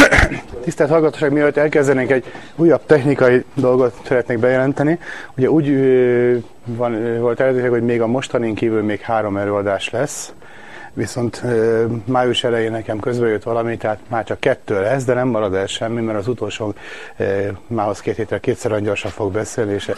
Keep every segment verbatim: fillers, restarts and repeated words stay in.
Tisztelt hallgatóság, mielőtt elkezdenénk, egy újabb technikai dolgot szeretnék bejelenteni. Ugye úgy van, volt eredetileg, hogy még a mostanin kívül még három előadás lesz, viszont május elején nekem közbe jött valami, tehát már csak kettő lesz, de nem marad el semmi, mert az utolsó mához két hétre kétszer olyan gyorsan fog beszélni, és,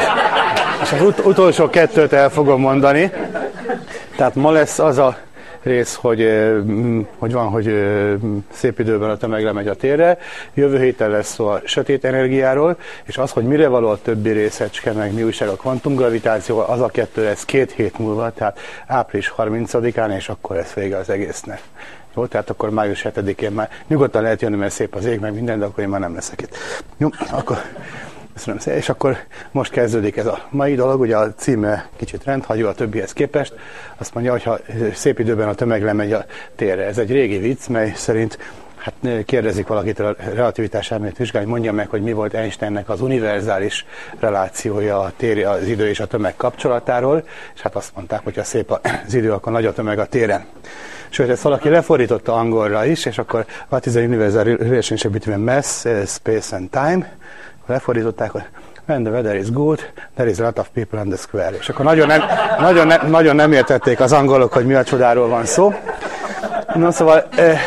és az ut- utolsó kettőt el fogom mondani. Tehát ma lesz az a rész, hogy, hogy van, hogy szép időben a tömeg lemegy a térre. Jövő héten lesz szó a sötét energiáról, és az, hogy mire való a többi részecske, meg mi újság a kvantumgravitációval, az a kettő lesz két hét múlva, tehát április harmincadikán, és akkor lesz vége az egésznek. Jó, tehát akkor május hetedikén már nyugodtan lehet jönni, mert szép az ég, meg minden, de akkor én már nem leszek itt. Jó, akkor köszönöm szépen, és akkor most kezdődik ez a mai dolog, ugye a címe kicsit rendhagyó a többihez képest. Azt mondja, hogy ha szép időben a tömeg lemegy a térre. Ez egy régi vicc, mely szerint hát kérdezik valakit a relativitás elmélet vizsgálni, mondja meg, hogy mi volt Einsteinnek az univerzális relációja a tér, az idő és a tömeg kapcsolatáról, és hát azt mondták, hogy ha szép az idő, akkor nagy a tömeg a téren. Sőt, ezt valaki lefordította angolra is, és akkor what is the universal relationship between mass, space and time? Lefordították, hogy when the weather is good, there is a lot of people on the square. És akkor nagyon nem, nagyon, ne, nagyon nem értették az angolok, hogy mi a csodáról van szó. No, szóval eh,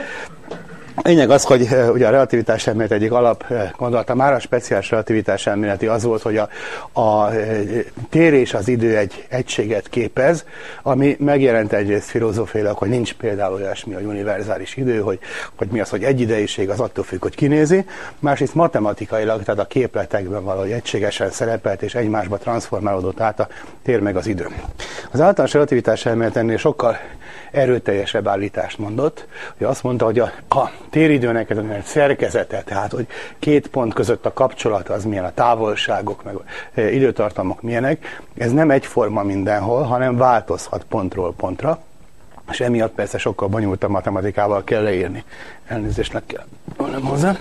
lényeg az, hogy eh, ugye a relativitás elmélet egyik alap eh, gondolata már a speciális relativitás elméleti az volt, hogy a, a eh, tér és az idő egy egységet képez, ami megjelent egyrészt filozófiailag, hogy nincs például olyasmi, hogy univerzális idő, hogy, hogy mi az, hogy egyidejűség, az attól függ, hogy kinézi. Másrészt matematikailag, tehát a képletekben valahogy egységesen szerepelt és egymásba transformálódott át a tér meg az idő. Az általános relativitás elmélet ennél sokkal erőteljesebb állítást mondott, hogy azt mondta, hogy a, a téridőnek ez a szerkezete, tehát hogy két pont között a kapcsolat az milyen, a távolságok, meg a időtartamok milyenek, ez nem egyforma mindenhol, hanem változhat pontról pontra, és emiatt persze sokkal bonyolultabb matematikával kell leírni. Elnézést kell volna hozzá.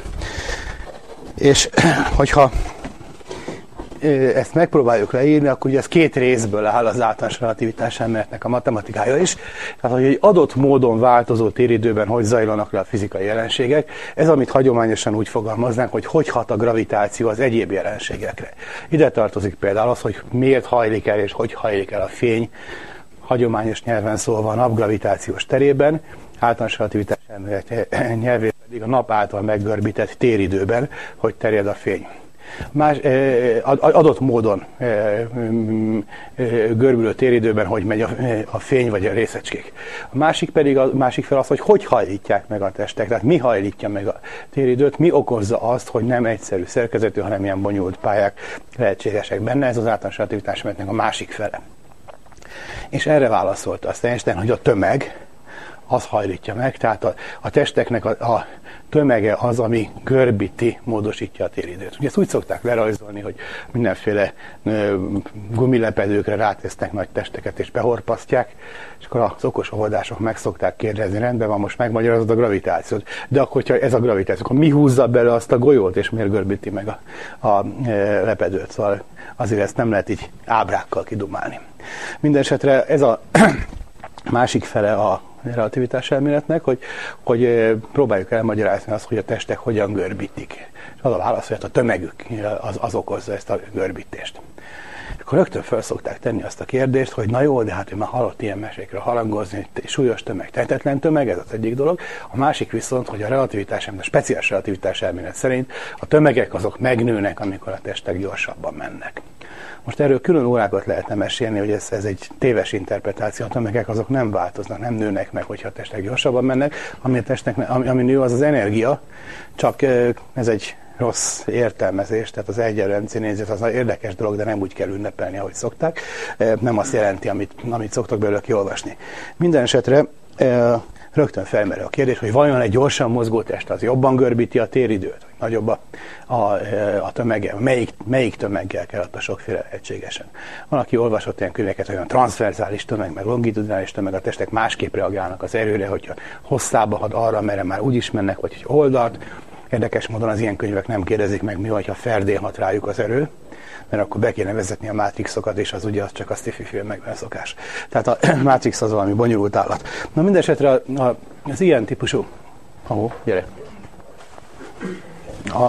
És hogyha ezt megpróbáljuk leírni, akkor ugye ez két részből áll az általános relativitás elméletnek a matematikája is. Tehát, hogy egy adott módon változó téridőben hogy zajlanak le a fizikai jelenségek, ez, amit hagyományosan úgy fogalmaznánk, hogy hogy hat a gravitáció az egyéb jelenségekre. Ide tartozik például az, hogy miért hajlik el és hogy hajlik el a fény, hagyományos nyelven szólva a napgravitációs terében, általános relativitás elmélet nyelvén pedig a nap által meggörbített téridőben, hogy terjed a fény. Más, adott módon görbülő téridőben, hogy megy a, a fény vagy a részecskék. A másik pedig a másik fel az, hogy hogy hajlítják meg a testek, tehát mi hajlítja meg a téridőt, mi okozza azt, hogy nem egyszerű szerkezetű, hanem ilyen bonyolult pályák lehetségesek benne. Ez az általános relativitás elméletnek a másik fele. És erre válaszolt azt Einstein, hogy a tömeg az hajlítja meg, tehát a, a testeknek a, a tömege az, ami görbíti, módosítja a téridőt. Ugye ezt úgy szokták lerajzolni, hogy mindenféle ö, gumilepedőkre rátesznek nagy testeket és behorpasztják, és akkor az okos óvodások meg szokták kérdezni, rendben van, most megmagyarázod a gravitációt, de akkor, hogyha ez a gravitáció, akkor mi húzza bele azt a golyót, és miért görbíti meg a, a e, lepedőt? Szóval azért ezt nem lehet így ábrákkal kidumálni. Mindenesetre ez a másik fele a relativitás elméletnek, hogy, hogy próbáljuk elmagyarázni azt, hogy a testek hogyan görbítik. És az a válasz, hogy a tömegük az, az okozza ezt a görbítést. Akkor rögtön fel szokták tenni azt a kérdést, hogy na jó, de hát ő már hallott ilyen mesékről harangozni, súlyos tömeg, tehetetlen tömeg, ez az egyik dolog. A másik viszont, hogy a relativitás elmélet, a speciális relativitás elmélet szerint a tömegek azok megnőnek, amikor a testek gyorsabban mennek. Most erről külön órákat lehetne mesélni, hogy ez, ez egy téves interpretáció. A tömegek azok nem változnak, nem nőnek meg, hogyha a testek gyorsabban mennek. Ami, a testnek, ami, ami nő, az az energia, csak ez egy rossz értelmezés, tehát az egyenrendszer nézet az érdekes dolog, de nem úgy kell ünnepelni, ahogy szokták. Nem azt jelenti, amit, amit szoktak belőle kiolvasni. Minden esetre rögtön felmerül a kérdés, hogy vajon egy gyorsan mozgó test az jobban görbíti a téridőt, vagy nagyobb a, a, a tömege, melyik, melyik tömeggel kell ott a sokféle egységesen. Van, aki olvasott ilyen könyveket, olyan transzverzális tömeg, meg longitudinális tömeg, a testek másképp reagálnak az erőre, hogyha hosszába had arra, merre már úgy is mennek, vagy egy oldalt. Érdekes módon az ilyen könyvek nem kérdezik meg, mi van, ha ferdén hat rájuk az erő, mert akkor be kéne vezetni a mátrixokat, és az ugye az csak a sci-fi filmekben szokás. Tehát a mátrix az valami bonyolult állat. Na mindesetre a, a, az ilyen típusú... Ahó, gyere! A,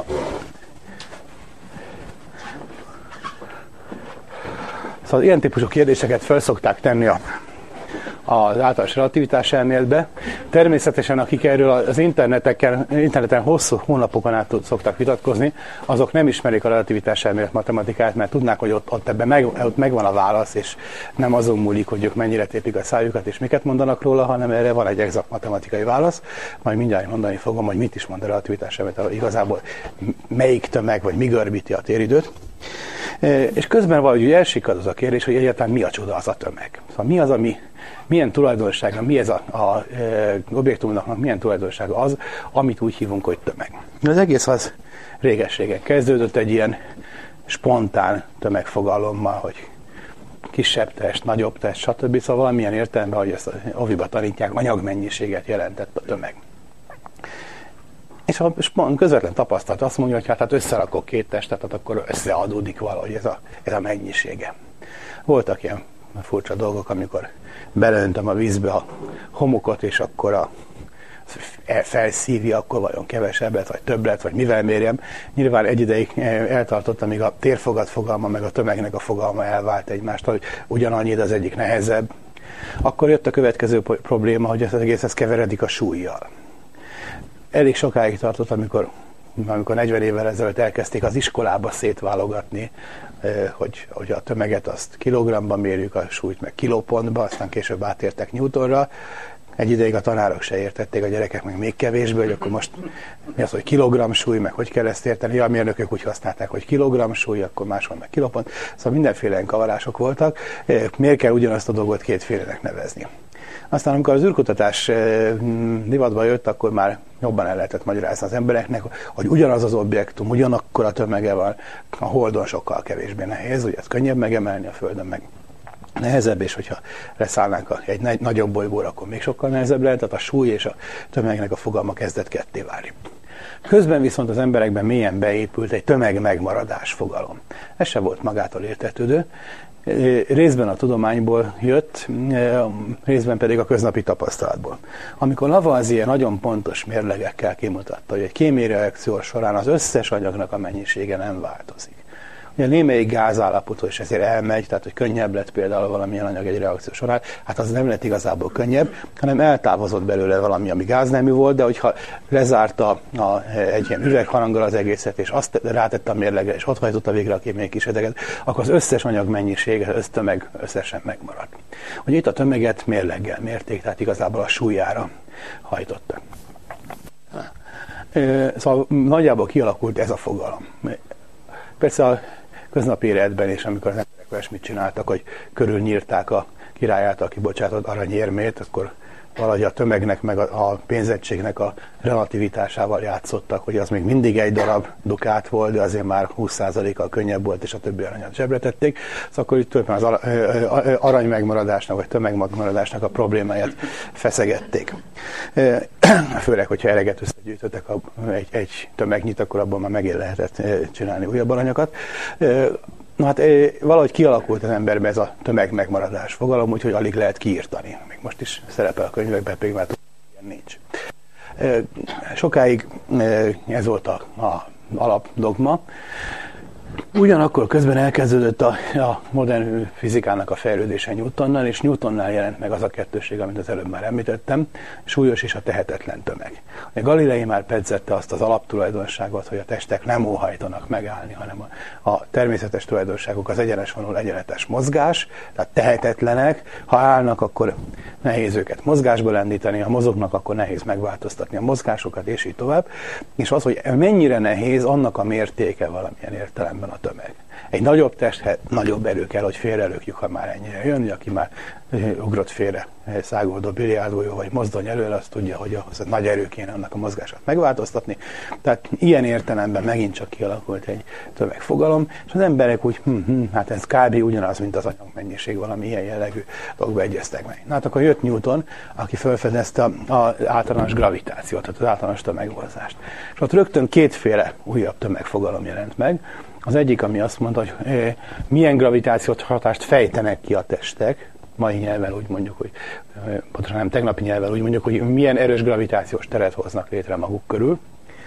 szóval ilyen típusú kérdéseket fel szokták tenni a az általános relativitás elméletbe. Természetesen, akik erről az interneteken, interneten hosszú hónapokon át szoktak vitatkozni, azok nem ismerik a relativitás elmélet matematikát, mert tudnák, hogy ott, ott ebben meg, ott megvan a válasz, és nem azon múlik, hogy ők mennyire tépik a szájukat, és miket mondanak róla, hanem erre van egy exakt matematikai válasz. Majd mindjárt mondani fogom, hogy mit is mond a relativitás elmélet, igazából melyik tömeg, vagy mi görbíti a téridőt. És közben valahogy elsikad az a kérdés, hogy egyáltalán mi a csoda az a tömeg. Szóval mi az, ami, milyen tulajdonsága, mi ez a, a e, objektumnak, milyen tulajdonsága az, amit úgy hívunk, hogy tömeg. Az egész az régességen kezdődött egy ilyen spontán tömegfogalommal, hogy kisebb test, nagyobb test, stb. Szóval valamilyen értelemben, hogy ezt a oviba tanítják, anyagmennyiséget jelentett a tömeg. És a közvetlen tapasztalat azt mondja, hogy hát, hát összerakok két testet, tehát akkor összeadódik valahogy ez a, ez a mennyisége. Voltak ilyen furcsa dolgok, amikor beleöntöm a vízbe a homokot, és akkor a felszívja, akkor vajon kevesebbet, vagy többet, vagy mivel mérjem. Nyilván egy ideig eltartott, amíg a térfogat fogalma, meg a tömegnek a fogalma elvált egymást, hogy ugyanannyi, de az egyik nehezebb. Akkor jött a következő probléma, hogy ez az egész ez keveredik a súlyjal. Elég sokáig tartott, amikor, amikor negyven évvel ezelőtt elkezdték az iskolába szétválogatni, hogy, hogy a tömeget azt kilogramban mérjük, a súlyt meg kilópontba, aztán később átértek Newtonra. Egy ideig a tanárok se értették, a gyerekek meg még kevésbé, hogy akkor most mi az, hogy kilogramm súly, meg hogy kell ezt érteni. Ja, a mérnökök úgy használták, hogy kilogramm súly, akkor máshol meg kilopont. Szóval mindenféle kavarások voltak. Miért kell ugyanazt a dolgot kétfélenek nevezni? Aztán, amikor az űrkutatás divatba jött, akkor már jobban el lehetett magyarázni az embereknek, hogy ugyanaz az objektum, ugyanakkor a tömege van, a Holdon sokkal kevésbé nehéz, ugye ez könnyebb megemelni, a Földön meg nehezebb, és hogyha leszállnánk egy nagyobb bolygóra, akkor még sokkal nehezebb lehet, tehát a súly és a tömegnek a fogalma kezdett ketté válni. Közben viszont az emberekben mélyen beépült egy tömegmegmaradás fogalom. Ez se volt magától értetődő, részben a tudományból jött, részben pedig a köznapi tapasztalatból. Amikor Lavoisier nagyon pontos mérlegekkel kimutatta, hogy egy kémiai reakció során az összes anyagnak a mennyisége nem változik. Ugye némelyik gázállapotó is ezért elmegy, tehát hogy könnyebb lett például valamilyen anyag egy reakció során, hát az nem lett igazából könnyebb, hanem eltávozott belőle valami, ami gáznemű volt, de hogyha lezárta a, egy ilyen üvegharanggal az egészet, és azt rátette a mérlegre, és ott hajtotta végre a kémiai kísérleteket, akkor az összes anyag mennyiség, az össztömeg összesen megmaradt. Ugye itt a tömeget mérleggel mérték, tehát igazából a súlyára hajtottak. Szóval nagyjából kialakult ez a fogalom. Persze a köznapi életben is, amikor az emberek olyasmit csináltak, hogy körülnyírták a király által kibocsátott aranyérmét, akkor valahogy a tömegnek, meg a, a pénzegységnek a relativitásával játszottak, hogy az még mindig egy darab dukát volt, de azért már húsz százalékkal könnyebb volt, és a többi aranyat zsebre tették. Szóval akkor itt tulajdonképpen az arany megmaradásnak, vagy tömeg megmaradásnak a problémáját feszegették. Főleg, hogyha eleget összegyűjtöttek egy, egy tömegnyit, akkor abban már megint lehetett csinálni újabb aranyokat. Na hát valahogy kialakult az emberben ez a tömegmegmaradás fogalom, úgyhogy alig lehet kiírtani. Még most is szerepel a könyvekben, pedig már ilyen nincs. Sokáig ez volt a, a alapdogma. Ugyanakkor közben elkezdődött a, a modern fizikának a fejlődése Newtonnal, és Newtonnál jelent meg az a kettőség, amit az előbb már említettem, súlyos és a tehetetlen tömeg. A Galilei már pedzette azt az alaptulajdonságot, hogy a testek nem óhajtanak megállni, hanem a, a természetes tulajdonságok az egyenes vonul egyenletes mozgás, tehát tehetetlenek, ha állnak, akkor nehéz őket mozgásba lendíteni, ha mozognak, akkor nehéz megváltoztatni a mozgásokat, és így tovább. És az, hogy mennyire nehéz, annak a mértéke valamilyen értelemben a tömeg. Egy nagyobb testhez nagyobb erő kell, hogy félrelökjük, ha már ennyire jön, aki már ugrott félre száguldó biliárdgolyó vagy mozdony elől, azt tudja, hogy ahhoz nagy erő kéne annak a mozgását megváltoztatni. Tehát ilyen értelemben megint csak kialakult egy tömegfogalom, és az emberek úgy, hm, hm, hát ez kb. Ugyanaz, mint az anyagmennyiség, valami ilyen jellegű dolgokba egyeztek meg. Na hát akkor jött Newton, aki felfedezte az általános gravitációt, tehát az általános tömegmozgást. És ott rögtön kétféle újabb tömegfogalom jelent meg. Az egyik, ami azt mondta, hogy eh, milyen gravitációt hatást fejtenek ki a testek, mai nyelven úgy mondjuk, hogy eh, pontosan nem tegnapi nyelven úgy mondjuk, hogy milyen erős gravitációs teret hoznak létre maguk körül,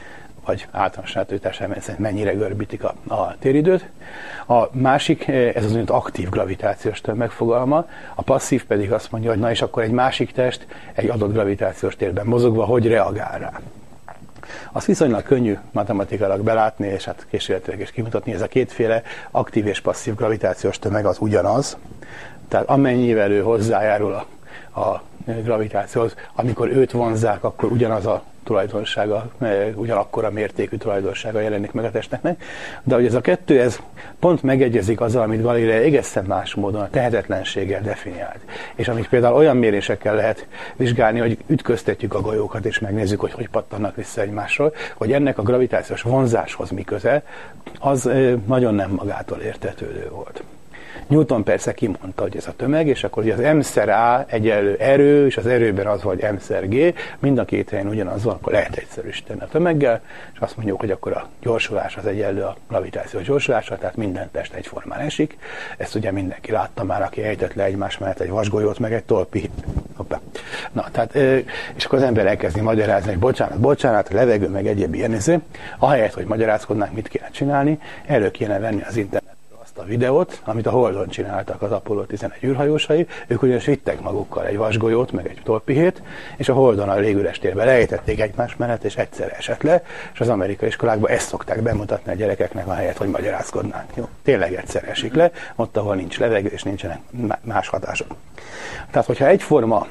vagy általános relativitás elmélet szerint mennyire görbítik a, a téridőt. A másik, ez az úgynevezett aktív gravitációs tömeg fogalma, a passzív pedig azt mondja, hogy na és akkor egy másik test egy adott gravitációs térben mozogva, hogy reagál rá. Azt viszonylag könnyű matematikailag belátni, és hát kísérletileg is kimutatni, ez a kétféle aktív és passzív gravitációs tömeg az ugyanaz. Tehát amennyivel ő hozzájárul a, a gravitációhoz, amikor őt vonzzák, akkor ugyanaz a tulajdonsága, ugyanakkor a mértékű tulajdonsága jelenik meg a testnek. De hogy ez a kettő, ez pont megegyezik azzal, amit Galilei egészen más módon a tehetetlenséggel definiált. És amit például olyan mérésekkel lehet vizsgálni, hogy ütköztetjük a golyókat, és megnézzük, hogy hogy pattannak vissza egymásról, hogy ennek a gravitációs vonzáshoz mi köze, az nagyon nem magától értetődő volt. Newton persze kimondta, hogy ez a tömeg, és akkor ugye az M-szer A egyenlő erő, és az erőben az, hogy M-szer G, mind a két helyen ugyanaz van, akkor lehet egyszerűsíteni a tömeggel, és azt mondjuk, hogy akkor a gyorsulás az egyenlő a gravitációs gyorsulásra, tehát minden test egyformán esik. Ezt ugye mindenki látta már, aki ejtett le egymás mellett egy vasgolyót, meg egy tolpi. Hoppá. Na, tehát, és akkor az ember elkezdi magyarázni, hogy bocsánat, bocsánat, levegő, meg egyéb ilyen, ahelyett, hogy magyarázkodnánk, mit kéne csinálni, elő kéne venni az internet a videót, amit a Holdon csináltak az Apollo tizenegy űrhajósai, ők ugyanis vittek magukkal egy vasgolyót, meg egy tolpihét, és a Holdon a légüres térbe lejtették egymás mellett, és egyszerre esett le, és az amerikai iskolákban ezt szokták bemutatni a gyerekeknek, ahelyett, hogy magyarázkodnánk. Jó, tényleg egyszerre esik le, ott, ahol nincs levegő, és nincsenek más hatások. Tehát, hogyha egyforma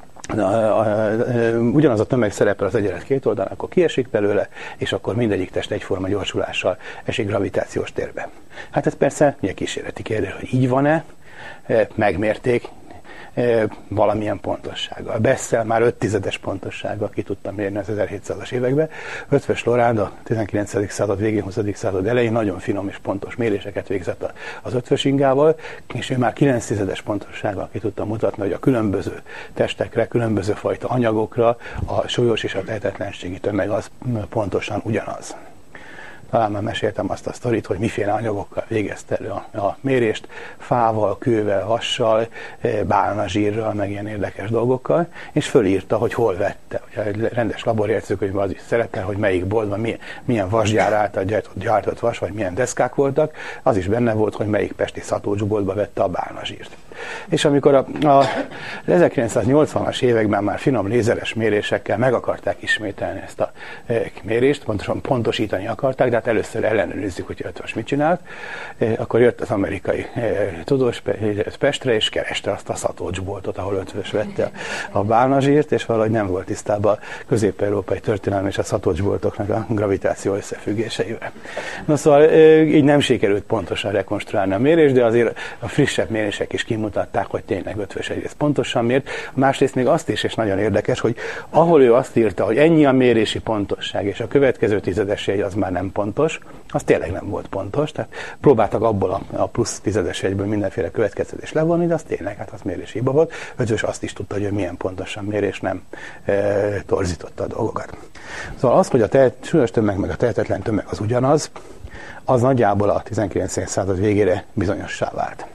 ugyanaz a tömeg szerepel az egyenlet két oldalán, akkor kiesik belőle, és akkor mindegyik test egyforma gyorsulással esik gravitációs térbe. Hát ez persze ugye kísérleti kérdés, hogy így van-e, megmérték valamilyen pontossággal. Bessel már öt tizedes pontossággal ki tudtam mérni az ezerhétszázas években. Eötvös Loránd a tizenkilencedik század végén, huszadik század elején nagyon finom és pontos méréseket végzett az ötvös ingával, és ő már kilenc tizedes pontossággal ki tudta mutatni, hogy a különböző testekre, különböző fajta anyagokra a súlyos és a tehetetlenségi tömeg az pontosan ugyanaz. Talán már meséltem azt a sztorit, hogy miféle anyagokkal végezte elő a, a mérést, fával, kővel, vassal, bálnazsírral, meg ilyen érdekes dolgokkal, és fölírta, hogy hol vette. Ugye egy rendes laborjegyzőkönyvben az is szerepel, hogy melyik boltban milyen, milyen vasgyár által gyártott, gyártott vas, vagy milyen deszkák voltak, az is benne volt, hogy melyik pesti szatócsboltba vette a bálnazsírt. És amikor a, a ezerkilencszáznyolcvanas években már finom lézeres mérésekkel meg akarták ismételni ezt a e, mérést, pontosan pontosítani akarták, de hát először ellenőrizzük, hogy ötvös mit csinált, e, akkor jött az amerikai e, tudós Pestre, és kereste azt a szatócsboltot, ahol ötvös vette a, a bálnazsírt, és valahogy nem volt tisztában a közép-európai történelem és a szatócsboltoknak a gravitáció összefüggéseivel. Na szóval e, így nem sikerült pontosan rekonstruálni a mérést, de azért a frissebb mérések is kimutatták, hogy tényleg ötvös egyrészt pontosan mért. Másrészt még azt is, és nagyon érdekes, hogy ahol ő azt írta, hogy ennyi a mérési pontosság, és a következő tizedes jegy az már nem pontos, az tényleg nem volt pontos. Tehát próbáltak abból a, a plusz tizedes jegyből mindenféle következtetés levonni, de az tényleg, hát az mérési hiba volt. Ötvös azt is tudta, hogy ő milyen pontosan mérés nem e, torzította a dolgokat. Szóval az, hogy a tehet, súlyos tömeg meg a tehetetlen tömeg az ugyanaz, az nagyjából a tizenkilencedik század végére bizonyossá vált.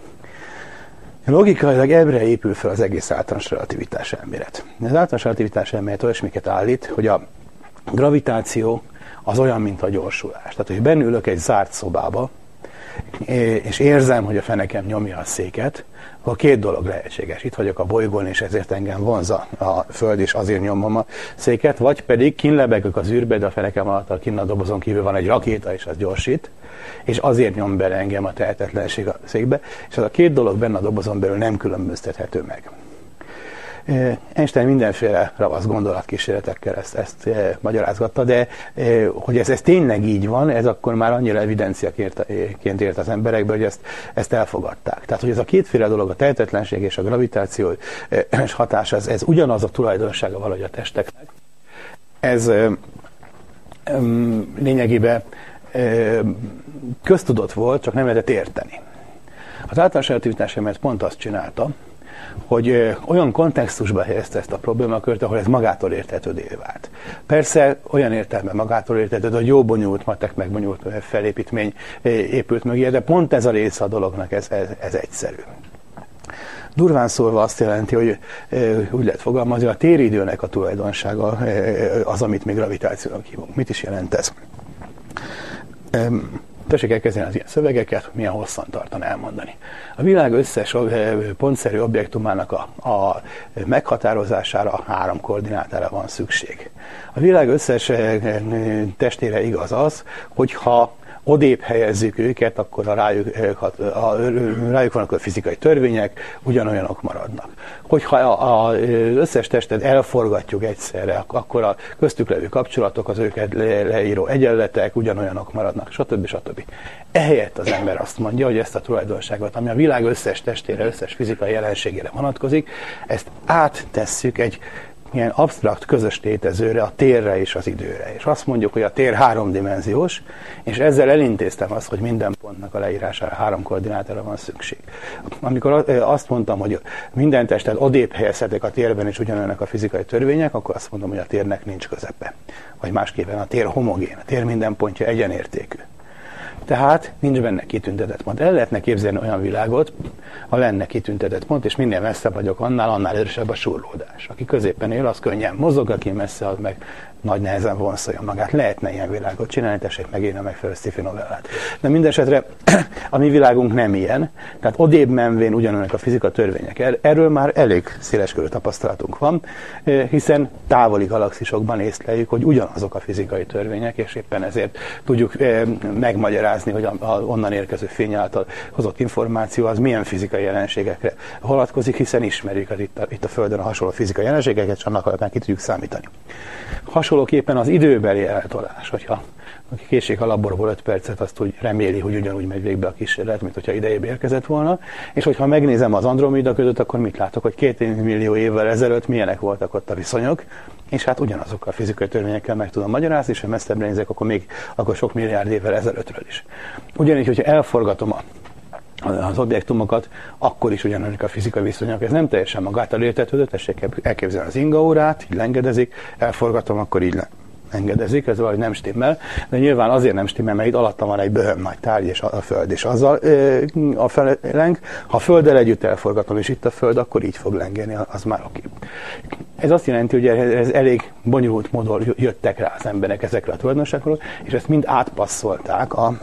Logikailag ebbre épül fel az egész általános relativitás elmélet. Az általános relativitás elmélet olyasmiket állít, hogy a gravitáció az olyan, mint a gyorsulás. Tehát, hogy bennülök egy zárt szobába, és érzem, hogy a fenekem nyomja a széket, akkor két dolog lehetséges. Itt vagyok a bolygón, és ezért engem vonza a Föld, és azért nyomom a széket, vagy pedig kínlebegök az űrbe, de a fenekem alatt a kinn a dobozon kívül van egy rakéta, és az gyorsít, és azért nyom bele engem a tehetetlenség a székbe, és az a két dolog benne a dobozon belül nem különböztethető meg. Einstein mindenféle ravasz gondolatkísérletekkel ezt, ezt e, magyarázgatta, de e, hogy ez, ez tényleg így van, ez akkor már annyira evidenciaként ért az emberekbe, hogy ezt, ezt elfogadták. Tehát, hogy ez a kétféle dolog, a tehetetlenség és a gravitáció e, és hatás, ez, ez ugyanaz a tulajdonsága valahogy a testeknek. Ez e, e, lényegében e, köztudott volt, csak nem lehetett érteni. Az általános relativitás elmélet pont azt csinálta, hogy olyan kontextusba helyezte ezt a problémakört, ahol ez magától értetődé vált. Persze olyan értelemben magától értetődő, hogy jó bonyolult matek, meg bonyolult felépítmény épült mögé, de pont ez a része a dolognak, ez, ez, ez egyszerű. Durván szólva azt jelenti, hogy úgy lehet fogalmazni, a téridőnek a tulajdonsága az, amit mi gravitációnak hívunk. Mit is jelent ez? Tessék elkezdeni az ilyen szövegeket, milyen hosszan tartan elmondani. A világ összes pontszerű objektumának a, a meghatározására három koordinátára van szükség. A világ összes testére igaz az, hogyha odébb helyezzük őket, akkor a rájuk, a, rájuk vannak a fizikai törvények, ugyanolyanok maradnak. Hogyha az összes testet elforgatjuk egyszerre, akkor a köztük levő kapcsolatok, az őket leíró egyenletek ugyanolyanok maradnak, stb. stb. Ehelyett az ember azt mondja, hogy ezt a tulajdonságot, ami a világ összes testére, összes fizikai jelenségére vonatkozik, ezt áttesszük egy ilyen absztrakt közös létezőre, a térre és az időre. És azt mondjuk, hogy a tér háromdimenziós, és ezzel elintéztem azt, hogy minden pontnak a leírására három koordinátára van szükség. Amikor azt mondtam, hogy minden testet odébb helyezhetek a térben, és ugyanolyanak a fizikai törvények, akkor azt mondom, hogy a térnek nincs közepe. Vagy másképpen a tér homogén, a tér minden pontja egyenértékű. Tehát nincs benne kitüntetett pont. El lehetne képzelni olyan világot, ha lenne kitüntetett pont, és minél messzebb vagyok annál, annál erősebb a surlódás. Aki középen él, az könnyen mozog, aki messze, az meg nagy nehezen vonszolja magát. Lehetne ilyen világot csinálni, tessék megírni a megfelelő sci-fi novellát. De mindesetre a mi világunk nem ilyen, tehát odébb menvén ugyanolyanak a fizika törvények. Erről már elég széleskörű tapasztalatunk van, hiszen távoli galaxisokban észleljük, hogy ugyanazok a fizikai törvények, és éppen ezért tudjuk megmagyarázni, hogy a, a onnan érkező fény által hozott információ az milyen fizikai jelenségekre vonatkozik, hiszen ismerjük az itt, a, itt a Földön a hasonló fizikai jelenségeket, és annak alapján ki tudjuk számítani. Hasonlóképpen az időbeli eltolás, hogyha aki késik a laborból öt percet, azt úgy reméli, hogy ugyanúgy megy végbe a kísérlet, mint hogyha idejébe érkezett volna. És hogyha megnézem az Andromeda között, akkor mit látok, hogy két millió évvel ezelőtt milyenek voltak ott a viszonyok, és hát ugyanazokkal a fizikai törvényekkel meg tudom magyarázni, és ha messzebbre nézek, akkor még akkor sok milliárd évvel ezelőttről is. Ugyanígy, hogyha elforgatom a az objektumokat, akkor is ugyanolyanak a fizikai viszonyok. Ez nem teljesen magától értetődő, tessék elképzelni az ingaórát, így lengedezik, elforgatom, akkor így engedezik, ez valahogy nem stimmel, de nyilván azért nem stimmel, mert itt alatta van egy böhöm nagy tárgy, és a Föld, és azzal ö, a fel leng. Ha a Földdel együtt elforgatom, és itt a Föld, akkor így fog lengeni, az már oké. Ez azt jelenti, hogy ez elég bonyolult módon jöttek rá az emberek ezekre a tulajdonságokról, és ezt mind átpasszolták a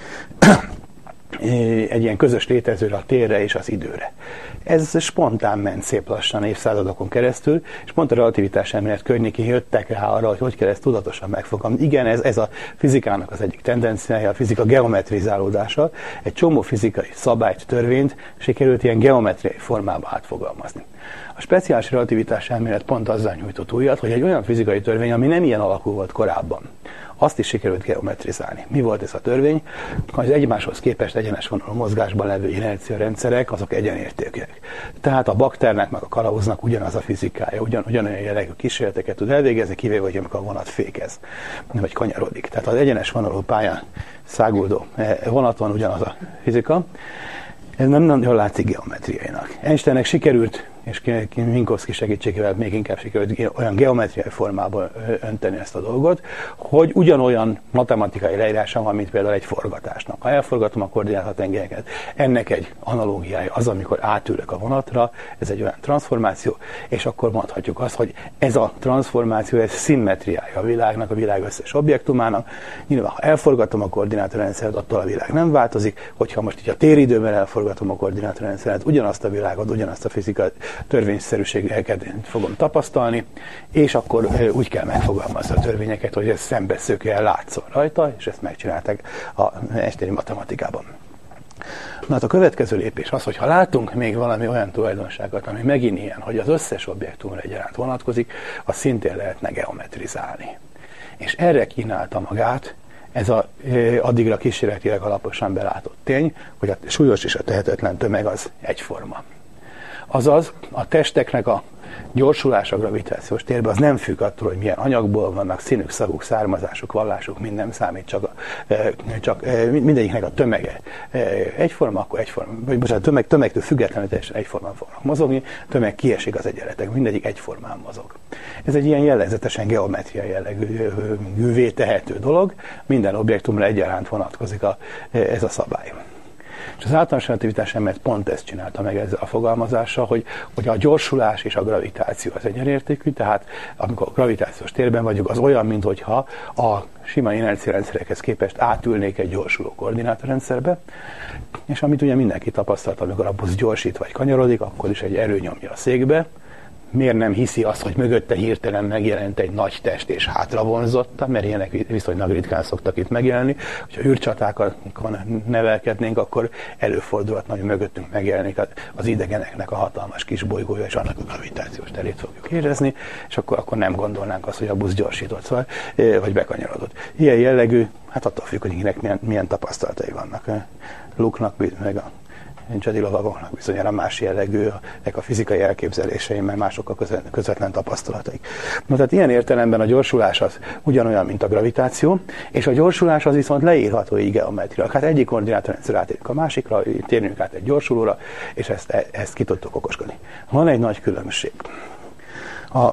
egy ilyen közös létezőre, a térre és az időre. Ez spontán ment szép lassan évszázadokon keresztül, és pont a relativitás elmélet környékén jöttek rá arra, hogy hogy kell ezt tudatosan megfogalmazni. Igen, ez, ez a fizikának az egyik tendenciája, a fizika geometrizálódása. Egy csomó fizikai szabályt, törvényt sikerült ilyen geometriai formába átfogalmazni. A speciális relativitás elmélet pont azzal nyújtott újat, hogy egy olyan fizikai törvény, ami nem ilyen alakú volt korábban, azt is sikerült geometrizálni. Mi volt ez a törvény? Az egymáshoz képest egyenes vonalú mozgásban levő inerciarendszerek, azok egyenértékűek. Tehát a bakternek meg a kalauznak ugyanaz a fizikája, ugyan, ugyanolyan jellegű kísérleteket tud elvégezni, kivéve, hogy amikor a vonat fékez, vagy kanyarodik. Tehát az egyenes vonalú pályán száguldó vonaton ugyanaz a fizika. Ez nem nagyon látszik geometriainak. Einsteinnek sikerült, és Minkowski segítségével még inkább sikerült olyan geometriai formában önteni ezt a dolgot, hogy ugyanolyan matematikai leírása van, mint például egy forgatásnak. Ha elforgatom a koordinátatengelyeket, ennek egy analógiája az, amikor átülök a vonatra, ez egy olyan transformáció, és akkor mondhatjuk azt, hogy ez a transformáció, ez szimmetriája a világnak, a világ összes objektumának. Nyilván, ha elforgatom a koordinátorrendszert, attól a világ nem változik, hogyha most így a téridőben elforgatom a koordinátorrendszert, ugyanazt a világot, ugyanazt a fizikai törvényszerűségeket fogom tapasztalni, és akkor úgy kell megfogalmazni a törvényeket, hogy ez szembeszökően látszol rajta, és ezt megcsinálták a esteri matematikában. Na hát a következő lépés az, hogy ha látunk még valami olyan tulajdonságot, ami megint ilyen, hogy az összes objektumra egyaránt vonatkozik, azt szintén lehetne geometrizálni. És erre kínálta magát ez a, addigra kísérletileg alaposan belátott tény, hogy a súlyos és a tehetetlen tömeg az egyforma. Azaz a testeknek a gyorsulása a gravitációs térben az nem függ attól, hogy milyen anyagból vannak, színük, szaguk, származásuk, vallásuk, minden számít, csak, a, csak mindegyiknek a tömege egyforma, akkor egyforma, vagy bocsánat, tömeg, tömegtől függetlenül teljesen egyformán fognak mozogni, tömeg kiesik az egyenletek, mindegyik egyformán mozog. Ez egy ilyen jellegzetesen geometria jellegűvé tehető dolog, minden objektumra egyaránt vonatkozik a, ez a szabály. És az általános relativitás elmélet pont ezt csinálta meg ezzel a fogalmazással, hogy, hogy a gyorsulás és a gravitáció az egyenértékű, tehát amikor a gravitációs térben vagyunk, az olyan, mintha a sima inerciarendszerekhez képest átülnék egy gyorsuló koordinátorrendszerbe, és amit ugye mindenki tapasztalt, amikor a busz gyorsít vagy kanyarodik, akkor is egy erő nyomja a székbe. Miért nem hiszi azt, hogy mögötte hirtelen megjelent egy nagy test és hátra vonzotta, mert ilyenek viszonylag ritkán szoktak itt megjelenni. Ha űrcsatákon nevelkednénk, akkor előfordulhat, hogy mögöttünk megjelenik az idegeneknek a hatalmas kis bolygója, és annak a gravitációs terét fogjuk érezni, és akkor, akkor nem gondolnánk azt, hogy a busz gyorsított, szóval, vagy bekanyarodott. Ilyen jellegű, hát attól függ, hogy kinek milyen, milyen tapasztalatai vannak. Luke-nak, meg a Jedi lovagoknak bizonyára más jellegű a fizikai elképzelései, mert mások a közvetlen tapasztalataik. Na, tehát ilyen értelemben a gyorsulás az ugyanolyan, mint a gravitáció, és a gyorsulás az viszont leírható így geometriailag. Hát egyik koordinátorrendszer átérünk a másikra, térjünk át egy gyorsulóra, és ezt, ezt ki tudtuk okoskodni. Van egy nagy különbség. A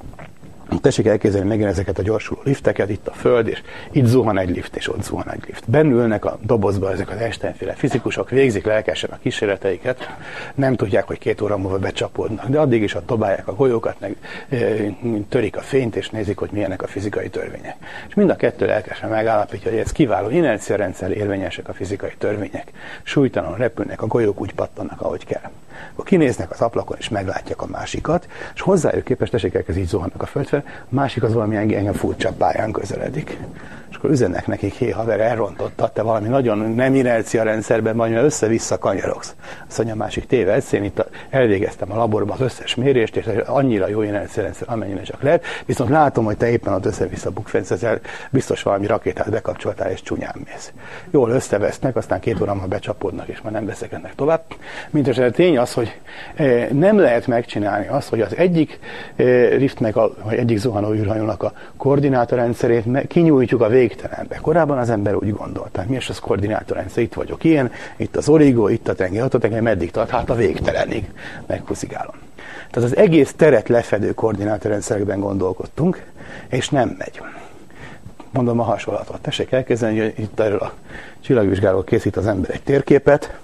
Tessék elképzelni megint ezeket a gyorsuló lifteket, itt a Föld, és itt zuhan egy lift, és ott zuhan egy lift. Bennül ülnek a dobozba ezek az Einstein-féle fizikusok, végzik lelkesen a kísérleteiket, nem tudják, hogy két óra múlva becsapódnak, de addig is ott dobálják a golyókat, meg e, törik a fényt, és nézik, hogy milyenek a fizikai törvények. És mind a kettő lelkesen megállapítja, hogy ez kiváló inerciarendszer, érvényesek a fizikai törvények. Súlytalanul repülnek, a golyók úgy pattannak, ahogy kell. Akkor kinéznek az ablakon, és meglátják a másikat, és hozzájuk képest tessék elkezd így zuhannak a föld fel, a másik az valami engem furcsa pályán közeledik. És akkor üzennek nekik, hé haver, elrontottad, te valami nagyon nem inercia rendszerben vagy, mert össze-vissza kanyarogsz. Azt mondja, a másik tévedsz, én itt elvégeztem a laborban az összes mérést, és annyira jó inercia rendszer, amennyire csak lehet, viszont látom, hogy te éppen ott össze-vissza bukfensz, ezzel biztos valami rakétát bekapcsoltál, és csúnyán mész. Jól összevesznek, aztán két óra múlva becsapódnak, és már nem veszekednek tovább. Mindenesetre tény az, hogy nem lehet megcsinálni azt, hogy az egyik liftnek, a, vagy egyik zuhanó űrhajónak a koordinátorrendszerét kinyújtjuk a végtelenbe. Korábban az ember úgy gondolta, mi is az koordinátorrendszer, itt vagyok ilyen, itt az origó, itt a tenger, ott a tenger, meddig tart? Hát a végtelenig meghúzigálom. Tehát az egész teret lefedő koordinátorrendszerekben gondolkodtunk, és nem megy. Mondom a hasonlatot. Tessék elkezdeni, hogy itt erről a csillagvizsgálók készít az ember egy térképet,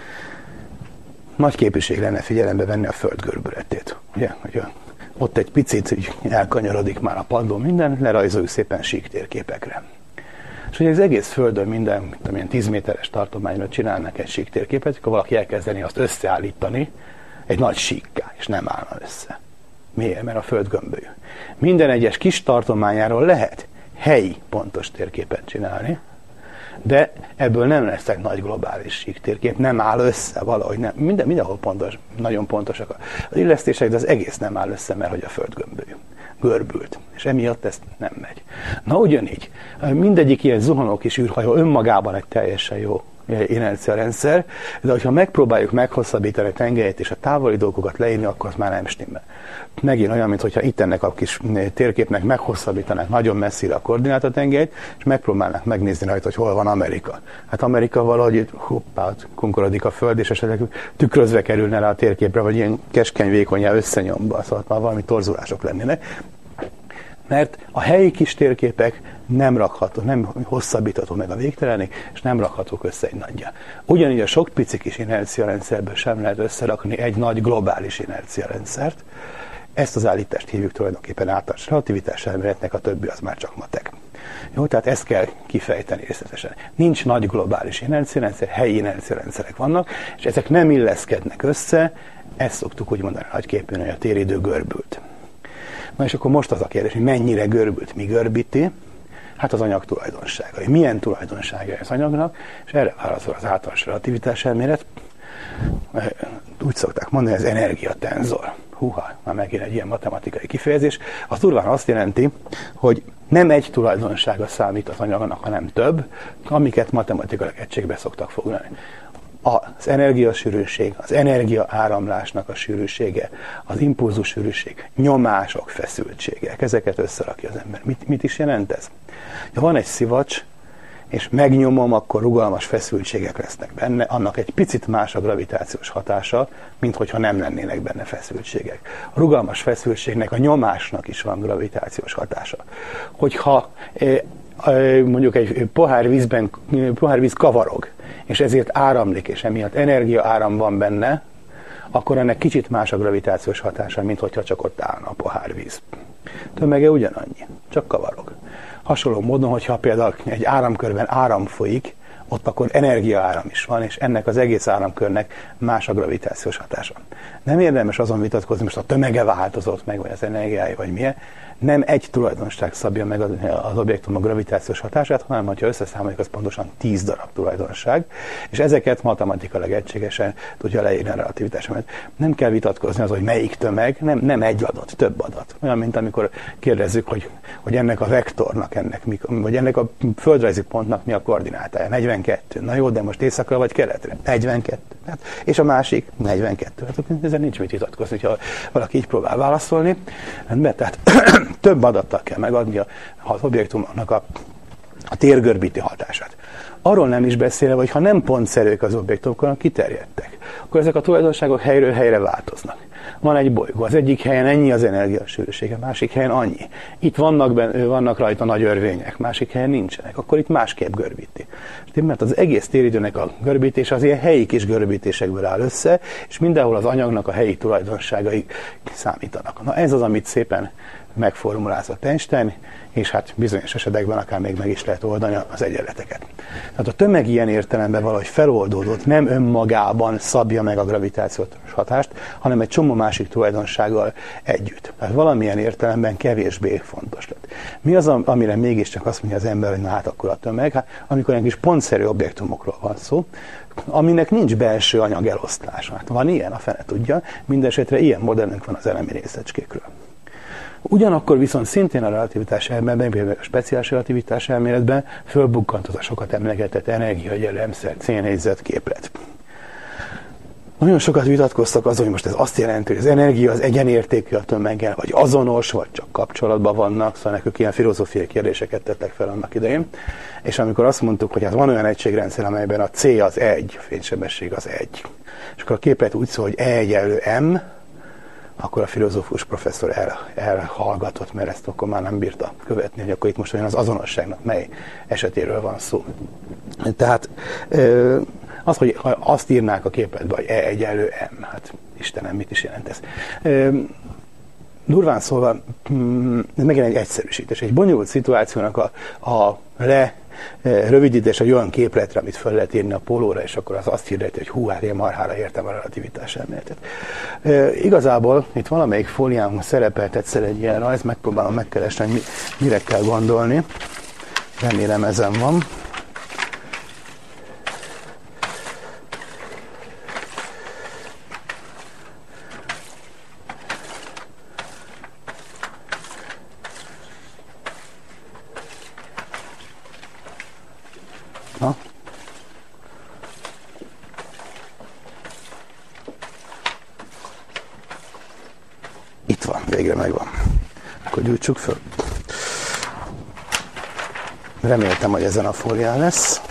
nagy képűség lenne figyelembe venni a Föld görbületét. Ugye, hogy ott egy picit elkanyarodik már a padló, minden, lerajzoljuk szépen sík térképekre. És hogy az egész Földön minden, mint amilyen tíz méteres tartományra csinálnak egy sík térképet, akkor valaki elkezdeni azt összeállítani egy nagy síkká, és nem állna össze. Miért? Mert a Föld gömbölyű. Minden egyes kis tartományáról lehet helyi pontos térképet csinálni, de ebből nem lesz egy nagy globális sík térkép, nem áll össze valahogy, nem. Minden, mindenhol pontos, nagyon pontosak az illesztések, de az egész nem áll össze, mert hogy a Föld gömbölyű, görbült, és emiatt ez nem megy. Na ugyanígy, mindegyik ilyen zuhanó kis űrhajó önmagában egy teljesen jó inerciarendszer, de hogyha megpróbáljuk meghosszabbítani a tengelyet és a távoli dolgokat leírni, akkor az már nem stimmel. Megint olyan, mintha itt ennek a kis térképnek meghosszabbítanák nagyon messzire a koordinátatengelyt, és megpróbálnak megnézni rajta, hogy hol van Amerika. Hát Amerika valahogy itt hoppá, kunkorodik a Föld, és esetleg tükrözve kerülne rá a térképre, vagy ilyen keskeny vékonyá összenyomva, szóval már valami torzulások lennének. Mert a helyi kis térképek nem rakható, nem hosszabbítható meg a végtelenig, és nem rakhatók össze egy nagyjal. Ugyanígy a sok pici kis inerciarendszerből sem lehet összerakni egy nagy globális inerciarendszert. Ezt az állítást hívjuk tulajdonképpen általános relativitás elméletnek, a többi az már csak matek. Jó, tehát ezt kell kifejteni részletesen. Nincs nagy globális inerciarendszer, helyi inerciarendszerek vannak, és ezek nem illeszkednek össze, ezt szoktuk úgy mondani nagyképűen, hogy a téridő görbült. Na és akkor most az a kérdés, hogy mennyire görbült, mi görbíti? Hát az anyag tulajdonságai. Milyen tulajdonságai az anyagnak? És erre válaszol az általános relativitás elmélet. Úgy szokták mondani, hogy ez energiatenzor. Húha, már megint egy ilyen matematikai kifejezés. Az durván azt jelenti, hogy nem egy tulajdonsága számít az anyagnak, hanem több, amiket matematikai egységbe szoktak foglalni. Az energiasűrűség, az energiaáramlásnak a sűrűsége, az impulzus sűrűség, nyomások, feszültségek, ezeket összerakja az ember. Mit, mit is jelent ez? Ha van egy szivacs, és megnyomom, akkor rugalmas feszültségek lesznek benne, annak egy picit más a gravitációs hatása, mint hogyha nem lennének benne feszültségek. A rugalmas feszültségnek, a nyomásnak is van gravitációs hatása. Hogyha mondjuk egy pohár vízben, pohár víz kavarog, és ezért áramlik, és emiatt energiaáram van benne, akkor ennek kicsit más a gravitációs hatása, mint hogyha csak ott állna a pohár víz. Tömege ugyanannyi, csak kavarog. Hasonló módon, hogyha például egy áramkörben áram folyik, ott akkor energiaáram is van, és ennek az egész áramkörnek más a gravitációs hatása. Nem érdemes azon vitatkozni, most a tömege változott meg, vagy az energiája, vagy milyen. Nem egy tulajdonság szabja meg az objektum a gravitációs hatását, hanem ha összeszámoljuk, az pontosan tíz darab tulajdonság, és ezeket matematikailag egységesen tudja leírni a relativitás. Nem kell vitatkozni az, hogy melyik tömeg, nem, nem egy adat, több adat. Olyan, mint amikor kérdezzük, hogy, hogy ennek a vektornak, ennek, vagy ennek a földrajzi pontnak mi a koordinátája. negyvenkettő. Na jó, de most északra vagy keletre? negyvenkettő. Hát, és a másik negyvenkettő. Hát ezzel nincs mit vitatkozni, ha valaki így próbál válaszolni. Rendben, tehát több adattal kell megadni az objektumnak a, a térgörbíti hatását. Arról nem is beszélve, hogy ha nem pontszerűek az objektumok, hanem kiterjedtek, akkor ezek a tulajdonságok helyről helyre változnak. Van egy bolygó, az egyik helyen ennyi az energiasűrűsége, másik helyen annyi. Itt vannak, benne, vannak rajta nagy örvények, másik helyen nincsenek, akkor itt másképp görbíti. Mert az egész téridőnek a görbítése az ilyen helyi kis görbítésekből áll össze, és mindenhol az anyagnak a helyi tulajdonságai számítanak. Na ez az, amit szépen megformulázott Einstein, és hát bizonyos esetekben akár még meg is lehet oldani az egyenleteket. Tehát a tömeg ilyen értelemben valahogy feloldódott, nem önmagában szabja meg a gravitációs hatást, hanem egy csomó másik tulajdonsággal együtt. Tehát valamilyen értelemben kevésbé fontos lett. Mi az, amire mégiscsak azt mondja az ember, hogy na hát akkor a tömeg? Hát, amikor egy kis pontszerű objektumokról van szó, aminek nincs belső anyag elosztása. Hát van ilyen, a fene tudja, mindenesetre ilyen modellünk van az elemi részecskékről. Ugyanakkor viszont szintén a relativitás elméletben, például a speciális relativitás elméletben fölbukkant az a sokat emlegetett energiaegyenlemszer C-négyzet képlet. Nagyon sokat vitatkoztak azon, hogy most ez azt jelenti, hogy az energia az egyenértékű a tömeggel, vagy azonos, vagy csak kapcsolatban vannak, szóval nekük ilyen filozófiai kérdéseket tettek fel annak idején. És amikor azt mondtuk, hogy hát van olyan egységrendszer, amelyben a C az egy, a fénysebesség az egy, és akkor a képlet úgy szól, hogy E egyenlő M, akkor a filozófus professzor el, elhallgatott, mert ezt akkor már nem bírta követni, hogy akkor itt most olyan az azonosságnak mely esetéről van szó. Tehát az, hogy azt írnák a képletbe, hogy E egyenlő M, hát Istenem, mit is jelent ez? Durván szólva, ez megint egy egyszerűsítés. Egy bonyolult szituációnak a, a le rövidítés egy olyan képletre, amit fel lehet írni a pólóra, és akkor az azt hirdeti, hogy hú, hát én marhára értem a relativitás elméletet. E, igazából itt valamelyik fóliámon szerepelt egyszer egy ilyen rajz, megpróbálom megkeresni, hogy mi, mire kell gondolni. Remélem ezen van. Na? Itt van, végre megvan. Akkor gyújtsuk föl. Reméltem, hogy ezen a fólián lesz.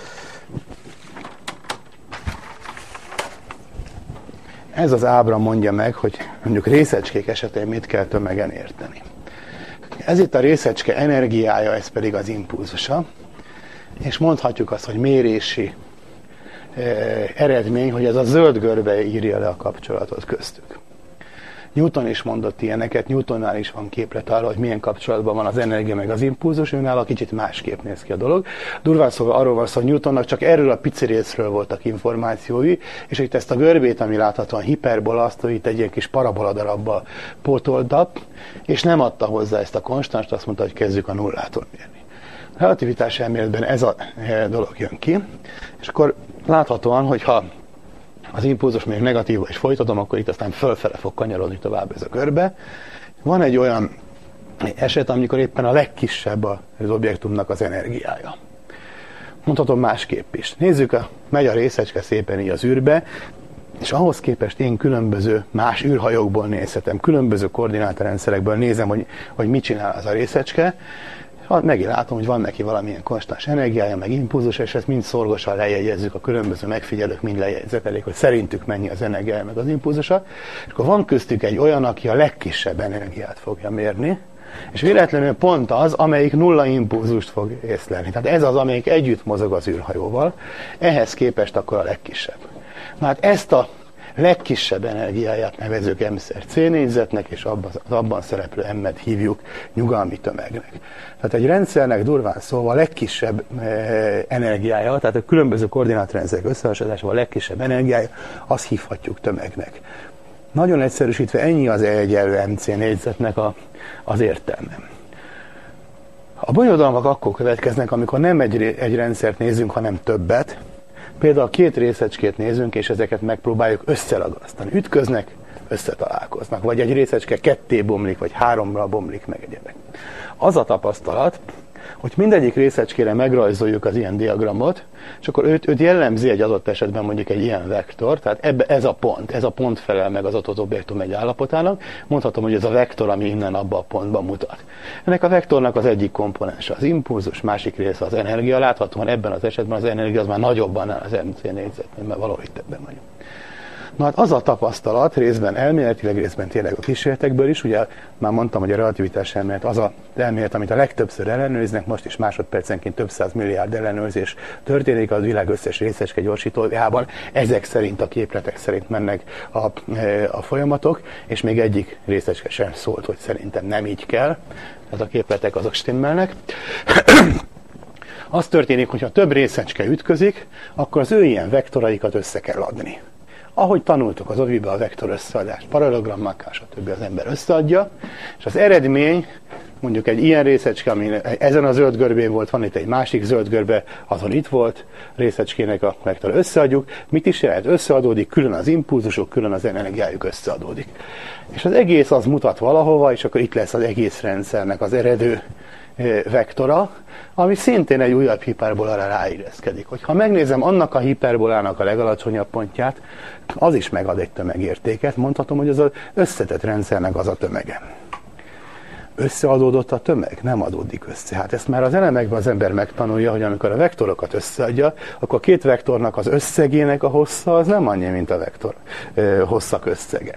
Ez az ábra mondja meg, hogy mondjuk részecskék esetén mit kell tömegen érteni. Ez itt a részecske energiája, ez pedig az impulzusa. És mondhatjuk azt, hogy mérési eh, eredmény, hogy ez a zöld görbe írja le a kapcsolatot köztük. Newton is mondott ilyeneket, Newtonnál is van képlet arra, hogy milyen kapcsolatban van az energia meg az impulzus, őnála kicsit másképp néz ki a dolog. Durván szóval arról van szó, hogy Newtonnak csak erről a pici részről voltak információi, és itt ezt a görbét, ami láthatóan hiperbola, azt itt egy ilyen kis parabola darabbal pótolta, és nem adta hozzá ezt a konstanst, azt mondta, hogy kezdjük a nullától mérni. A relativitás elméletben ez a dolog jön ki, és akkor láthatóan, hogyha az impulzus még negatívba is folytatom, akkor itt aztán fölfele fog kanyarodni tovább ez a körbe. Van egy olyan eset, amikor éppen a legkisebb az objektumnak az energiája. Mondhatom másképp is. Nézzük, a, megy a részecske szépen így az űrbe, és ahhoz képest én különböző más űrhajókból nézhetem, különböző koordinátorrendszerekből nézem, hogy, hogy mit csinál az a részecske. Megint látom, hogy van neki valamilyen konstans energiája, meg impulzus, és ezt mind szorgosan lejegyezzük, a különböző megfigyelők mind lejegyzetelik, hogy szerintük mennyi az energiája, meg az impulzusa. És akkor van köztük egy olyan, aki a legkisebb energiát fogja mérni, És véletlenül pont az, amelyik nulla impulzust fog észlelni. Tehát ez az, amelyik együtt mozog az űrhajóval, ehhez képest akkor a legkisebb. Na hát ezt a legkisebb energiáját nevezzük M-szer C négyzetnek, és abban, az abban szereplő M-et hívjuk nyugalmi tömegnek. Tehát egy rendszernek durván szólva a legkisebb e, energiája, tehát a különböző koordinátrendszerek összehasonlításával a legkisebb energiája, azt hívhatjuk tömegnek. Nagyon egyszerűsítve ennyi az E egyenlő M C négyzetnek a, az értelme. A bonyodalmak akkor következnek, amikor nem egy, egy rendszert nézünk, hanem többet. Például két részecskét nézünk, és ezeket megpróbáljuk összeragasztani. Ütköznek, összetalálkoznak. Vagy egy részecske ketté bomlik, vagy háromra bomlik meg egyebek. Az a tapasztalat, hogy mindegyik részecskére megrajzoljuk az ilyen diagramot, és akkor őt, őt jellemzi egy adott esetben mondjuk egy ilyen vektor, tehát ebbe ez a pont, ez a pont felel meg az adott objektum egy állapotának, mondhatom, hogy ez a vektor, ami innen abba a pontban mutat. Ennek a vektornak az egyik komponense az impulzus, másik része az energia, láthatóan ebben az esetben az energia az már nagyobban áll az M C négyzetben, mert valahogy ebben vagyunk. Na hát az a tapasztalat, részben elméletileg, részben tényleg a kísérletekből is, ugye már mondtam, hogy a relativitás elmélet az a elmélet, amit a legtöbbször ellenőriznek, most is másodpercenként több száz milliárd ellenőrzés történik az világ összes részecske gyorsítójában, ezek szerint, a képletek szerint mennek a, a folyamatok, és még egyik részecske sem szólt, hogy szerintem nem így kell, tehát a képletek azok stimmelnek. Az történik, hogyha több részecske ütközik, akkor az ő ilyen vektoraikat össze kell adni. Ahogy tanultuk az ovibe a vektor összeadást, paralelogrammákkal, stb. Az ember összeadja, és az eredmény, mondjuk egy ilyen részecske, ami ezen a zöld görbén volt, van itt egy másik zöld görbe, azon itt volt, részecskének a vektor összeadjuk, mit is jelent? Összeadódik, külön az impulzusok, külön az energiájuk összeadódik. És az egész az mutat valahova, és akkor itt lesz az egész rendszernek az eredő vektora, ami szintén egy újabb hiperbolára ráilleszkedik. Hogyha megnézem annak a hiperbolának a legalacsonyabb pontját, az is megad egy tömegértéket, mondhatom, hogy az az összetett rendszernek az a tömege. Összeadódott a tömeg? Nem adódik össze. Hát ezt már az elemekben az ember megtanulja, hogy amikor a vektorokat összeadja, akkor a két vektornak az összegének a hossza az nem annyi, mint a vektor ö, hosszak összege.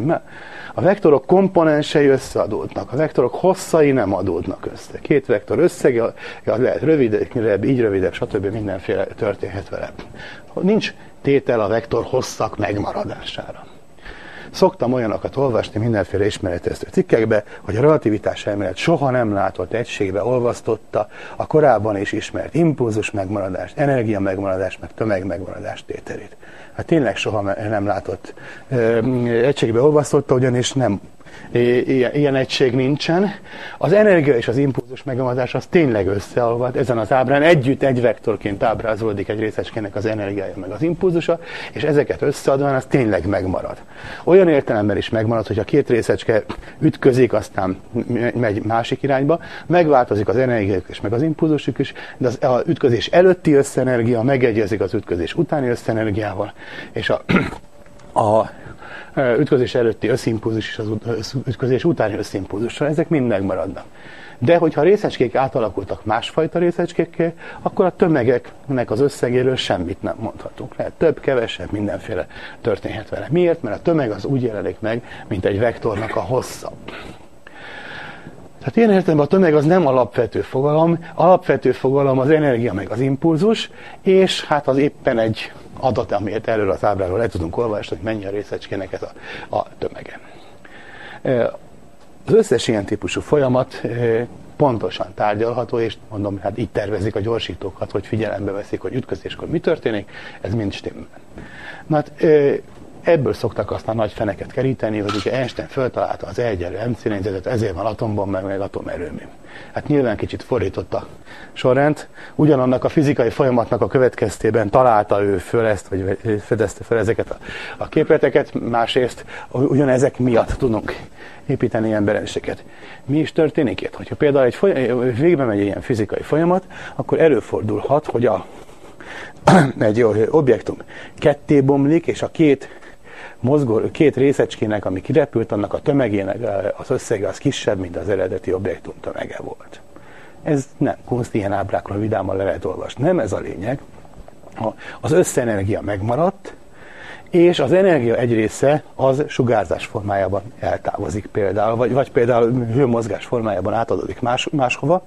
A vektorok komponensei összeadódnak, a vektorok hosszai nem adódnak össze. Két vektor összege, az lehet rövidebb, így rövidebb, stb. Mindenféle történhet vele. Nincs tétel a vektor hosszak megmaradására. Szoktam olyanokat olvasni mindenféle ismeretező cikkekbe, hogy a relativitás elmélet soha nem látott egységbe olvasztotta a korábban is ismert impulzus megmaradást, energia megmaradást, meg tömeg megmaradást tételét. Hát tényleg soha nem látott egységbe olvasztotta, ugyanis nem ilyen, ilyen egység nincsen. Az energia és az impulzus megamadás az tényleg összeolvad. Ezen az ábrán együtt egy vektorként ábrázolódik egy részecskének az energiája meg az impulzusa, és ezeket összeadván az tényleg megmarad. Olyan értelemben is megmarad, hogy a két részecske ütközik, aztán megy másik irányba, megváltozik az energiájuk és meg az impulzusuk is, de az, az ütközés előtti összenergia megegyezik az ütközés utáni összenergiával, és a, a ütközés előtti összimpulzus és az ütközés utáni összimpulzussal, ezek mind megmaradnak. De hogyha a részecskék átalakultak másfajta részecskékké, akkor a tömegeknek az összegéről semmit nem mondhatunk. Lehet több, kevesebb, mindenféle történhet vele. Miért? Mert a tömeg az úgy jelenik meg, mint egy vektornak a hossza. Tehát ilyen értelemben a tömeg az nem alapvető fogalom, alapvető fogalom az energia meg az impulzus, és hát az éppen egy adat, amit előre az ábráról le tudunk olvasni, hogy mennyi a részecskének ez a, a tömege. Az összes ilyen típusú folyamat pontosan tárgyalható, és mondom, hát így tervezik a gyorsítókat, hogy figyelembe veszik, hogy ütközéskor mi történik, ez mind stimmel. Na hát ebből szoktak aztán nagy feneket keríteni, hogy ugye Einstein föltalálta az E egyenlő M C négyzetet, ezért van atombomba, meg atomerőmű. Hát nyilván kicsit fordított a sorrend, ugyanannak a fizikai folyamatnak a következtében találta ő föl ezt, vagy fedezte fel ezeket a, a képleteket, másrészt ugyanezek miatt tudunk építeni ilyen berendezéseket. Mi is történik itt? Hogyha például egy folyam, végbe megy egy ilyen fizikai folyamat, akkor előfordulhat, hogy a, egy objektum ketté bomlik, és a két mozgó, két részecskének, ami kirepült, annak a tömegének az összege az kisebb, mint az eredeti objektum tömege volt. Ez nem kunst, ilyen ábrákról vidáman le lehet olvasni. Nem ez a lényeg. Az összenergia megmaradt, és az energia egy része az sugárzás formájában eltávozik például, vagy, vagy például hőmozgás formájában átadódik más, máshova.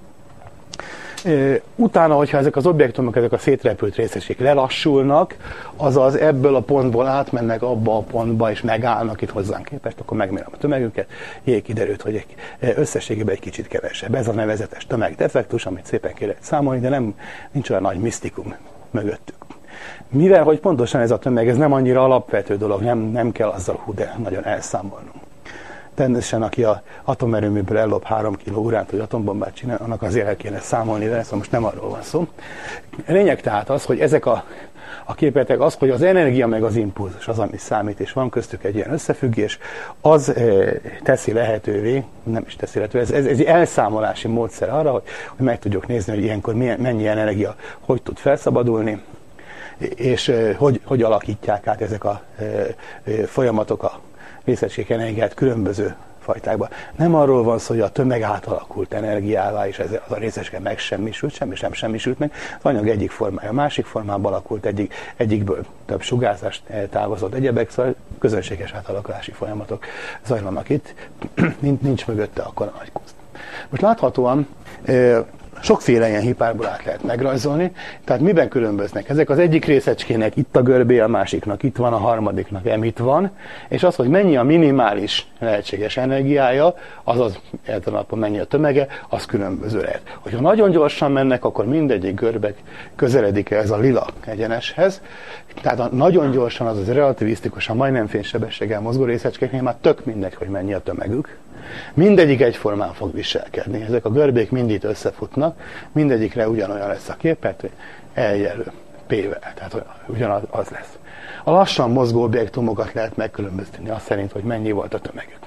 Utána, hogyha ezek az objektumok, ezek a szétrepült részecskék lelassulnak, azaz ebből a pontból átmennek abba a pontba, és megállnak itt hozzánk képest, akkor megmérem a tömegüket, jé, kiderült, hogy egy, összességében egy kicsit kevesebb. Ez a nevezetes tömegdefektus, amit szépen ki lehet számolni, de nem, nincs olyan nagy misztikum mögöttük. Mivel, hogy pontosan ez a tömeg, ez nem annyira alapvető dolog, nem, nem kell azzal hú, de nagyon elszámolnunk. Természetesen, aki az atomerőműből ellop három kiló uránt, hogy atombombát csinál, annak azért el kéne számolni, de szóval most nem arról van szó. A lényeg tehát az, hogy ezek a, a képletek, az, hogy az energia meg az impulzus az, ami számít, és van köztük egy ilyen összefüggés, az e, teszi lehetővé, nem is teszi lehetővé, ez, ez, ez egy elszámolási módszer arra, hogy, hogy meg tudjuk nézni, hogy ilyenkor milyen, mennyi energia hogy tud felszabadulni, és e, hogy, hogy alakítják át ezek a e, e, folyamatok a részecskék energiát különböző fajtákban. Nem arról van szó, hogy a tömeg átalakult energiává, és ez az a részecske megsemmisült, semmi sem semmisült meg. Az anyag egyik formája, másik formában alakult, egyik, egyikből több sugárzást távozott, egyebek, szóval közönséges átalakulási folyamatok zajlanak itt, nincs mögötte akkor a nagy kuszt. Most láthatóan sokféle ilyen hiperbolát lehet megrajzolni, tehát miben különböznek? Ezek az egyik részecskének itt a görbé, a másiknak itt van, a harmadiknak em itt van, és az, hogy mennyi a minimális lehetséges energiája, azaz általában mennyi a tömege, az különböző lehet. Hogyha nagyon gyorsan mennek, akkor mindegyik görbe közeledik ez a lila egyeneshez, tehát a nagyon gyorsan, azaz relativisztikusan, majdnem fénysebességgel mozgó részecskéknél már tök mindegy, hogy mennyi a tömegük. Mindegyik egyformán fog viselkedni. Ezek a görbék mind itt összefutnak, mindegyikre ugyanolyan lesz a képet, hogy eljelő P-vel, tehát ugyanaz az lesz. A lassan mozgó objektumokat lehet megkülönböztetni azt szerint, hogy mennyi volt a tömegük.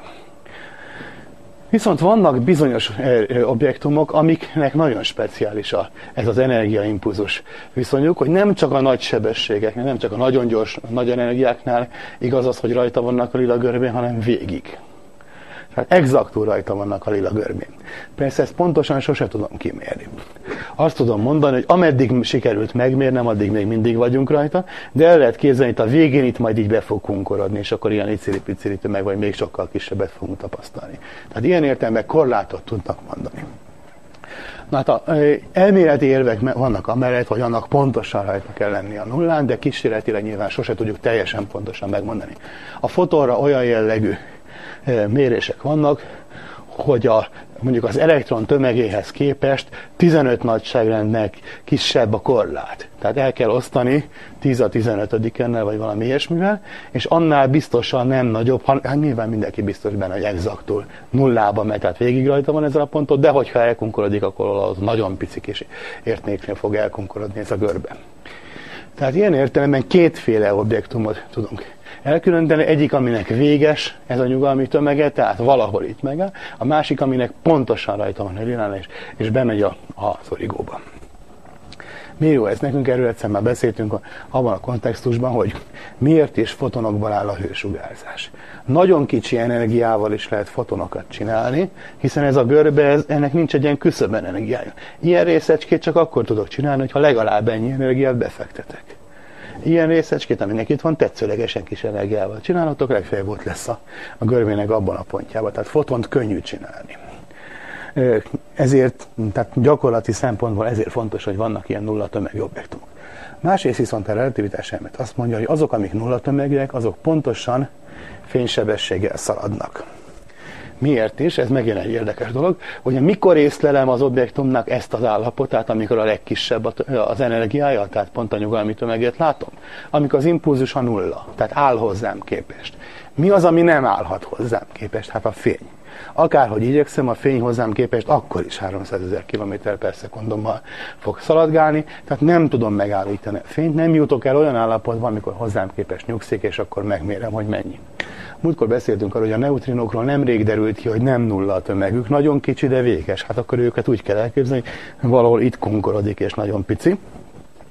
Viszont vannak bizonyos objektumok, amiknek nagyon speciális a, ez az energiaimpulzus viszonyuk, hogy nem csak a nagy sebességeknél, nem csak a nagyon gyors, nagy energiáknál igaz az, hogy rajta vannak a lila görbén, hanem végig. Tehát exaktul rajta vannak a lila görbén. Persze ezt pontosan sose tudom kimérni. Azt tudom mondani, hogy ameddig sikerült megmérnem, addig még mindig vagyunk rajta, de el lehet képzelni, hogy a végén itt majd így be fog kunkorodni, és akkor ilyen iciri-piciri tömeg, vagy még sokkal kisebbet fogunk tapasztalni. Tehát ilyen értelemben korlátot tudnak mondani. Na hát a elméleti érvek vannak amellett, hogy annak pontosan rajta kell lenni a nullán, de kísérletileg nyilván sose tudjuk teljesen pontosan megmondani. A fotonra olyan jellegű mérések vannak, hogy a, mondjuk az elektron tömegéhez képest tizenöt nagyságrendnek kisebb a korlát. Tehát el kell osztani tíz a tizenötödikennel, vagy valami ilyesmivel, és annál biztosan nem nagyobb, hát nyilván mindenki biztos benne, hogy exaktul nullába megy, tehát végig rajta van ezzel a pontot, de hogyha elkunkorodik, akkor az nagyon pici kis értéknél fog elkunkorodni ez a görbe. Tehát ilyen értelemben kétféle objektumot tudunk elkülöníteni, egyik, aminek véges ez a nyugalmi tömege, tehát valahol itt megáll, a másik, aminek pontosan rajta van a lilán, és, és bemegy a, az origóba. Mi jó ez nekünk? Erről egyszer már beszéltünk abban a kontextusban, hogy miért is fotonokból áll a hősugárzás. Nagyon kicsi energiával is lehet fotonokat csinálni, hiszen ez a görbe, ez, ennek nincs egy ilyen küszöbb energiája. Ilyen részecskét csak akkor tudok csinálni, hogyha legalább ennyi energiát befektetek. Ilyen részecskét, aminek itt van, tetszőlegesen kis energiával csinálhatok, legfeljebb ott lesz a, a görbének abban a pontjában. Tehát fotont könnyű csinálni. Ezért, tehát gyakorlati szempontból ezért fontos, hogy vannak ilyen nulla tömegű objektumok. Másrészt viszont a relativitás elmélet azt mondja, hogy azok, amik nulla tömegűek, azok pontosan fénysebességgel szaladnak. Miért is? Ez megint egy érdekes dolog, hogy mikor észlelem az objektumnak ezt az állapotát, amikor a legkisebb az energiája, tehát pont a nyugalmi tömegét látom, amikor az impulzus a nulla, tehát áll hozzám képest. Mi az, ami nem állhat hozzám képest? Hát a fény. Akárhogy igyekszem, a fény hozzám képest akkor is háromszázezer kilométer per szekundummal fog szaladgálni, tehát nem tudom megállítani a fényt, nem jutok el olyan állapotban, amikor hozzám képest nyugszik, és akkor megmérem, hogy mennyi. Múltkor beszéltünk arról, hogy a neutrinokról nemrég derült ki, hogy nem nulla a tömegük, nagyon kicsi, de véges. Hát akkor őket úgy kell elképzelni, hogy valahol itt kunkorodik, és nagyon pici.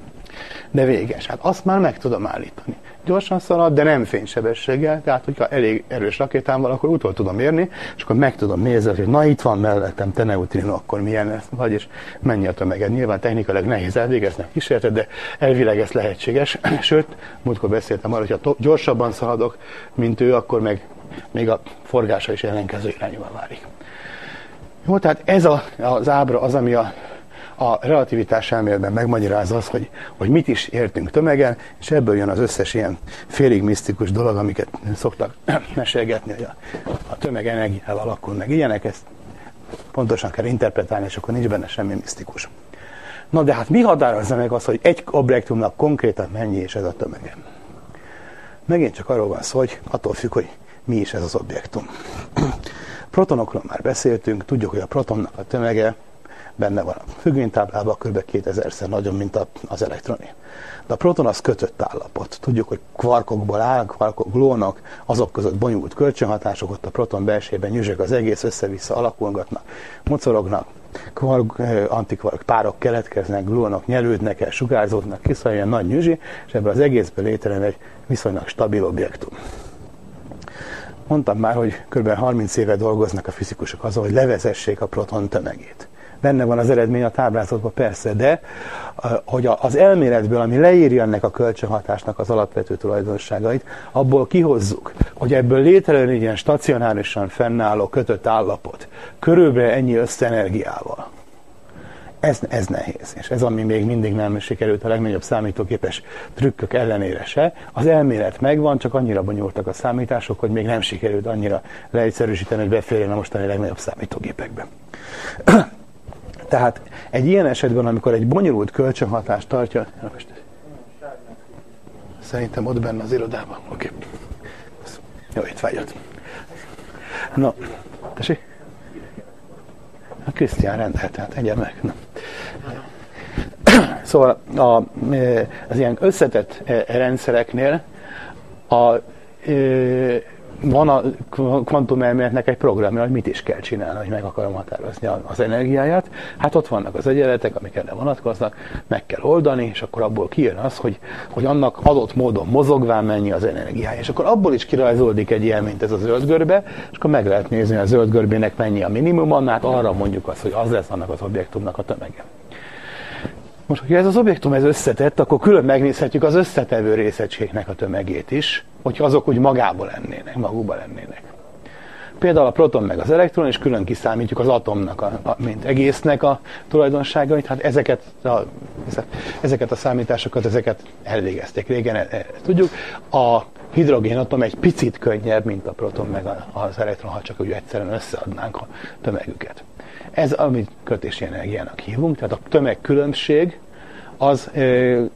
de véges. Hát azt már meg tudom állítani. Gyorsan szalad, de nem fénysebességgel, tehát hogyha elég erős rakétám van, akkor utol tudom érni, és akkor meg tudom nézni, hogy na itt van mellettem, te neutrino, akkor milyen lesz, vagy, és mennyi a tömeged. Nyilván technikailag nehéz elvégezni a kísérletet, de elvileg ez lehetséges. Sőt, múltkor beszéltem arra, hogy ha gyorsabban szaladok, mint ő, akkor meg még a forgása is ellenkező irányba válik. Jó, tehát ez a, az ábra az, ami a A relativitás elméletben megmagyarázza az, hogy, hogy mit is értünk tömegen, és ebből jön az összes ilyen félig misztikus dolog, amiket szoktak mesélgetni, hogy a, a tömeg energiával alakul meg ilyenek, ezt pontosan kell interpretálni, és akkor nincs benne semmi misztikus. Na de hát mi határozza meg azt, hogy egy objektumnak konkrétan mennyi és ez a tömege? Megint csak arról van szó, hogy attól függ, hogy mi is ez az objektum. Protonokról már beszéltünk, tudjuk, hogy a protonnak a tömege benne van a függvénytáblában, kb. kétezerszer nagyobb, mint az elektroné. De a proton az kötött állapot. Tudjuk, hogy kvarkokból áll, kvarkok glónak, azok között bonyolult kölcsönhatások, ott a proton belsejében nyüzsög az egész, össze-vissza alakulgatnak, mocorognak, kvark, antikvark párok keletkeznek, glónak nyelődnek el, sugárzódnak, kiszalja ilyen nagy nyüzsi, és ebből az egészből létrejön egy viszonylag stabil objektum. Mondtam már, hogy kb. harminc éve dolgoznak a fizikusok azon, hogy levezessék a proton tömegét. Benne van az eredmény a táblázatban persze, de hogy az elméletből, ami leírja ennek a kölcsönhatásnak az alapvető tulajdonságait, abból kihozzuk, hogy ebből létrejön egy ilyen stacionárisan fennálló kötött állapot, körülbelül ennyi összenergiával. Ez, ez nehéz, és ez, ami még mindig nem sikerült a legnagyobb számítógépes trükkök ellenére se. Az elmélet megvan, csak annyira bonyolultak a számítások, hogy még nem sikerült annyira leegyszerűsíteni, hogy beférjen a mostani legnagyobb számítógépekbe. Tehát egy ilyen esetben, amikor egy bonyolult kölcsönhatást tartja, szerintem ott benne az irodában. Oké. Okay. Jó étvágyat. No, tessék? A Krisztián rendelt, tehát egyen meg. Na. Szóval a, az ilyen összetett rendszereknél a, van a kvantumelméletnek egy programja, hogy mit is kell csinálni, hogy meg akarom határozni az energiáját. Hát ott vannak az egyenletek, amik erre vonatkoznak, meg kell oldani, és akkor abból kijön az, hogy, hogy annak adott módon mozogván mennyi az energiája. És akkor abból is kirajzolódik egy ilyen, mint ez a zöld görbe, és akkor meg lehet nézni, hogy a zöld görbének mennyi a minimum, hát arra mondjuk azt, hogy az lesz annak az objektumnak a tömege. Most, hogyha ez az objektum ez összetett, akkor külön megnézhetjük az összetevő részegységnek a tömegét is, hogyha azok úgy magából lennének, magukban lennének. Például a proton meg az elektron, és külön kiszámítjuk az atomnak, a, a, mint egésznek a tulajdonságait. Hát ezeket a, ezeket a számításokat, ezeket elvégezték régen, e, e, tudjuk. A hidrogénatom egy picit könnyebb, mint a proton meg az elektron, ha csak úgy egyszerűen összeadnánk a tömegüket. Ez, amit kötési energiának hívunk, tehát a tömegkülönbség az e,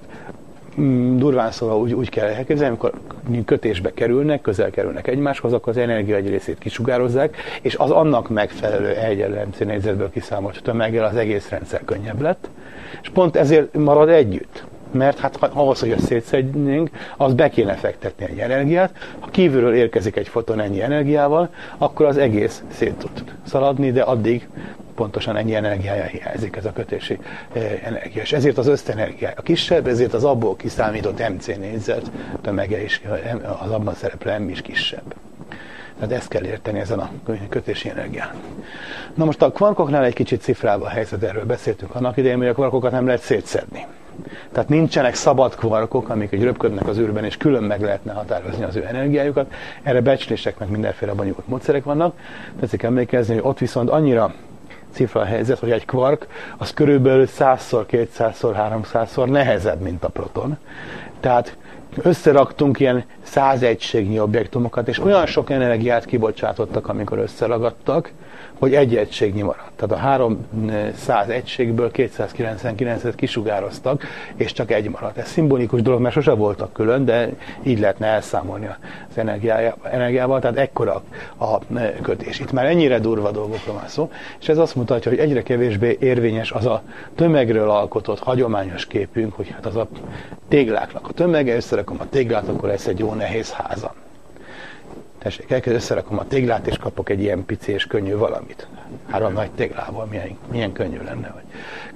durván szóval úgy, úgy kell elképzelni, amikor kötésbe kerülnek, közel kerülnek egymáshoz, akkor az energia egy részét kisugározzák, és az annak megfelelő egyenlő em cé négyzetből kiszámolt tömeggel az egész rendszer könnyebb lett, és pont ezért marad együtt. Mert hát ahhoz, hogy ezt szétszednénk, az be kéne fektetni egy energiát. Ha kívülről érkezik egy foton ennyi energiával, akkor az egész szét tud szaladni, de addig pontosan ennyi energiája hiányzik, ez a kötési energia. És ezért az összenergiája kisebb, ezért az abból kiszámított em cé négyzet tömege is, az abban szereplő M is kisebb. Tehát ezt kell érteni ezen a kötési energián. Na most a kvarkoknál egy kicsit cifrálva a helyzet, erről beszéltünk annak idején, hogy a kvarkokat nem lehet szétszedni. Tehát nincsenek szabad kvarkok, amik egy röpködnek az űrben, és külön meg lehetne határozni az ő energiájukat. Erre becsléseknek mindenféle bonyolult módszerek vannak. Tetszik emlékezni, hogy ott viszont annyira cifra a helyzet, hogy egy kvark az körülbelül százszor, kétszázszor, háromszázszor nehezebb, mint a proton. Tehát összeraktunk ilyen száz egységnyi objektumokat, és olyan sok energiát kibocsátottak, amikor összeragadtak, hogy egy egységnyi maradt. Tehát a háromszáz egységből kétszázkilencvenkilencet kisugároztak, és csak egy maradt. Ez szimbolikus dolog, mert sose voltak külön, de így lehetne elszámolni az energiával, tehát ekkora a kötés. Itt már ennyire durva dolgokról van szó, és ez azt mutatja, hogy egyre kevésbé érvényes az a tömegről alkotott hagyományos képünk, hogy hát az a tégláknak a tömege, összerakom a téglát, akkor ez egy jó nehéz házam. Tessék, elkezd összerakom a téglát, és kapok egy ilyen pici és könnyű valamit. Három nagy téglával milyen, milyen könnyű lenne. Vagy.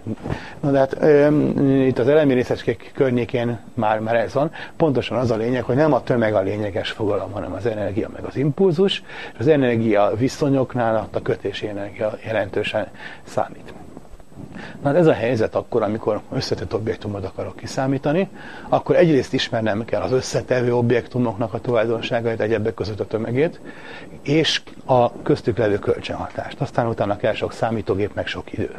Na de hát e, itt az elemi részecskék környékén már, már ez van. Pontosan az a lényeg, hogy nem a tömeg a lényeges fogalom, hanem az energia meg az impulzus, és az energia viszonyoknál a kötési energia jelentősen számít. Na hát ez a helyzet akkor, amikor összetett objektumot akarok kiszámítani, akkor egyrészt ismernem kell az összetevő objektumoknak a tulajdonságait, egyebek között a tömegét, és a köztük levő kölcsönhatást. Aztán utána kell sok számítógép, meg sok idő.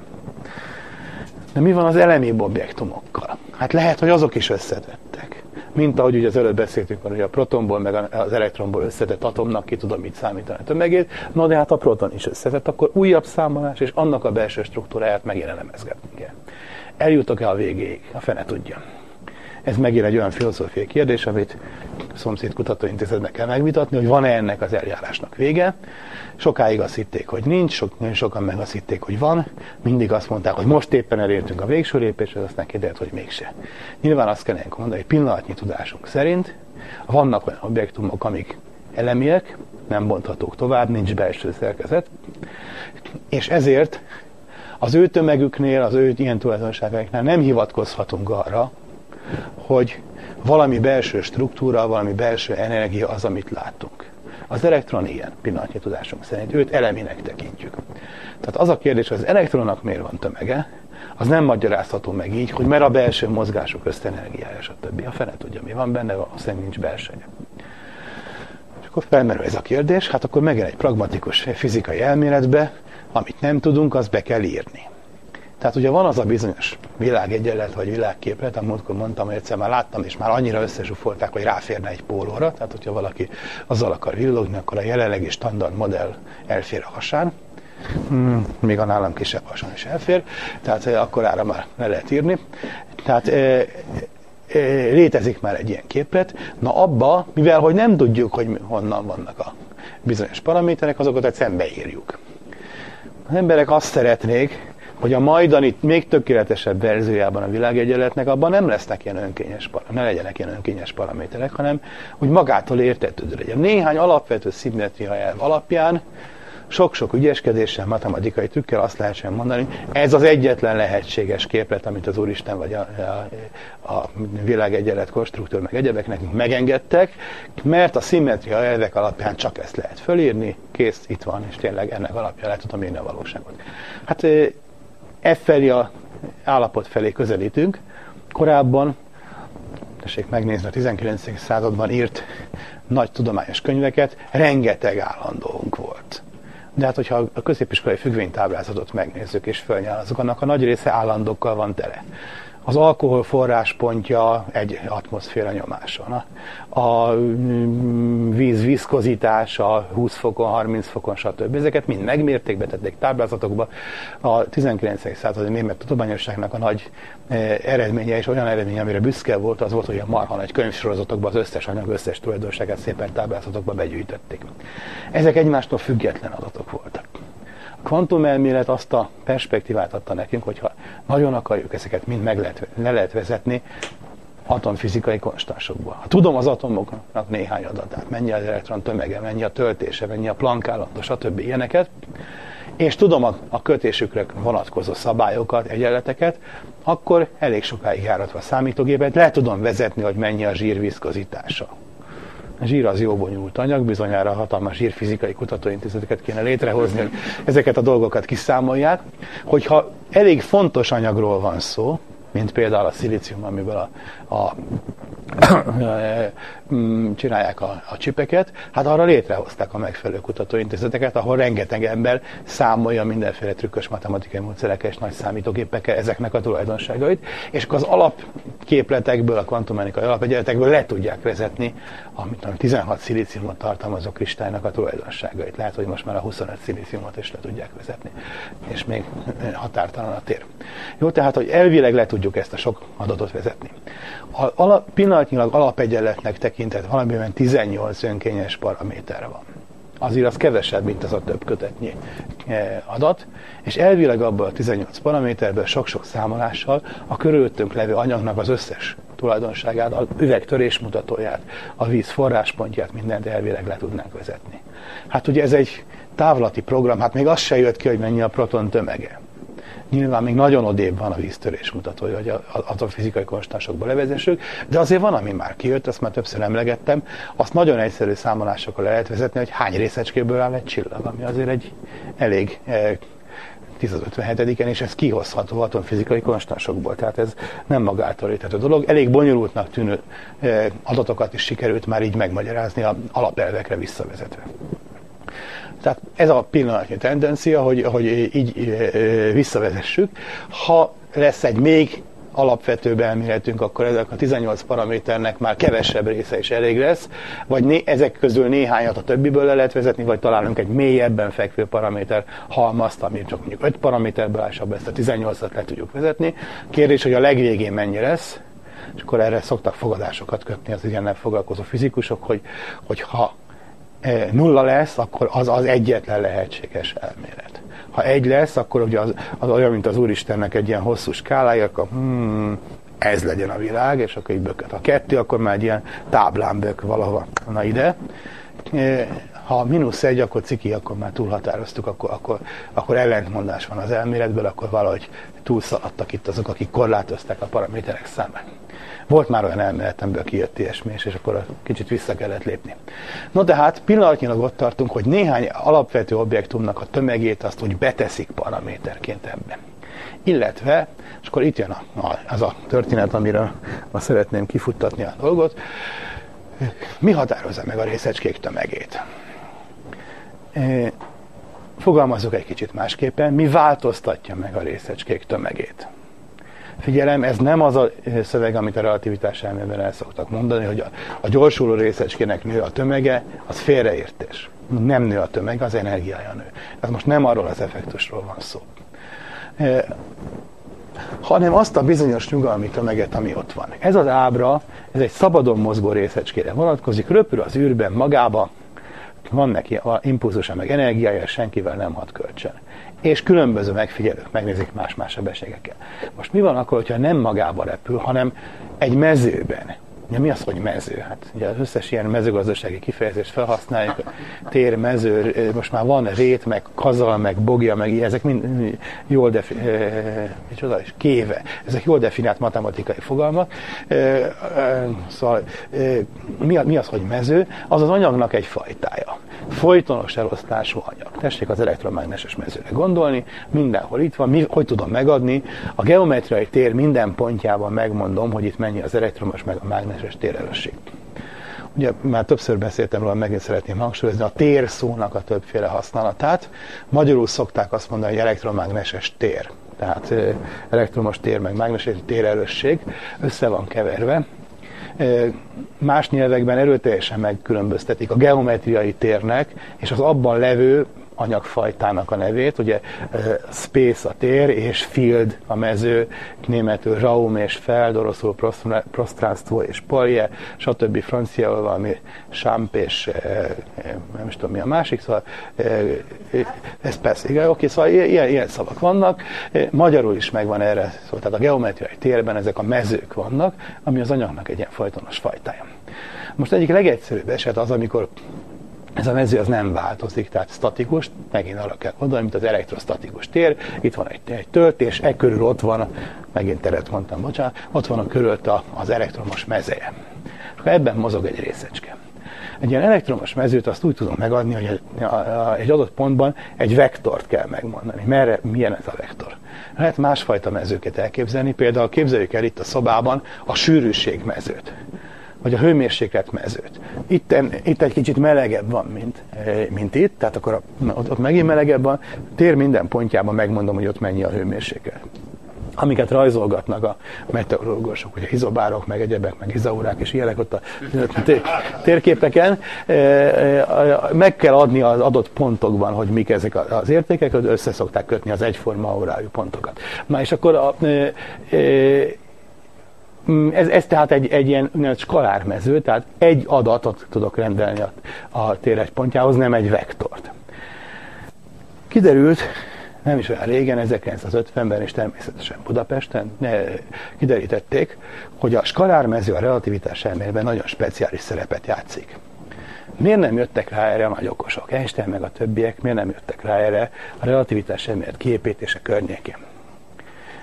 De mi van az elemibb objektumokkal? Hát lehet, hogy azok is összetettek. Mint ahogy ugye az előbb beszéltünk, hogy a protonból meg az elektronból összetett atomnak ki tudom így számítani a tömegét, no de hát a proton is összetett, akkor újabb számolás, és annak a belső struktúráját megint elemezgetni kell. Eljutok-e a végéig? A fene tudja. Ez megint egy olyan filozófiai kérdés, amit a szomszéd kutatóintézetben kell megvitatni, hogy van-e ennek az eljárásnak vége. Sokáig azt hitték, hogy nincs, sok, nagyon sokan meg azt hitték, hogy van. Mindig azt mondták, hogy most éppen elértünk a végső lépéshez, aztán kiderült, hogy mégse. Nyilván azt kell mondani, hogy pillanatnyi tudásunk szerint vannak olyan objektumok, amik elemiek, nem bonthatók tovább, nincs belső szerkezet, és ezért az ő tömegüknél, az ő ilyen tulajdonságaiknál nem hivatkozhatunk arra, hogy valami belső struktúra, valami belső energia az, amit látunk. Az elektron ilyen, pillanatnyi tudásunk szerint, őt eleminek tekintjük. Tehát az a kérdés, hogy az elektronnak miért van tömege, az nem magyarázható meg így, hogy mert a belső mozgások összenergiája, stb. A fene tudja, mi van benne, valószínűleg nincs belseje. És akkor felmerül ez a kérdés, hát akkor megint egy pragmatikus fizikai elméletbe, amit nem tudunk, azt be kell írni. Tehát ugye van az a bizonyos világegyenlet, vagy világképlet, amit múltkor mondtam, hogy egyszer már láttam, és már annyira összezsúfolták, hogy ráférne egy pólóra, tehát hogyha valaki azzal akar villogni, akkor a jelenlegi standard modell elfér a hasán, hmm, még a nálam kisebb hason is elfér, tehát akkor ára már le lehet írni. Tehát e, e, létezik már egy ilyen képlet, na abba, mivel hogy nem tudjuk, hogy honnan vannak a bizonyos paraméterek, azokat egyszerűen beírjuk. Az emberek azt szeretnék, hogy a majdani még tökéletesebb verziójában a világegyenletnek abban nem lesznek ilyen önkényes, ne legyenek ilyen önkényes paraméterek, hanem hogy magától értetődő legyen. Néhány alapvető szimmetria elv alapján sok-sok ügyeskedéssel, matematikai trükkel azt lehetsen mondani, ez az egyetlen lehetséges képlet, amit az Úristen vagy a, a, a világegyenlet konstruktőr meg egyebek nekünk megengedtek, mert a szimmetria elvek alapján csak ezt lehet fölírni, kész, itt van, és tényleg ennek alapján lehet tudom írni a valóságot. Hát e felé a állapot felé közelítünk. Korábban, tessék megnézni a tizenkilencedik században írt nagy tudományos könyveket, rengeteg állandóunk volt. De hát, hogyha a középiskolai függvénytáblázatot megnézzük és fölnyelazunk, annak a nagy része állandókkal van tele. Az alkohol forráspontja egy atmoszféra nyomáson. A víz viszkozitása húsz fokon, harminc fokon, stb. Ezeket mind megmérték, betették táblázatokba. A tizenkilencedik századi német tudományosságnak a nagy eredménye és olyan eredmény, amire büszke volt, az volt, hogy a marha nagy könyvsorozatokban az összes anyag, összes tulajdonságát szépen táblázatokba begyűjtötték. Ezek egymástól független adatok voltak. A kvantumelmélet azt a perspektívát adta nekünk, hogyha nagyon akarjuk, ezeket mind meg lehet, le lehet vezetni atomfizikai konstansokból. Ha tudom az atomoknak néhány adatát, mennyi az elektron tömege, mennyi a töltése, mennyi a Planck állandó, stb. Ilyeneket, és tudom a, a kötésükre vonatkozó szabályokat, egyenleteket, akkor elég sokáig járatva a számítógépet le tudom vezetni, hogy mennyi a zsír viszkozitása. A zsír az jó bonyolult anyag, bizonyára hatalmas zsírfizikai kutatóintézeteket kéne létrehozni, hogy ezeket a dolgokat kiszámolják. Hogyha elég fontos anyagról van szó, mint például a szilícium, amiből a, a, csinálják a, a csipeket, hát arra létrehozták a megfelelő kutatóintézeteket, ahol rengeteg ember számolja mindenféle trükkös matematikai módszerekkel és nagy számítógépekkel ezeknek a tulajdonságait, és akkor az alapképletekből, a kvantummechanikai alapegyenletekből le tudják vezetni a tizenhat szilíciumot tartalmazó kristálynak a tulajdonságait. Lehet, hogy most már a huszonöt szilíciumot is le tudják vezetni, és még határtalan a tér. Jó, tehát, hogy elvileg le tudjuk ezt a sok adatot vezetni. A alap, pillanatnyilag alapegyenletnek tekintett valamiben tizennyolc önkényes paraméter van. Azért az kevesebb, mint az a több kötetnyi adat, és elvileg abban a tizennyolc paraméterből sok-sok számolással a körülöttünk levő anyagnak az összes tulajdonságát, az üvegtörés mutatóját, a víz forráspontját, mindent elvileg le tudnánk vezetni. Hát ugye ez egy távlati program, hát még az se jött ki, hogy mennyi a proton tömege. Nyilván még nagyon odébb van a víztörés mutatója, hogy az a fizikai konstansokból levezessük, de azért van, ami már kijött, azt már többször emlegettem, azt nagyon egyszerű számolásokkal lehet vezetni, hogy hány részecskéből áll egy csillag, ami azért egy elég tíz az ötvenhetediken, és ez kihozható atomfizikai konstansokból. Tehát ez nem magától érthető dolog. Elég bonyolultnak tűnő adatokat is sikerült már így megmagyarázni a alapelvekre visszavezetve. Tehát ez a pillanatnyi tendencia, hogy, hogy így visszavezessük. Ha lesz egy még alapvetőbb elméletünk, akkor ezek a tizennyolc paraméternek már kevesebb része is elég lesz, vagy né- ezek közül néhányat a többiből le lehet vezetni, vagy találunk egy mélyebben fekvő paraméter halmazt, ami csak mondjuk öt paraméterből áll, és abban ezt a tizennyolcat le tudjuk vezetni. Kérdés, hogy a legvégén mennyi lesz, és akkor erre szoktak fogadásokat kötni az ilyennel foglalkozó fizikusok, hogy, hogy ha nulla lesz, akkor az az egyetlen lehetséges elmélet. Ha egy lesz, akkor ugye az, az olyan, mint az Úristennek egy ilyen hosszú skálája, akkor hmm, ez legyen a világ, és akkor így bököt. Ha kettő, akkor már egy ilyen táblán bök valahova. Na ide. Ha mínusz egy, akkor ciki, akkor már túlhatároztuk, akkor, akkor, akkor ellentmondás van az elméletből, akkor valahogy túlszaladtak itt azok, akik korlátozták a paraméterek számát. Volt már olyan elméletemből kijött ilyesmi, és akkor kicsit vissza kellett lépni. No de hát pillanatnyilag ott tartunk, hogy néhány alapvető objektumnak a tömegét azt úgy beteszik paraméterként ebben. Illetve, és akkor itt jön a, a, az a történet, amiről ma szeretném kifuttatni a dolgot, mi határozza meg a részecskék tömegét? Fogalmazzuk egy kicsit másképpen, mi változtatja meg a részecskék tömegét? Figyelem, ez nem az a szöveg, amit a relativitás elméletben el szoktak mondani, hogy a, a gyorsuló részecskének nő a tömege, az félreértés. Nem nő a tömeg, az energiája nő. Ez most nem arról az effektusról van szó. E, hanem azt a bizonyos nyugalmi tömeget, ami ott van. Ez az ábra, ez egy szabadon mozgó részecskére vonatkozik, röpül az űrben magába, van neki impulzusa meg energiája, senkivel nem hat kölcsön. És különböző megfigyelők megnézik más-más sebességekkel. Most mi van akkor, hogyha nem magába repül, hanem egy mezőben? Ja, mi az, hogy mező? Hát ugye az összes ilyen mezőgazdasági kifejezést felhasználjuk, tér, mező, most már van rét, meg kazal, meg bogja, meg ilyen, ezek mind jól definiált, kéve, ezek jól definiált matematikai fogalmak. Szóval mi az, hogy mező? Az az anyagnak egy fajtája. Folytonos elosztású anyag. Tessék az elektromágneses mezőre gondolni, mindenhol itt van, mi, hogy tudom megadni, a geometriai tér minden pontjában megmondom, hogy itt mennyi az elektromos meg a mágneses térerősség. Ugye már többször beszéltem róla, megint szeretném hangsúlyozni a tér szónak a többféle használatát. Magyarul szokták azt mondani, hogy elektromágneses tér. Tehát elektromos tér meg mágneses térerősség össze van keverve. Más nyelvekben erőteljesen megkülönböztetik a geometriai térnek és az abban levő anyagfajtának a nevét, ugye space a tér, és field a mező, németül Raum és Feld, oroszul prostranstvo és polje, stb. Franciául valami champ és nem is tudom mi a másik, szóval ez persze, igen, oké, szóval ilyen, ilyen szavak vannak, magyarul is megvan erre, szóval tehát a geometriai térben ezek a mezők vannak, ami az anyagnak egy ilyen folytonos fajtája. Most egyik legegyszerűbb eset az, amikor ez a mező az nem változik, tehát statikus, megint arra kell gondolni, mint az elektrostatikus tér, itt van egy, egy töltés, e körül ott van, megint teret mondtam, bocsánat, ott van a körült az elektromos mezeje. És ebben mozog egy részecske. Egy ilyen elektromos mezőt azt úgy tudom megadni, hogy egy, egy adott pontban egy vektort kell megmondani. Merre, milyen ez a vektor? Lehet másfajta mezőket elképzelni, például képzeljük el itt a szobában a sűrűség mezőt, vagy a hőmérséklet mezőt. Itt, itt egy kicsit melegebb van, mint, mint itt, tehát akkor a, ott, ott megint melegebb van, tér minden pontjában megmondom, hogy ott mennyi a hőmérséklet. Amiket rajzolgatnak a meteorológusok, ugye izobárok, meg egyebek, meg izaurák, és ilyenek ott a térképeken, meg kell adni az adott pontokban, hogy mik ezek az értékek, hogy össze szokták kötni az egyforma aurájú pontokat. Na és akkor a, Ez, ez tehát egy, egy ilyen skalármező, tehát egy adatot tudok rendelni a, a tér egy pontjához, nem egy vektort. Kiderült, nem is olyan régen, ezerkilencszázötvenben és természetesen Budapesten ne, kiderítették, hogy a skalármező a relativitás elméletben nagyon speciális szerepet játszik. Miért nem jöttek rá erre a nagy okosok? Einstein meg a többiek miért nem jöttek rá erre a relativitás elmélet kiépítése környékén?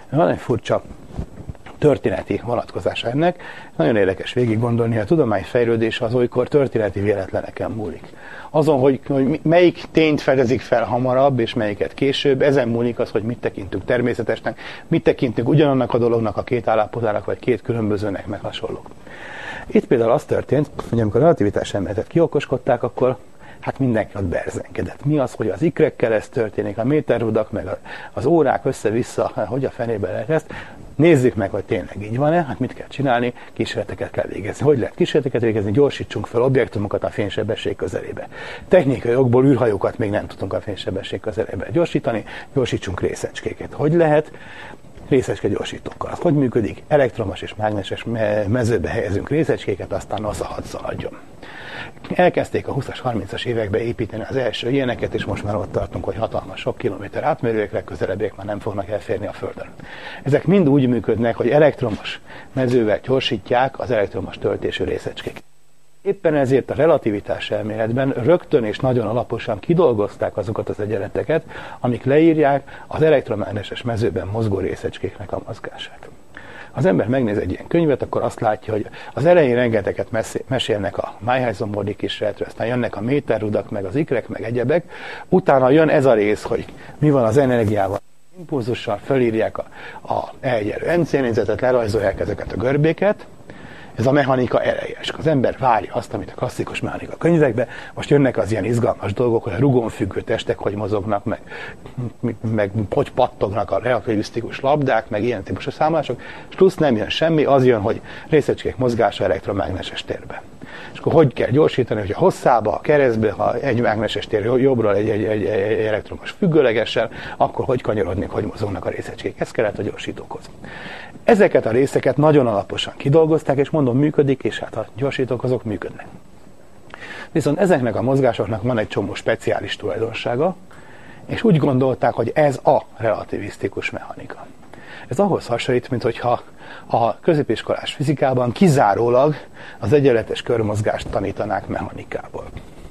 Van egy furcsa történeti vonatkozása ennek. Nagyon érdekes végig gondolni, hogy a tudomány fejlődése az olykor történeti véletleneken múlik. Azon, hogy, hogy melyik tényt fedezik fel hamarabb, és melyiket később, ezen múlik az, hogy mit tekintünk természetesnek, mit tekintünk ugyanannak a dolognak, a két állapotának, vagy két különbözőnek, meg hasonlók. Itt például az történt, hogy amikor a relativitás elméletet kiokoskodták, akkor hát mindenki ott berzenkedett. Mi az, hogy az ikrekkel ez történik, a méterrudak, meg az órák össze-vissza, hogy a fenében lehet ezt. Nézzük meg, hogy tényleg így van-e, hát mit kell csinálni, kísérleteket kell végezni. Hogy lehet kísérleteket végezni? Gyorsítsunk fel objektumokat a fénysebesség közelébe. Technikai okból űrhajókat még nem tudunk a fénysebesség közelébe gyorsítani, gyorsítsunk részecskéket. Hogy lehet? Részecske gyorsítókkal. Az hogy működik? Elektromos és mágneses mezőbe helyezünk részecskéket, aztán az a hadd szaladjon. Elkezdték a húszas, harmincas években építeni az első ilyeneket, és most már ott tartunk, hogy hatalmas sok kilométer átmérőek, legközelebbek már nem fognak elférni a Földön. Ezek mind úgy működnek, hogy elektromos mezővel gyorsítják az elektromos töltésű részecskéket. Éppen ezért a relativitás elméletben rögtön és nagyon alaposan kidolgozták azokat az egyenleteket, amik leírják az elektromágneses mezőben mozgó részecskéknek a mozgását. Ha az ember megnéz egy ilyen könyvet, akkor azt látja, hogy az elején rengeteget mesélnek a májhájzombori kísérletről, aztán jönnek a méterrudak, meg az ikrek, meg egyebek, utána jön ez a rész, hogy mi van az energiával, impulzussal, fölírják a, a eljáró em cé négyzetet, lerajzolják ezeket a görbéket. Ez a mechanika eleje, és az ember várja azt, amit a klasszikus mechanika könyvekben, most jönnek az ilyen izgalmas dolgok, hogy a rugonfüggő testek hogy mozognak, meg, meg hogy pattognak a relativisztikus labdák, meg ilyen típusú számolások, és plusz nem jön semmi, az jön, hogy részecskék mozgása elektromágneses térben. És akkor hogy kell gyorsítani, hogy a hosszába, a keresztbe, ha egy mágneses tér jobbról egy, egy, egy, egy elektromos függőlegessel, akkor hogy kanyarodnék, hogy mozognak a részecskék. Ez kellett a gyorsítókhoz. Ezeket a részeket nagyon alaposan kidolgozták, és mondom, működik, és hát a gyorsítók azok működnek. Viszont ezeknek a mozgásoknak van egy csomó speciális tulajdonsága, és úgy gondolták, hogy ez a relativisztikus mechanika. Ez ahhoz hasonlít, mintha a középiskolás fizikában kizárólag az egyenletes körmozgást tanítanák mechanikából.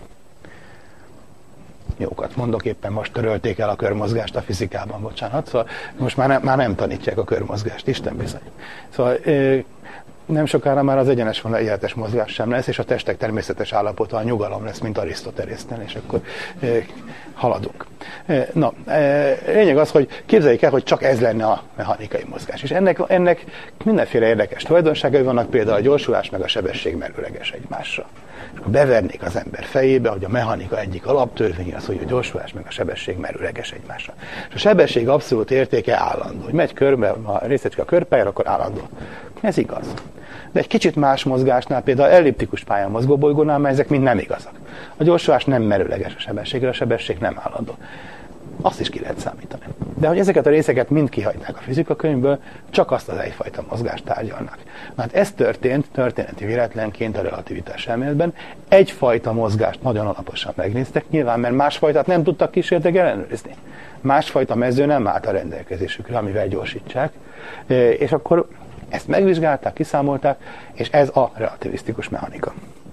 Jókat mondok, éppen most törölték el a körmozgást a fizikában, bocsánat, szóval most már nem, már nem tanítják a körmozgást, Isten bizony. Szóval nem sokára már az egyenes vonal egyenletes mozgás sem lesz, és a testek természetes állapota a nyugalom lesz, mint Arisztotelésznél, és akkor e, haladunk. E, na, e, lényeg az, hogy képzeljük el, hogy csak ez lenne a mechanikai mozgás. És ennek, ennek mindenféle érdekes tulajdonságai vannak, például a gyorsulás meg a sebesség merőleges egymásra. És akkor bevernék az ember fejébe, hogy a mechanika egyik alaptörvény az, hogy a gyorsulás meg a sebesség merőleges egymásra. És a sebesség abszolút értéke állandó. Hogy megy körbe, a részecske a körpályára, akkor állandó. Ez igaz. De egy kicsit más mozgásnál, például elliptikus pályán mozgó bolygónál, mert ezek mind nem igazak. A gyorsulás nem merőleges a sebességre, a sebesség nem állandó. Azt is ki lehet számítani. De hogy ezeket a részeket mind kihagyták a fizikakönyvből, csak azt az egyfajta mozgást tárgyalnak. Na hát ez történt történeti véletlenként a relativitás elméletben. Egyfajta mozgást nagyon alaposan megnéztek, nyilván, mert másfajtát nem tudtak kísérletek ellenőrizni. Másfajta mező nem állt a rendelkezésükre, amivel gyorsítsák. És akkor ezt megvizsgálták, kiszámolták, és ez a relativisztikus mechanika.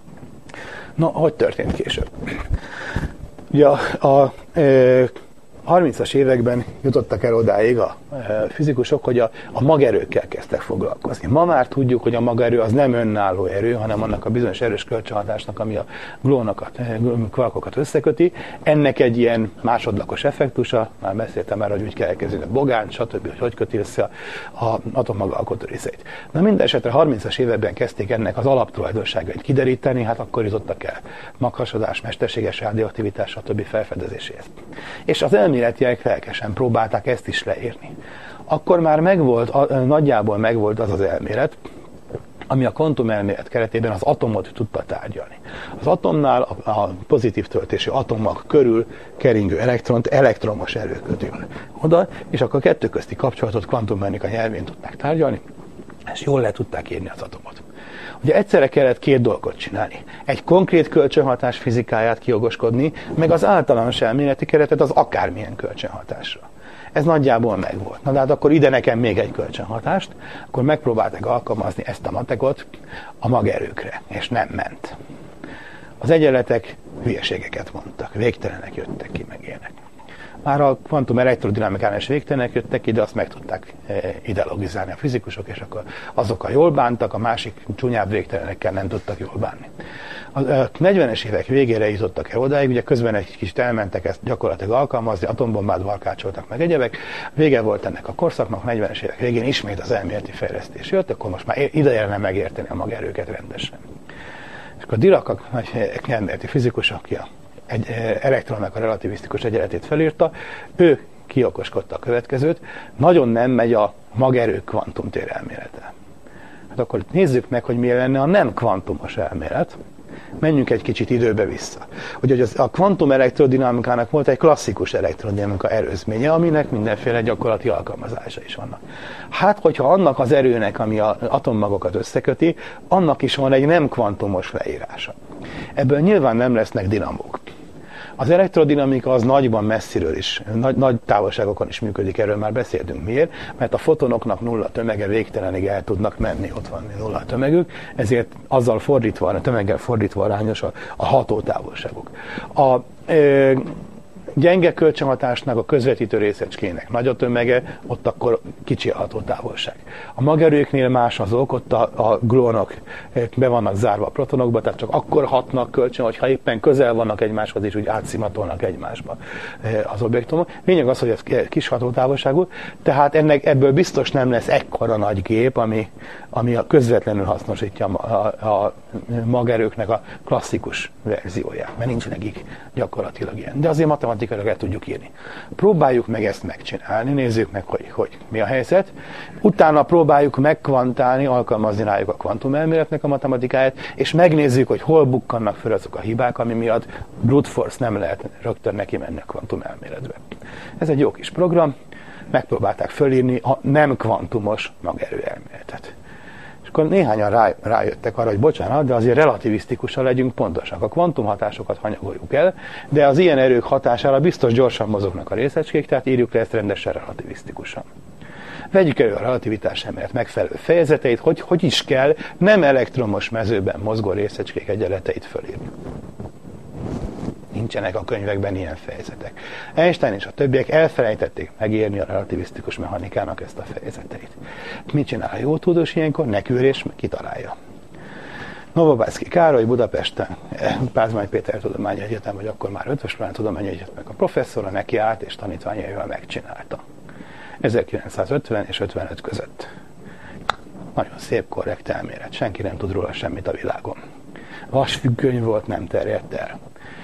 Na, hogy történt később? Ugye a, a, a harmincas években jutottak el odáig a fizikusok, hogy a, a magerőkkel kezdtek foglalkozni. Ma már tudjuk, hogy a magerő az nem önálló erő, hanem annak a bizonyos erős kölcsönhatásnak, ami a glónokat, kvarkokat összeköti. Ennek egy ilyen másodlagos effektusa, már beszéltem már, hogy úgy kell elkezdeni a bogánt, stb., hogy hogy köti össze az atommaga alkotó részeit. Na minden esetre harmincas években kezdték ennek az alaptulajdonságait kideríteni, hát akkor jutottak el maghasadás, mesterséges radioaktivitás, stb. Felfedezéséhez. És az elméletiek lelkesen próbálták ezt is leírni. Akkor már megvolt, nagyjából megvolt az az elmélet, ami a kvantumelmélet keretében az atomot tudta tárgyalni. Az atomnál a, a pozitív töltésű atommag körül keringő elektront elektromos erő köti oda, és akkor a kettő közti kapcsolatot kvantummechanika nyelvén tudták tárgyalni, és jól le tudták írni az atomot. Ugye egyszerre kellett két dolgot csinálni. Egy konkrét kölcsönhatás fizikáját kijogoskodni, meg az általános elméleti keretet az akármilyen kölcsönhatásra. Ez nagyjából megvolt. Na de hát akkor ide nekem még egy kölcsönhatást, akkor megpróbálták alkalmazni ezt a matekot a magerőkre, és nem ment. Az egyenletek hülyeségeket mondtak, végtelenek jöttek ki, meg ilyenek. Már a kvantum elektrodinamikánál is végtelenek jöttek ki, de azt meg tudták ideologizálni a fizikusok, és akkor azokkal jól bántak, a másik csúnyább végtelenekkel nem tudtak jól bánni. A negyvenes évek végére jutottak el odáig, ugye közben egy kicsit elmentek ezt gyakorlatilag alkalmazni, atombombát varkácsoltak meg egyebek. Vége volt ennek a korszaknak, negyvenes évek végén ismét az elméleti fejlesztés jött, akkor most már ideje lenne megérteni a magerőket rendesen. És akkor Dirac, a nagy elméleti fizikus, aki a egy elektronnak a relativisztikus egyenletét felírta, ő kiokoskodta a következőt, nagyon nem megy a magerő kvantumtér elmélete. Hát akkor nézzük meg, hogy milyen lenne a nem kvantumos elmélet. Menjünk egy kicsit időbe vissza. Ugye az, a kvantum elektrodinamikának volt egy klasszikus elektrodinamika erőzménye, aminek mindenféle gyakorlati alkalmazása is vannak. Hát, hogyha annak az erőnek, ami az atommagokat összeköti, annak is van egy nem kvantumos leírása. Ebből nyilván nem lesznek dinamók. Az elektrodinamika az nagyban messziről is, nagy, nagy távolságokon is működik, erről már beszéltünk. Miért? Mert a fotonoknak nulla tömege, végtelenig el tudnak menni, ott van nulla tömegük, ezért azzal fordítva, a tömeggel fordítva arányos a, a hatótávolságuk. A ö, gyenge kölcsönhatásnak, a közvetítő részecskének nagy a tömege, ott akkor kicsi a hatótávolság. A magerőknél más az ok, ott a, a gluonok be vannak zárva a protonokba, tehát csak akkor hatnak kölcsön, hogyha éppen közel vannak egymáshoz, és úgy átszimatolnak egymásba az objektumok. Lényeg az, hogy ez kis hatótávolságú, tehát ennek, ebből biztos nem lesz ekkora nagy gép, ami, ami a közvetlenül hasznosítja a, a, a magerőknek a klasszikus verzióját, mert nincs nekik gyakorlatilag ilyen. De azért matematikailag el tudjuk írni. Próbáljuk meg ezt megcsinálni, nézzük meg, hogy, hogy mi a helyzet. Utána próbáljuk megkvantálni, alkalmazni rájuk a kvantumelméletnek a matematikáját, és megnézzük, hogy hol bukkannak fel azok a hibák, ami miatt brute force nem lehet rögtön neki menni a kvantumelméletbe. Ez egy jó kis program, megpróbálták fölírni a nem kvantumos magerőelméletet. Akkor néhányan rá, rájöttek arra, hogy bocsánat, de azért relativisztikusan legyünk pontosak. A kvantumhatásokat hanyagoljuk el, de az ilyen erők hatására biztos gyorsan mozognak a részecskék, tehát írjuk le ezt rendesen relativisztikusan. Vegyük elő a relativitás elmélet megfelelő fejezeteit, hogy hogy is kell nem elektromos mezőben mozgó részecskék egyenleteit fölírni. Nincsenek a könyvekben ilyen fejezetek. Einstein és a többiek elfelejtették megírni a relativisztikus mechanikának ezt a fejezeteit. Mit csinál a jó tudós ilyenkor? Nekűrés, meg kitalálja. Novobászki Károly Budapesten, Pázmány Péter Tudományegyetem, vagy akkor már Ötvös Loránd Tudományegyetemnek a professzora neki állt, és tanítványaival megcsinálta. ezerkilencszázötven és ötvenöt között. Nagyon szép, korrekt elmélet. Senki nem tud róla semmit a világon. Vasfüggöny volt, nem terjedt el.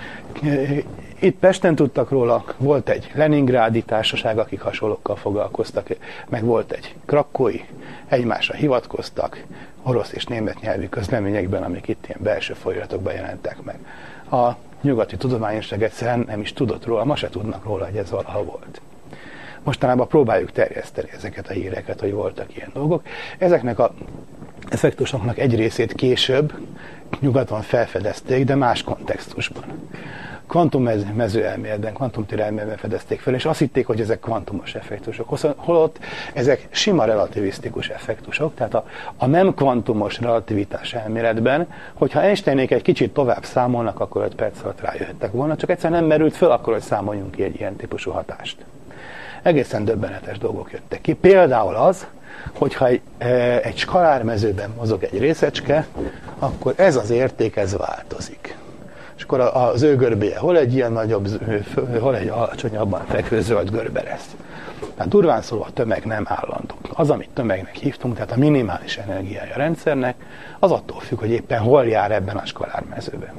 Itt Pesten tudtak róla, volt egy leningrádi társaság, akik hasonlókkal foglalkoztak, meg volt egy krakói, egymásra hivatkoztak, orosz és német nyelvű közleményekben, amik itt ilyen belső folyóiratokban jelentek meg. A nyugati tudományosság egyszerűen nem is tudott róla, ma se tudnak róla, hogy ez valaha volt. Mostanában próbáljuk terjeszteni ezeket a híreket, hogy voltak ilyen dolgok. Ezeknek az effektusoknak egy részét később nyugaton felfedezték, de más kontextusban. Kvantummező elméletben, kvantumtér elméletben fedezték fel, és azt hitték, hogy ezek kvantumos effektusok. Holott ezek sima relativisztikus effektusok, tehát a, a nem kvantumos relativitás elméletben, hogyha Einsteinék egy kicsit tovább számolnak, akkor öt perc alatt rájöhettek volna, csak egyszer nem merült föl, akkor hogy számoljunk ki egy ilyen típusú hatást. Egészen döbbenetes dolgok jöttek ki. Például az, hogyha egy, egy skalármezőben mozog egy részecske, akkor ez az érték, ez változik. És akkor az ő görbéje hol egy ilyen nagyobb, hol egy alacsonyabban fekvő zöld görbe lesz. Tehát durván szólva a tömeg nem állandó. Az, amit tömegnek hívtunk, tehát a minimális energiája a rendszernek, az attól függ, hogy éppen hol jár ebben a skalármezőben.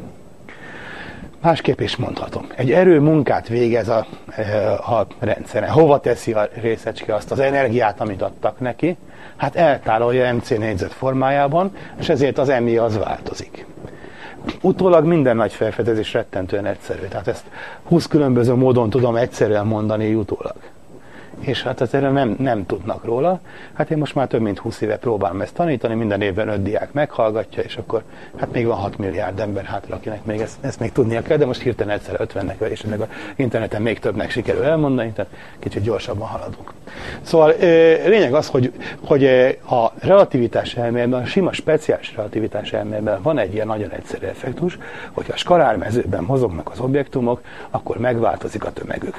Másképp is mondhatom. Egy erő munkát végez a, a rendszeren. Hova teszi a részecske azt az energiát, amit adtak neki? Hát eltárolja em cé négyzet formájában, és ezért az em i az változik. Utólag minden nagy felfedezés rettentően egyszerű. Tehát ezt húsz különböző módon tudom egyszerűen mondani utólag. És hát ezért nem, nem tudnak róla. Hát én most már több mint húsz éve próbálom ezt tanítani, minden évben öt diák meghallgatja, és akkor hát még van hat milliárd ember hátra, akinek még ezt, ezt még tudnia kell, de most hirtelen egyszer ötvennek, és ennek az interneten még többnek sikerül elmondani, tehát kicsit gyorsabban haladunk. Szóval lényeg az, hogy, hogy a relativitás elméletben, a sima speciális relativitás elméletben van egy ilyen nagyon egyszerű effektus, hogyha a skalármezőben mozognak az objektumok, akkor megváltozik a tömegük.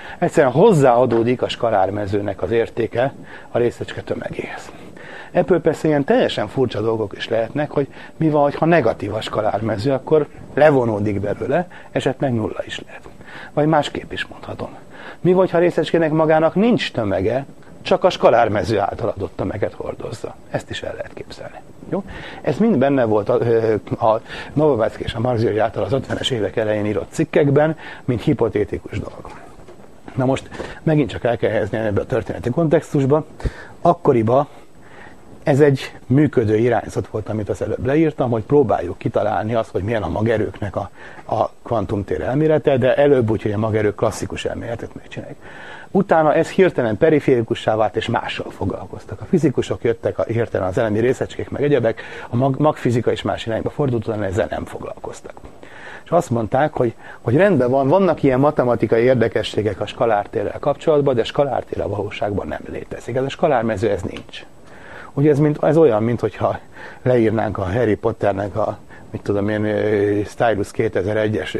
Egyszerűen hozzáadódik a skalármezőnek az értéke a részecske tömegéhez. Ebből persze ilyen teljesen furcsa dolgok is lehetnek, hogy mi van, ha negatív a skalármező, akkor levonódik belőle, esetleg nulla is lehet. Vagy másképp is mondhatom. Mi van, ha a részecskének magának nincs tömege, csak a skalármező által adott tömeget hordozza. Ezt is el lehet képzelni. Jó? Ez mind benne volt a, a Novovatsky és a Marzioli által az ötvenes évek elején írott cikkekben, mint hipotétikus dolog. Na most megint csak el kell helyezni ebbe a történeti kontextusba. Akkoriban ez egy működő irányzat volt, amit az előbb leírtam, hogy próbáljuk kitalálni azt, hogy milyen a magerőknek a, a kvantumtér elmélete, de előbb úgy, hogy a magerők klasszikus elméletet megcsináljuk. Utána ez hirtelen periférikussá vált, és mással foglalkoztak. A fizikusok jöttek a, hirtelen az elemi részecskék, meg egyebek, a mag, magfizika is más irányba fordult, utána ezzel nem foglalkoztak. És azt mondták, hogy, hogy rendben van, vannak ilyen matematikai érdekességek a skalártérrel kapcsolatban, de skalártér a valóságban nem létezik. Ez a skalármező, ez nincs. Ugye ez, mint, ez olyan, mintha leírnánk a Harry Potternek a, mit tudom én, Stylus kétezer-egyes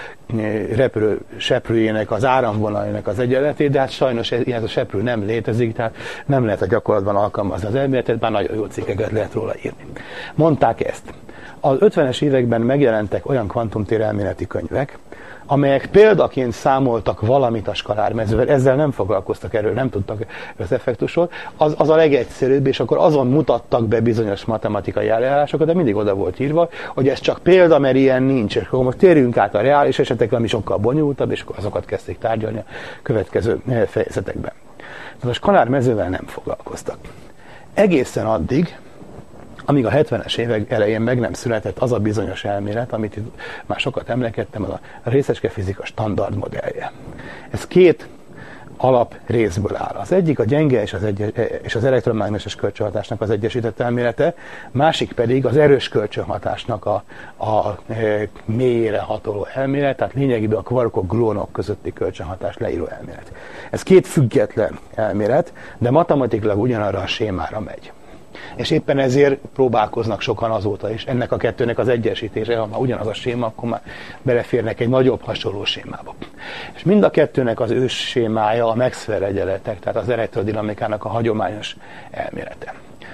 repülő seprőjének az áramvonalának az egyenletét, de hát sajnos ez a seprő nem létezik, tehát nem lehet a gyakorlatban alkalmazni az elméletet, bár nagyon jó cikkeket lehet róla írni. Mondták ezt. Az ötvenes években megjelentek olyan kvantumtér elméleti könyvek, amelyek példaként számoltak valamit a skalármezővel, ezzel nem foglalkoztak, erről nem tudtak az effektusról, az, az a legegyszerűbb, és akkor azon mutattak be bizonyos matematikai eljárásokat, de mindig oda volt írva, hogy ez csak példa, mert ilyen nincs, és akkor most térjünk át a reális esetekre, ami sokkal bonyolultabb, és akkor azokat kezdték tárgyalni a következő fejezetekben. Tehát a skalármezővel nem foglalkoztak. Egészen addig, amíg a hetvenes évek elején meg nem született az a bizonyos elmélet, amit itt már sokat emlekedtem, az a részecskefizika standard modellje. Ez két alap részből áll. Az egyik a gyenge és az, egy, és az elektromágneses kölcsönhatásnak az egyesített elmélete, másik pedig az erős kölcsönhatásnak a, a e, mélyére hatoló elmélet, tehát lényegében a kvarkok, glónok közötti kölcsönhatás leíró elmélet. Ez két független elmélet, de matematikailag ugyanarra a sémára megy. És éppen ezért próbálkoznak sokan azóta is. Ennek a kettőnek az egyesítése, ha már ugyanaz a séma, akkor már beleférnek egy nagyobb hasonló sémába. És mind a kettőnek az ős sémája a Maxwell-egyenletek, tehát az elektrodinamikának a hagyományos elmélete.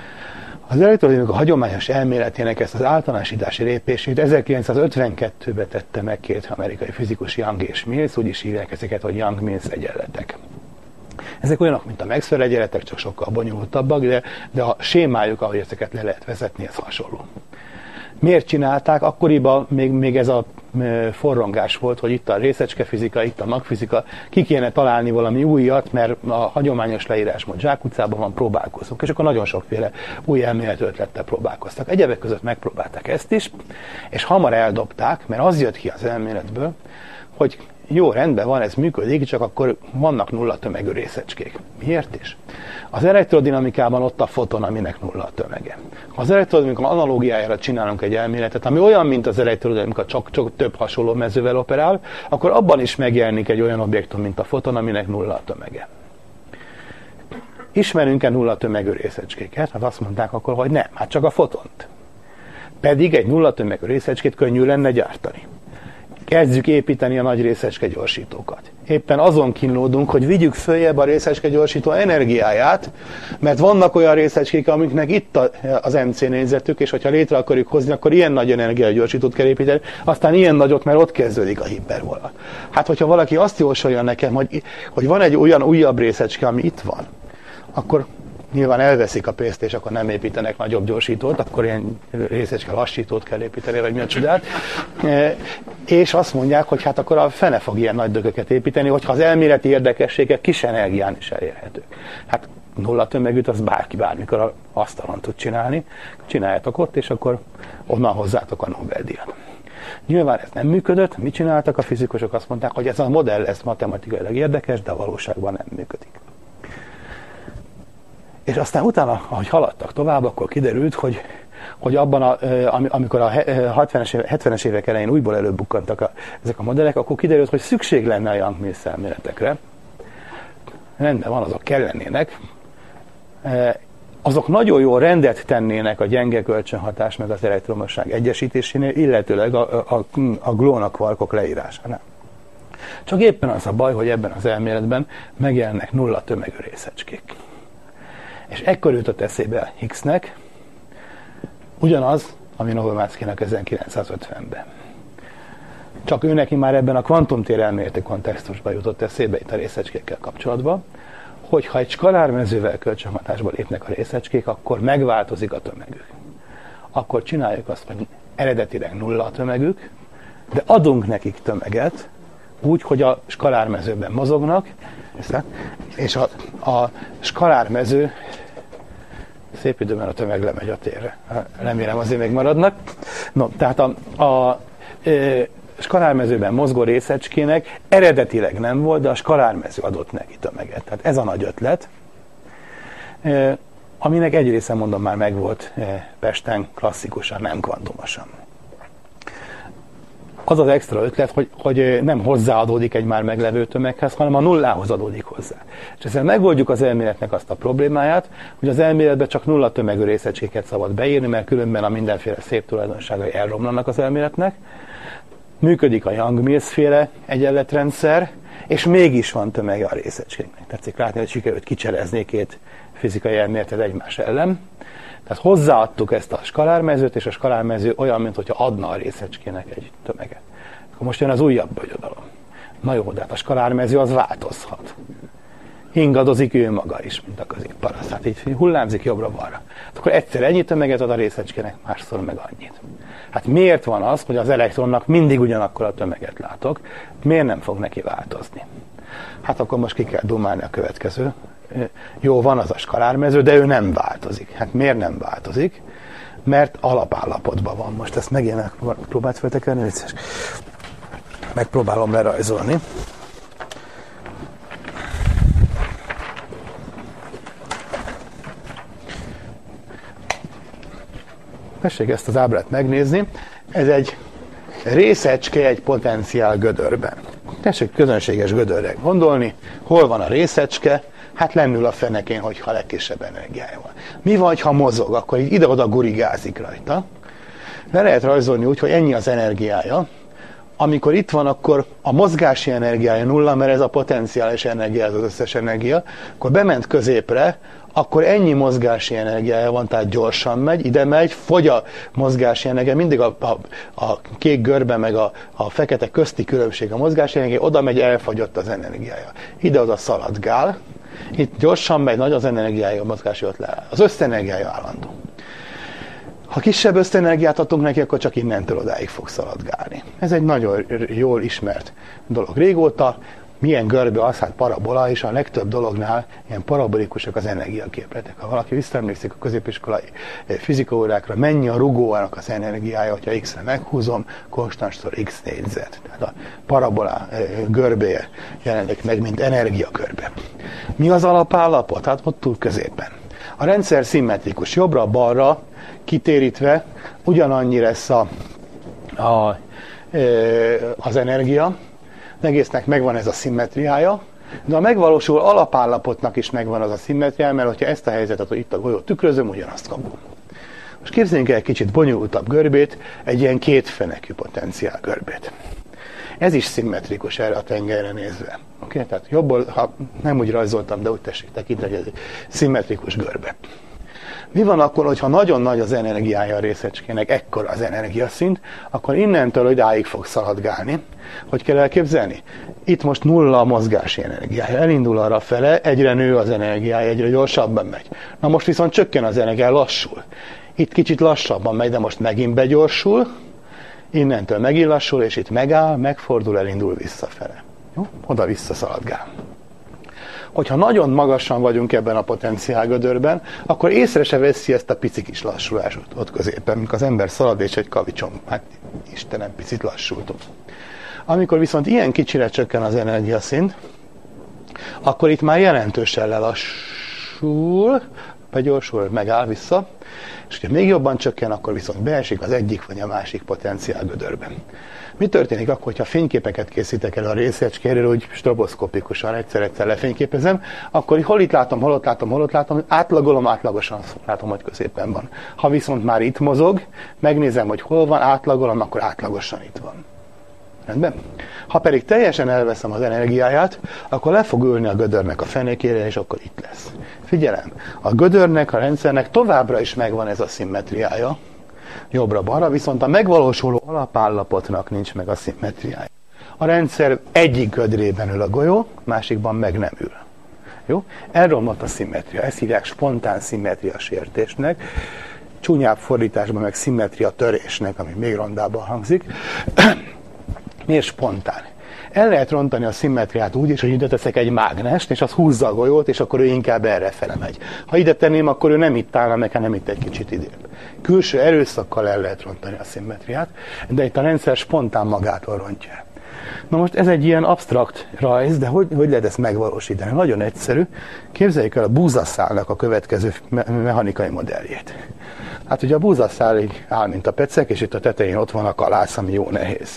Az elektrodinamika hagyományos elméletének ezt az általánosítási lépését ezerkilencszázötvenkettőben tette meg két amerikai fizikus, Young és Mills, úgy is hívják ezeket, hogy Young-Mills egyenletek. Ezek olyanok, mint a Maxwell egyenletek, csak sokkal bonyolultabbak, de, de a sémájuk, ahogy ezeket le lehet vezetni, ez hasonló. Miért csinálták? Akkoriban még, még ez a forrongás volt, hogy itt a részecskefizika, itt a magfizika, ki kéne találni valami újat, mert a hagyományos leírásmód zsákutcában van, próbálkozunk, és akkor nagyon sokféle új elmélet ötlettel próbálkoztak. Egyebek között megpróbálták ezt is, és hamar eldobták, mert az jött ki az elméletből, hogy jó, rendben van, ez működik, csak akkor vannak nulla tömegű részecskék. Miért is? Az elektrodinamikában ott a foton, aminek nulla a tömege. Ha az elektrodinamika analógiájára csinálunk egy elméletet, ami olyan, mint az elektrodinamika, csak, csak több hasonló mezővel operál, akkor abban is megjelenik egy olyan objektum, mint a foton, aminek nulla a tömege. Ismerünk-e nulla tömegű részecskéket? Hát azt mondták akkor, hogy nem, hát csak a fotont. Pedig egy nulla tömegű részecskét könnyű lenne gyártani. Kezdjük építeni a nagy részecske gyorsítókat. Éppen azon kínlódunk, hogy vigyük följebb a részecske gyorsító energiáját, mert vannak olyan részecskék, amiknek itt az em cé négyzetük, és hogyha létre akarjuk hozni, akkor ilyen nagy energiagyorsítót kell építeni, aztán ilyen nagyot, mert ott kezdődik a hipervonalat. Hát, hogyha valaki azt jósolja nekem, hogy, hogy van egy olyan újabb részecske, ami itt van, akkor nyilván elveszik a pénzt, és akkor nem építenek nagyobb gyorsítót, akkor ilyen részecske lassítót kell építeni, vagy mi a csodát. E, és azt mondják, hogy hát akkor a fene fog ilyen nagy dögöket építeni, hogyha az elméleti érdekességek kis energián is elérhetők. Hát nulla tömegűt az bárki bármikor az asztalon tud csinálni. Csináljátok ott, és akkor onnan hozzátok a Nobel-díjat. Nyilván ez nem működött, mit csináltak a fizikusok? Azt mondták, hogy ez a modell ez matematikailag érdekes, de a valóságban nem működik. És aztán utána, ahogy haladtak tovább, akkor kiderült, hogy, hogy abban, a, amikor a hatvanas, hetvenes évek elején újból előbukkantak a, ezek a modellek, akkor kiderült, hogy szükség lenne a Young-Mills elméletekre. Rendben van, azok kellenének. Azok nagyon jól rendet tennének a gyenge kölcsönhatás meg az elektromosság egyesítésénél, illetőleg a, a, a glónak kvarkok leírásánál. Csak éppen az a baj, hogy ebben az elméletben megjelennek nulla tömegű részecskék. És ekkor jutott eszébe Higgsnek ugyanaz, ami Novomatskynak ezerkilencszázötvenben. Csak ő neki már ebben a kvantumtér elméleti kontextusban jutott eszébe itt a részecskékkel kapcsolatban, hogy ha egy skalármezővel kölcsönhatásba lépnek a részecskék, akkor megváltozik a tömegük. Akkor csináljuk azt, hogy eredetileg nulla a tömegük, de adunk nekik tömeget, úgy, hogy a skalármezőben mozognak, és a, a skalármező szép időben a tömeg lemegy a térre. Remélem azért még maradnak. No, tehát a, a, a skalármezőben mozgó részecskének eredetileg nem volt, de a skalármező adott neki tömeget. Tehát ez a nagy ötlet, aminek egy része, mondom, már megvolt Pesten klasszikusan, nem kvantumosan. Az az extra ötlet, hogy, hogy nem hozzáadódik egy már meglevő tömeghez, hanem a nullához adódik hozzá. És ezzel megoldjuk az elméletnek azt a problémáját, hogy az elméletben csak nulla tömegű részecskéket szabad beírni, mert különben a mindenféle szép tulajdonságai elromlanak az elméletnek. Működik a Young-Mills-féle egyenletrendszer, és mégis van tömege a részecskéknek. Tetszik látni, hogy sikerült kicserezni két fizikai elméletet egymás ellen. Tehát hozzáadtuk ezt a skalármezőt, és a skalármező olyan, mintha adna a részecskének egy tömeget. Akkor most jön az újabb bonyodalom. Na jó, de hát a skalármező az változhat. Ingadozik ő maga is, mint a középparasz. Hát így hullámzik jobbra-balra. Akkor egyszer ennyi tömeget ad a részecskének, másszor meg annyit. Hát miért van az, hogy az elektronnak mindig ugyanakkor a tömeget látok? Miért nem fog neki változni? Hát akkor most ki kell dumálni a következő. Jó, van az a skalármező, de ő nem változik. Hát miért nem változik? Mert alapállapotban van. Most ezt megint próbált feltekerni, vicces. Megpróbálom lerajzolni. Tessék ezt az ábrát megnézni. Ez egy részecske egy potenciál gödörben. Tessék közönséges gödörre gondolni. Hol van a részecske? Hát lennül a fenekén, hogyha a legkisebb energiája van. Mi van, ha mozog? Akkor így ide-oda gurigázik rajta. Le lehet rajzolni úgy, hogy ennyi az energiája. Amikor itt van, akkor a mozgási energiája nulla, mert ez a potenciális energia, az összes energia. Akkor bement középre, akkor ennyi mozgási energiája van, tehát gyorsan megy, ide megy, fogy a mozgási energia, mindig a, a, a kék görbe meg a, a fekete közti különbség a mozgási energia, oda megy, elfogyott az energiája. Ide-oda szaladgál, itt gyorsan megy, nagy az energiája, a mozgási ott leáll. Az összenergiája állandó. Ha kisebb összenergiát adunk neki, akkor csak innentől odáig fog szaladgálni. Ez egy nagyon jól ismert dolog régóta. Milyen görbe az, hát parabola, és a legtöbb dolognál ilyen parabolikusak az energiaképletek. Ha valaki visszaemlékszik a középiskolai fizikaórákra, mennyi a rugónak az energiája, hogyha x-re meghúzom, konstanstól x négyzet. Tehát a parabola görbéje jelenik meg, mint energiagörbe. Mi az alapállapot? Hát ott túl középen. A rendszer szimmetrikus, jobbra-balra kitérítve ugyanannyi lesz a, a, az energia, az egésznek megvan ez a szimmetriája, de a megvalósul alapállapotnak is megvan az a szimmetriája, mert hogyha ezt a helyzetet, hogy itt a golyót tükrözöm, ugyanazt kapom. Most képzeljünk el egy kicsit bonyolultabb görbét, egy ilyen kétfenekű potenciál görbét. Ez is szimmetrikus erre a tengelyre nézve. Okay? Tehát jobbból, ha nem úgy rajzoltam, de úgy tessék tekinteni, hogy ez egy szimmetrikus görbe. Mi van akkor, hogyha nagyon nagy az energiája a részecskének, ekkora az energiaszint, akkor innentől idáig fog szaladgálni. Hogy kell elképzelni? Itt most nulla a mozgási energiája. Elindul arra fele, egyre nő az energiája, egyre gyorsabban megy. Na most viszont csökken az energia, lassul. Itt kicsit lassabban megy, de most megint begyorsul, innentől megint lassul, és itt megáll, megfordul, elindul visszafele. Jó? Oda-vissza szaladgál. Hogyha nagyon magasan vagyunk ebben a potenciálgödörben, akkor észre se veszi ezt a pici kis lassulást ott középen, amikor az ember szalad és egy kavicsom, hát Istenem, picit lassult. Amikor viszont ilyen kicsire csökken az energiaszint, akkor itt már jelentősen lelassul, begyorsul, megáll vissza, és hogyha még jobban csökken, akkor viszont beesik az egyik vagy a másik potenciálgödörben. Mi történik akkor, hogyha fényképeket készítek el a részecskéről, úgy stroboszkopikusan egyszer-egyszer lefényképezem, akkor hol itt látom, hol ott látom, hol ott látom, átlagolom, átlagosan látom, hogy középen van. Ha viszont már itt mozog, megnézem, hogy hol van, átlagolom, akkor átlagosan itt van. Rendben? Ha pedig teljesen elveszem az energiáját, akkor le fog ülni a gödörnek a fenékére, és akkor itt lesz. Figyelem, a gödörnek, a rendszernek továbbra is megvan ez a szimmetriája, jobbra-balra, viszont a megvalósuló alapállapotnak nincs meg a szimmetriája. A rendszer egyik gödrében ül a golyó, másikban meg nem ül. Jó? Elromlott a szimmetria. Ezt hívják spontán szimmetria sértésnek, csúnyább fordításban meg szimmetria törésnek, ami még rondábban hangzik. Miért spontán? El lehet rontani a szimmetriát úgy is, hogy ide teszek egy mágnest, és az húzza a golyót, és akkor ő inkább errefele megy. Ha ide tenném, akkor ő nem itt állna meg, hanem itt egy kicsit idébb. Külső erőszakkal el lehet rontani a szimmetriát, de itt a rendszer spontán magától rontja. Na most ez egy ilyen absztrakt rajz, de hogy, hogy lehet ezt megvalósítani? Nagyon egyszerű. Képzeljük el a búzaszálnak a következő me- mechanikai modelljét. Hát ugye a búzaszál így áll, mint a pecek, és itt a tetején ott van a kalász, ami jó nehéz.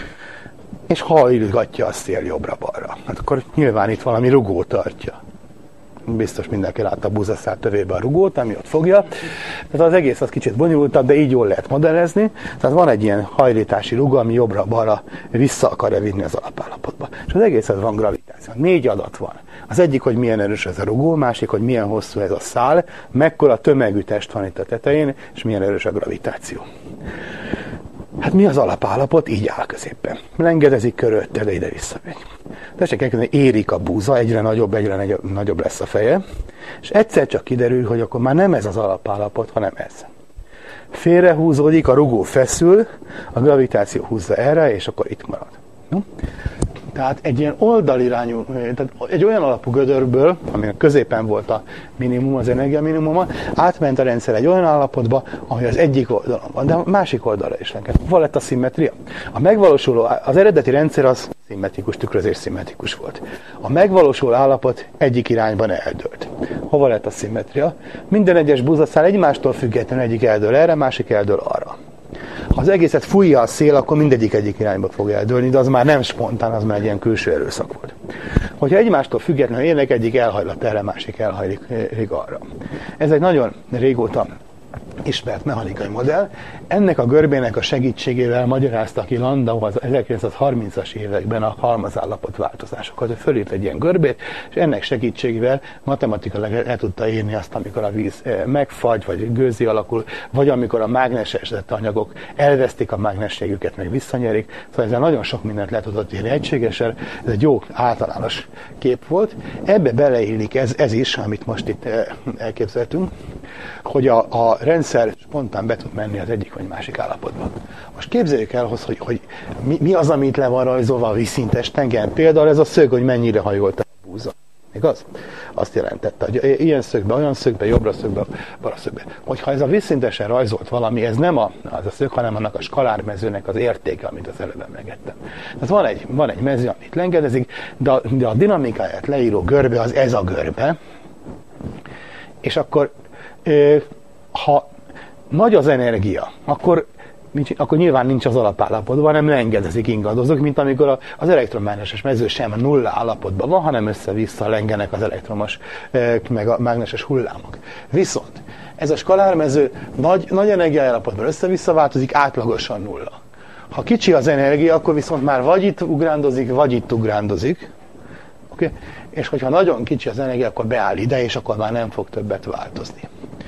És hajlgatja a szél jobbra-balra. Hát akkor nyilván itt valami rugó tartja. Biztos mindenki látta a búzaszál tövébe a rugót, ami ott fogja. Tehát az egész az kicsit bonyolultabb, de így jól lehet modellezni. Tehát van egy ilyen hajlítási rugó, ami jobbra-balra vissza akarja vinni az alapállapotba. És az egész az van gravitáció. Négy adat van. Az egyik, hogy milyen erős ez a rugó, másik, hogy milyen hosszú ez a szál, mekkora tömegű test van itt a tetején, és milyen erős a gravitáció. Hát mi az alapállapot? Így áll középen. Lengedezik körülötte, de ide-vissza megy. Tessék elkezdeni, érik a búza, egyre nagyobb, egyre nagyobb lesz a feje, és egyszer csak kiderül, hogy akkor már nem ez az alapállapot, hanem ez. Félrehúzódik, a rugó feszül, a gravitáció húzza erre, és akkor itt marad. No? Tehát egy ilyen oldalirányú, tehát egy olyan alapú gödörből, aminek középen volt a minimum, az energia minimuma, átment a rendszer egy olyan állapotba, ami az egyik oldalon van, de a másik oldalra is lenket. Hova lett a szimmetria? A megvalósuló, az eredeti rendszer az szimmetrikus, tükrözés szimmetrikus volt. A megvalósuló állapot egyik irányban eldőlt. Hova lett a szimmetria? Minden egyes búzaszál egymástól függetlenül egyik eldől erre, másik eldől arra. Ha az egészet fújja a szél, akkor mindegyik egyik irányba fog eldőlni, de az már nem spontán, az már egy ilyen külső erőszak volt. Hogyha egymástól függetlenül élnek, egyik elhajlott erre, másik elhajlik arra. Ez egy nagyon régóta ismert mechanikai modell. Ennek a görbének a segítségével magyarázta ki Landau az ezerkilencszázharmincas években a halmazállapot változásokat. Ő fölírt egy ilyen görbét, és ennek segítségével matematikailag el tudta írni azt, amikor a víz megfagy, vagy gőzi alakul, vagy amikor a mágnesesített anyagok elvesztik a mágnességüket, meg visszanyerik. Szóval ezzel nagyon sok mindent le tudott írni egységesen. Ez egy jó általános kép volt. Ebbe beleillik ez, ez is, amit most itt elképzeltünk, hogy a, a rendszer spontán be tud menni az egyik vagy másik állapotba. Most képzeljük el, hogy, hogy mi, mi az, amit le van rajzolva a vízszintes tengeren. Például ez a szög, hogy mennyire hajolt a búza. Igaz? Azt jelentette, hogy ilyen szögbe, olyan szögbe, jobbra szögbe, balra szögbe. Hogyha ez a vízszintesen rajzolt valami, ez nem a, az a szög, hanem annak a skalármezőnek az értéke, amit az előbb emlegettem. Tehát van egy, van egy mező, amit lengedezik, de a, de a dinamikáját leíró görbe az ez a görbe, és akkor ha nagy az energia, akkor, akkor nyilván nincs az alapállapotban, hanem lengedezik, ingadozik, mint amikor az elektromágneses mező sem nulla állapotban van, hanem össze-vissza lengenek az elektromos meg a mágneses hullámok. Viszont ez a skalármező nagy, nagy energiaállapotban össze-vissza változik, átlagosan nulla. Ha kicsi az energia, akkor viszont már vagy itt ugrándozik, vagy itt ugrándozik. Okay? És hogyha nagyon kicsi az energia, akkor beáll ide, és akkor már nem fog többet változni.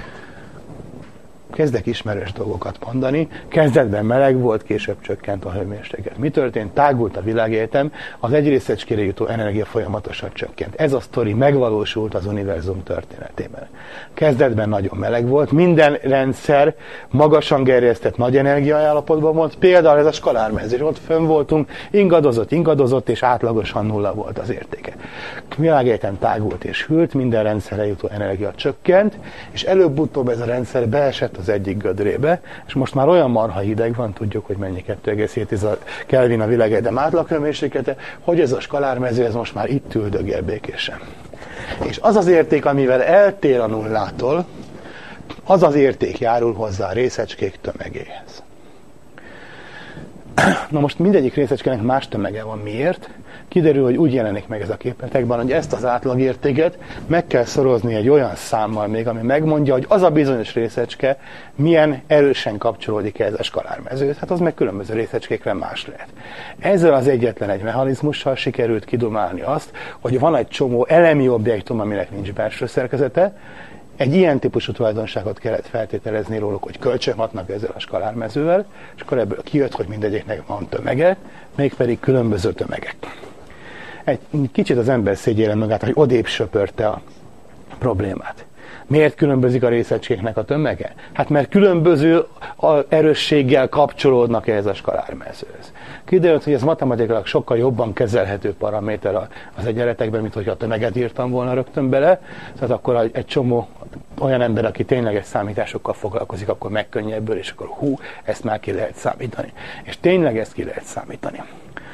Kezdek ismerős dolgokat mondani. Kezdetben meleg volt, később csökkent a hőmérséklet. Mi történt? Tágult a világegyetem, az egy részecskére jutó energia folyamatosan csökkent. Ez a sztori megvalósult az univerzum történetében. Kezdetben nagyon meleg volt, minden rendszer magasan gerjesztett nagy energiaállapotban volt, például ez a skalármező, ott fönn voltunk, ingadozott, ingadozott, és átlagosan nulla volt az értéke. A világegyetem tágult és hűlt, minden rendszerre jutó energia csökkent, és előbb-utóbb ez a rendszer beesett az egyik gödrébe, és most már olyan marha hideg van, tudjuk, hogy mennyi kettő egész hét Kelvin a világegyetem átlaghőmérséklete, hogy ez a skalármező, ez most már itt üldögél békésen. És az az érték, amivel eltér a nullától, az az érték járul hozzá a részecskék tömegéhez. Na most mindegyik részecskének más tömege van. Miért? kiderül, hogy úgy jelenik meg ez a képletekben, hogy ezt az átlagértéket meg kell szorozni egy olyan számmal még, ami megmondja, hogy az a bizonyos részecske milyen erősen kapcsolódik ez a skalármezőhöz. Hát az meg különböző részecskékre más lehet. Ezzel az egyetlen egy mechanizmussal sikerült kidomálni azt, hogy van egy csomó elemi objektum, aminek nincs belső szerkezete. Egy ilyen típusú tulajdonságot kellett feltételezni róluk, hogy kölcsönhatnak ezzel a skalármezővel, és akkor ebből kijött, hogy mindegyiknek van tömege, mégpedig különböző tömegek. Egy kicsit az ember szégyélen magát, hogy odébb söpörte a problémát. Miért különbözik a részecskéknek a tömege? Hát mert különböző erősséggel kapcsolódnak ehhez a skalármezőhöz. Kiderült, hogy ez matematikailag sokkal jobban kezelhető paraméter az egyenletekben, mint hogyha a tömeget írtam volna rögtön bele. Tehát akkor egy csomó olyan ember, aki tényleges számításokkal foglalkozik, akkor megkönnyebből, és akkor hú, ezt már ki lehet számítani. És tényleg ezt ki lehet számítani.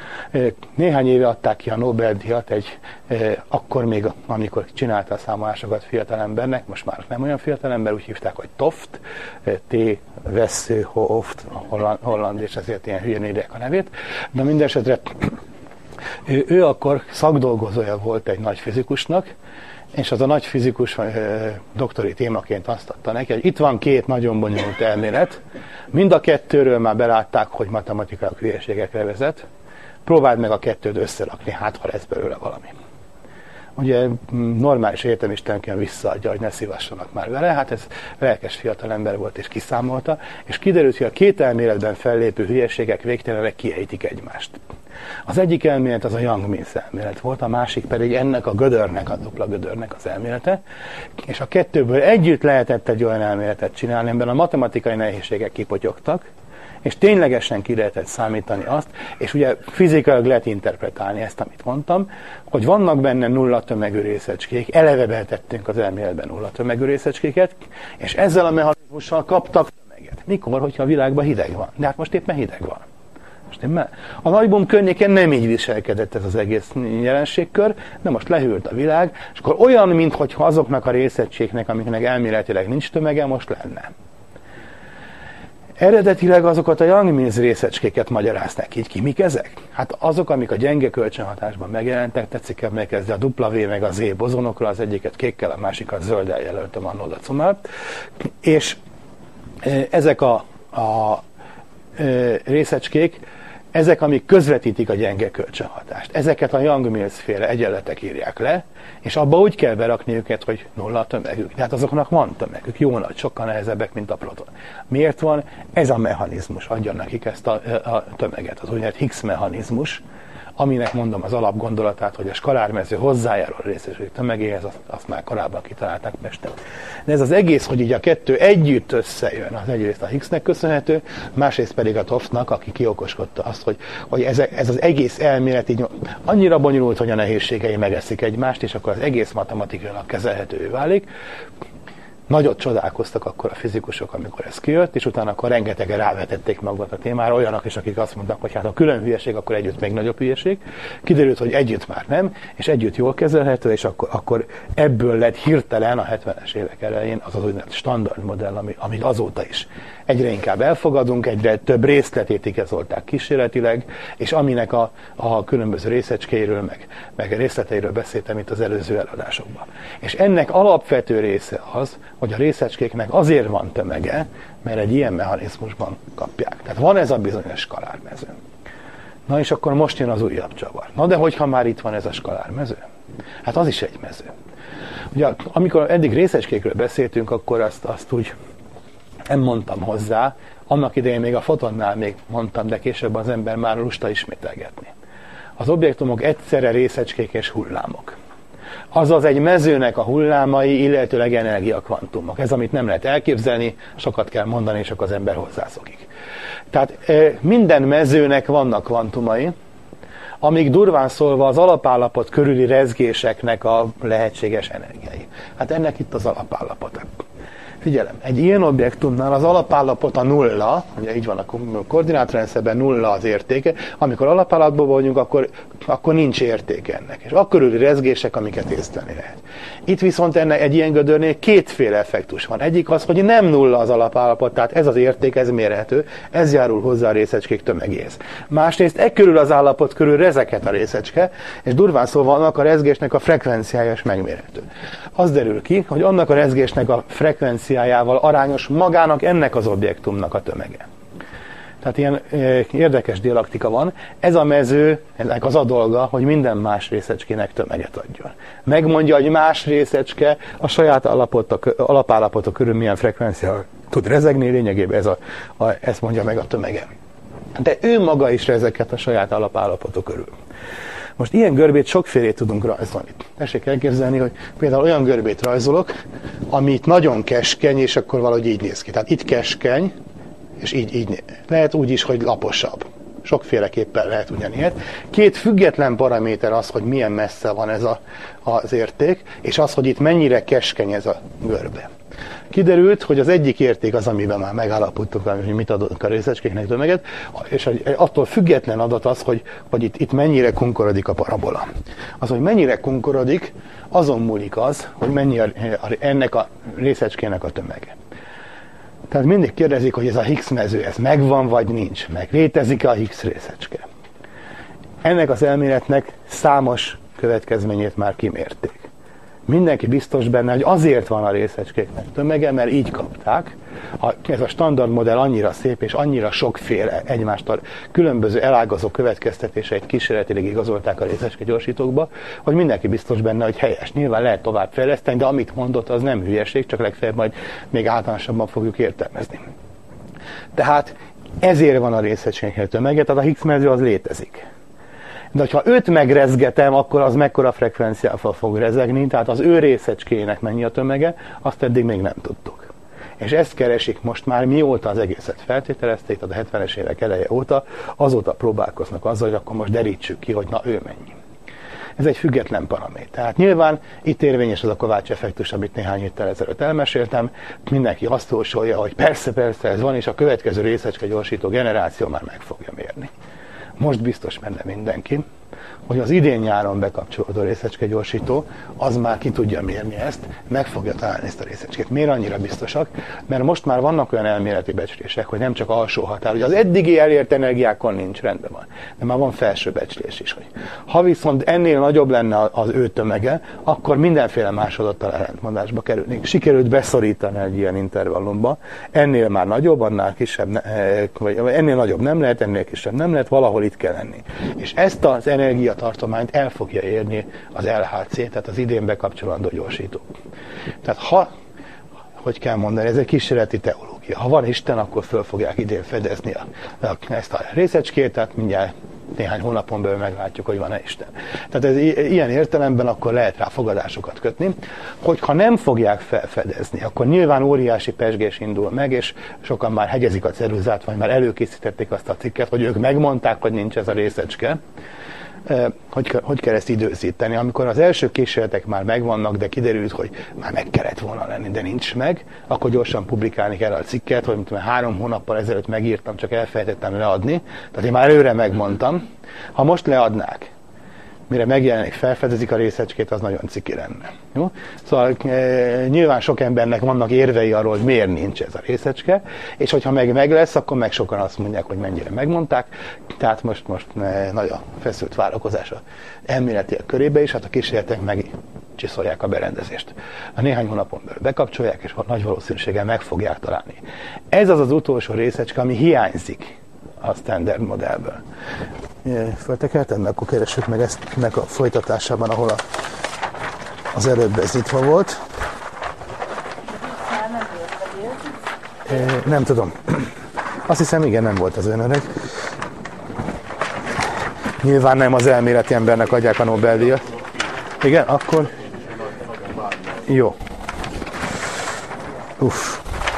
Néhány éve adták ki a Nobel-díjat, egy, akkor még, amikor csinálta a számolásokat fiatalembernek, most már nem olyan fiatalember, úgy hívták, hogy Toft, T. Wesselhoeft, holland, holland, és ezért ilyen hülyén írják a nevét. De mindesetre ő, ő akkor szakdolgozója volt egy nagy fizikusnak, és az a nagy fizikus doktori témaként azt adta neki, hogy itt van két nagyon bonyolult elmélet, mind a kettőről már belátták, hogy matematikai hülyeségekre vezet, próbáld meg a kettőt összerakni, hát ha lesz belőle valami. Ugye normális egyetemistánként visszaadja, hogy ne szívassanak már vele, hát ez lelkes fiatalember volt és kiszámolta, és kiderült, hogy a két elméletben fellépő hülyeségek végtelenek kiejtik egymást. Az egyik elmélet az a Young-Mills elmélet volt, a másik pedig ennek a gödörnek, a dupla gödörnek az elmélete, és a kettőből együtt lehetett egy olyan elméletet csinálni, amiben a matematikai nehézségek kipotyogtak, és ténylegesen ki lehetett számítani azt, és ugye fizikailag lehet interpretálni ezt, amit mondtam, hogy vannak benne nulla tömegű részecskék, eleve betettünk az elméletben nulla tömegű részecskéket, és ezzel a mechanizmussal kaptak tömeget. Mikor, hogyha a világban hideg van? De hát most éppen hideg van. Most éppen. A nagybomb környéken nem így viselkedett ez az egész jelenségkör, de most lehűlt a világ, és akkor olyan, mintha azoknak a részecskésnek, amiknek elméletileg nincs tömege, most lenne. Eredetileg azokat a Young-Mills részecskéket magyarázták így ki. Mik ezek? Hát azok, amik a gyenge kölcsönhatásban megjelentek, tetszik emlékezni a W meg a Z bozonokra, az egyiket kékkel, a másikat zölddel jelöltem a Nodacummal. És ezek a, a részecskék, ezek, amik közvetítik a gyenge kölcsönhatást. Ezeket a Young-Mills féle egyenletek írják le, és abba úgy kell berakni őket, hogy nulla a tömegük. Tehát azoknak van tömegük, jó nagy, sokkal nehezebbek, mint a proton. Miért van? Ez a mechanizmus adja nekik ezt a, a tömeget, az úgynevezett Higgs mechanizmus, aminek mondom az alapgondolatát, hogy a skalármező hozzájárul a részecskék tömegéhez, azt, azt már korábban kitalálták Pesten. De ez az egész, hogy így a kettő együtt összejön, az egyrészt a Higgsnek köszönhető, másrészt pedig a Toftnak, aki kiokoskodta azt, hogy, hogy ez, ez az egész elmélet így annyira bonyolult, hogy a nehézségei megeszik egymást, és akkor az egész matematikailag kezelhetővé válik. Nagyot csodálkoztak akkor a fizikusok, amikor ez kijött, és utána akkor rengetegen rávetették magukat a témára, olyanok is, akik azt mondták, hogy hát ha külön hülyeség, akkor együtt még nagyobb hülyeség. Kiderült, hogy együtt már nem, és együtt jól kezelhető, és akkor, akkor ebből lett hirtelen a hetvenes évek elején az az úgynevezett standard modell, ami, amit azóta is egyre inkább elfogadunk, egyre több részletét igazolták kísérletileg, és aminek a, a különböző részecskéiről, meg, meg részleteiről beszéltem itt az előző előadásokban. És ennek alapvető része az, hogy a részecskéknek azért van tömege, mert egy ilyen mechanizmusban kapják. Tehát van ez a bizonyos skalármező. Na és akkor most jön az újabb csavar. Na de hogyha már itt van ez a skalármező? Hát az is egy mező. Ugye amikor eddig részecskékről beszéltünk, akkor azt, azt úgy nem mondtam hozzá, annak idején még a fotonnál még mondtam, de később az ember már lusta ismételgetni. Az objektumok egyszerre részecskék és hullámok. Azaz egy mezőnek a hullámai, illetőleg energiakvantumok. Ez, amit nem lehet elképzelni, sokat kell mondani, és akkor az ember hozzászokik. Tehát minden mezőnek vannak kvantumai, amíg durván szólva az alapállapot körüli rezgéseknek a lehetséges energiái. Hát ennek itt az alapállapota. Figyelem, egy ilyen objektumnál az alapállapot a nulla, ugye így van a koordinátorrendszerben nulla az értéke, amikor alapállapotban vagyunk, akkor, akkor nincs értéke ennek. És akkor körüli rezgések, amiket észlelni lehet. Itt viszont ennek egy ilyen gödörnél kétféle effektus van. Egyik az, hogy nem nulla az alapállapot, tehát ez az érték, ez mérhető, ez járul hozzá a részecskék tömegéhez. Másrészt e körül az állapot körül rezeket a részecske, és durván szóval annak a rezgésnek a frekvenciája is megmérhető. Az derül ki, hogy annak a rezgésnek a frekvenciájával arányos magának ennek az objektumnak a tömege. Tehát ilyen e, érdekes dialektika van. Ez a mező, ennek az a dolga, hogy minden más részecskének tömeget adjon. Megmondja, hogy más részecske a saját alapállapota körül milyen frekvenciával tud rezegni, lényegében ez a, a, ezt mondja meg a tömege. De ő maga is rezeket a saját alapállapotok körül. Most ilyen görbét sokfélét tudunk rajzolni. Tessék elképzelni, hogy például olyan görbét rajzolok, amit nagyon keskeny, és akkor valahogy így néz ki. Tehát itt keskeny, és így, így lehet úgy is, hogy laposabb. Sokféleképpen lehet ugyanilyet. Két független paraméter az, hogy milyen messze van ez a, az érték, és az, hogy itt mennyire keskeny ez a görbe. Kiderült, hogy az egyik érték az, amiben már megállapodtunk, hogy mit adunk a részecskéknek tömeget, és attól független adat az, hogy, hogy itt, itt mennyire kunkorodik a parabola. Az, hogy mennyire kunkorodik, azon múlik az, hogy mennyi a, a, ennek a részecskének a tömege. Tehát mindig kérdezik, hogy ez a Higgs mező, ez megvan vagy nincs, meg létezik-e a Higgs részecske. Ennek az elméletnek számos következményét már kimérték. Mindenki biztos benne, hogy azért van a részecskéknek tömege, mert így kapták. Ez a standard modell annyira szép, és annyira sokféle egymástól különböző elágazó következtetéseit kísérletileg igazolták a részecske gyorsítókba, hogy mindenki biztos benne, hogy helyes. Nyilván lehet tovább fejleszteni, de amit mondott, az nem hülyeség, csak legfeljebb majd még általánosabban fogjuk értelmezni. Tehát ezért van a részecskéknek tömege, tehát a Higgs mező az létezik. De ha őt megrezgetem, akkor az mekkora frekvenciával fog rezegni, tehát az ő részecskének mennyi a tömege, azt eddig még nem tudtuk. És ezt keresik most már, mióta az egészet feltételezték, tehát a hetvenes évek eleje óta, azóta próbálkoznak azzal, hogy akkor most derítsük ki, hogy na ő mennyi. Ez egy független paraméter. Tehát nyilván itt érvényes az a Kovács effektus, amit néhány héttel ezelőtt elmeséltem. Mindenki azt jósolja, hogy persze, persze ez van, és a következő részecske gyorsító generáció már meg fogja mérni. Most biztos benne mindenki, hogy az idén nyáron bekapcsolódó részecske gyorsító, az már ki tudja mérni ezt, meg fogja találni ezt a részecskét. Miért annyira biztosak? Mert most már vannak olyan elméleti becslések, hogy nem csak alsó határ, hogy az eddigi elért energiákon nincs, rendben van, de már van felső becslés is. Hogy ha viszont ennél nagyobb lenne az ő tömege, akkor mindenféle másodattal ellentmondásba kerülnénk. Sikerült beszorítani egy ilyen intervallumba, ennél már nagyobb, annál kisebb, vagy ennél nagyobb nem lehet, ennél kisebb nem lehet, valahol itt kell lenni. És ezt az energiatartományt el fogja érni az el há cé, tehát az idén bekapcsolandó gyorsító. Tehát ha, hogy kell mondani, ez egy kísérleti teológia. Ha van Isten, akkor föl fogják idén fedezni a, a, ezt a részecskét, tehát mindjárt néhány hónapon belül meglátjuk, hogy van-e Isten. Tehát ez ilyen értelemben akkor lehet rá fogadásokat kötni, hogyha nem fogják felfedezni, akkor nyilván óriási pezsgés indul meg, és sokan már hegyezik a ceruzát, vagy már előkészítették azt a cikket, hogy ők megmondták, hogy nincs ez a részecske. Hogy, hogy kell ezt időzíteni? Amikor az első kísérletek már megvannak, de kiderült, hogy már meg kellett volna lenni, de nincs meg, akkor gyorsan publikálni kell a cikket, hogy mint három hónappal ezelőtt megírtam, csak elfelejtettem leadni. Tehát én már előre megmondtam. Ha most leadnák, mire megjelenik, felfedezik a részecskét, az nagyon ciki lenne. Jó? Szóval e, nyilván sok embernek vannak érvei arról, hogy miért nincs ez a részecske, és hogyha meg, meg lesz, akkor meg sokan azt mondják, hogy mennyire megmondták. Tehát most, most e, nagy a feszült várakozás a elméletiek körébe is, hát a kísérletek meg csiszolják a berendezést. A néhány hónapon belül bekapcsolják, és nagy valószínűséggel meg fogják találni. Ez az az utolsó részecske, ami hiányzik a standard modellből. Föltekeltem, akkor keressük meg ezt ennek a folytatásában, ahol a, az előbb ez nyitva volt. Nem tudom. Azt hiszem, igen, nem volt az ön öreg. Nyilván nem az elméleti embernek adják a Nobel-díjat. Igen, akkor... Jó. Uff.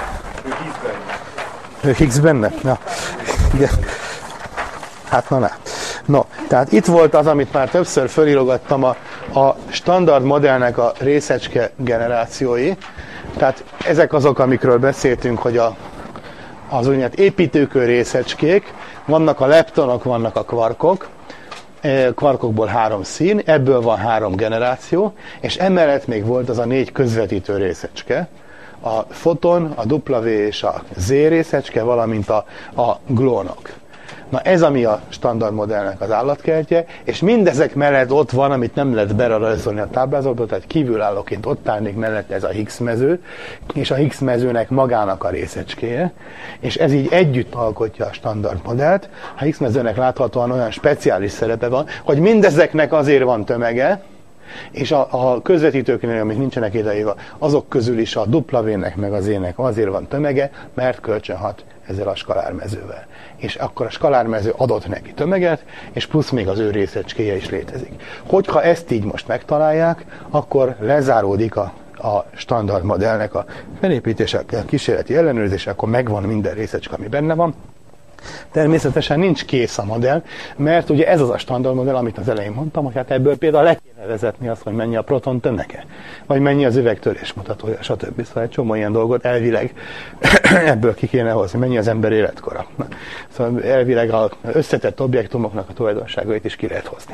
Ő Higgs benne? Ja. Igen. Hát na, na. No, tehát itt volt az, amit már többször fölirogattam, a, a standard modellnek a részecske generációi. Tehát ezek azok, amikről beszéltünk, hogy a, az úgynevezett építőkör részecskék, vannak a leptonok, vannak a kvarkok, kvarkokból három szín, ebből van három generáció, és emellett még volt az a négy közvetítő részecske, a foton, a W és a Z részecske, valamint a, a glónok. Na ez ami a standard modellnek az állatkertje, és mindezek mellett ott van, amit nem lehet berajzolni a táblázatból, tehát kívülállóként ott áll még mellett ez a Higgs mező, és a Higgs mezőnek magának a részecskéje, és ez így együtt alkotja a standard modellt. A Higgs mezőnek láthatóan olyan speciális szerepe van, hogy mindezeknek azért van tömege, és a, a közvetítőknél, amik nincsenek ideírva, azok közül is a W-nek meg az Z-nek azért van tömege, mert kölcsönhat ezzel a skalármezővel. És akkor a skalármező adott neki tömeget, és plusz még az ő részecskéje is létezik. Hogyha ezt így most megtalálják, akkor lezáródik a, a standard modellnek a felépítése, a kísérleti ellenőrzése, akkor megvan minden részecske, ami benne van. Természetesen nincs kész a modell, mert ugye ez az a standard modell, amit az elején mondtam, hogy hát ebből például le kéne vezetni azt, hogy mennyi a proton tömege, vagy mennyi az üvegtörés mutatója, stb. Szóval egy csomó ilyen dolgot elvileg ebből ki kéne hozni, mennyi az ember életkora. Szóval elvileg az összetett objektumoknak a tulajdonságait is ki lehet hozni.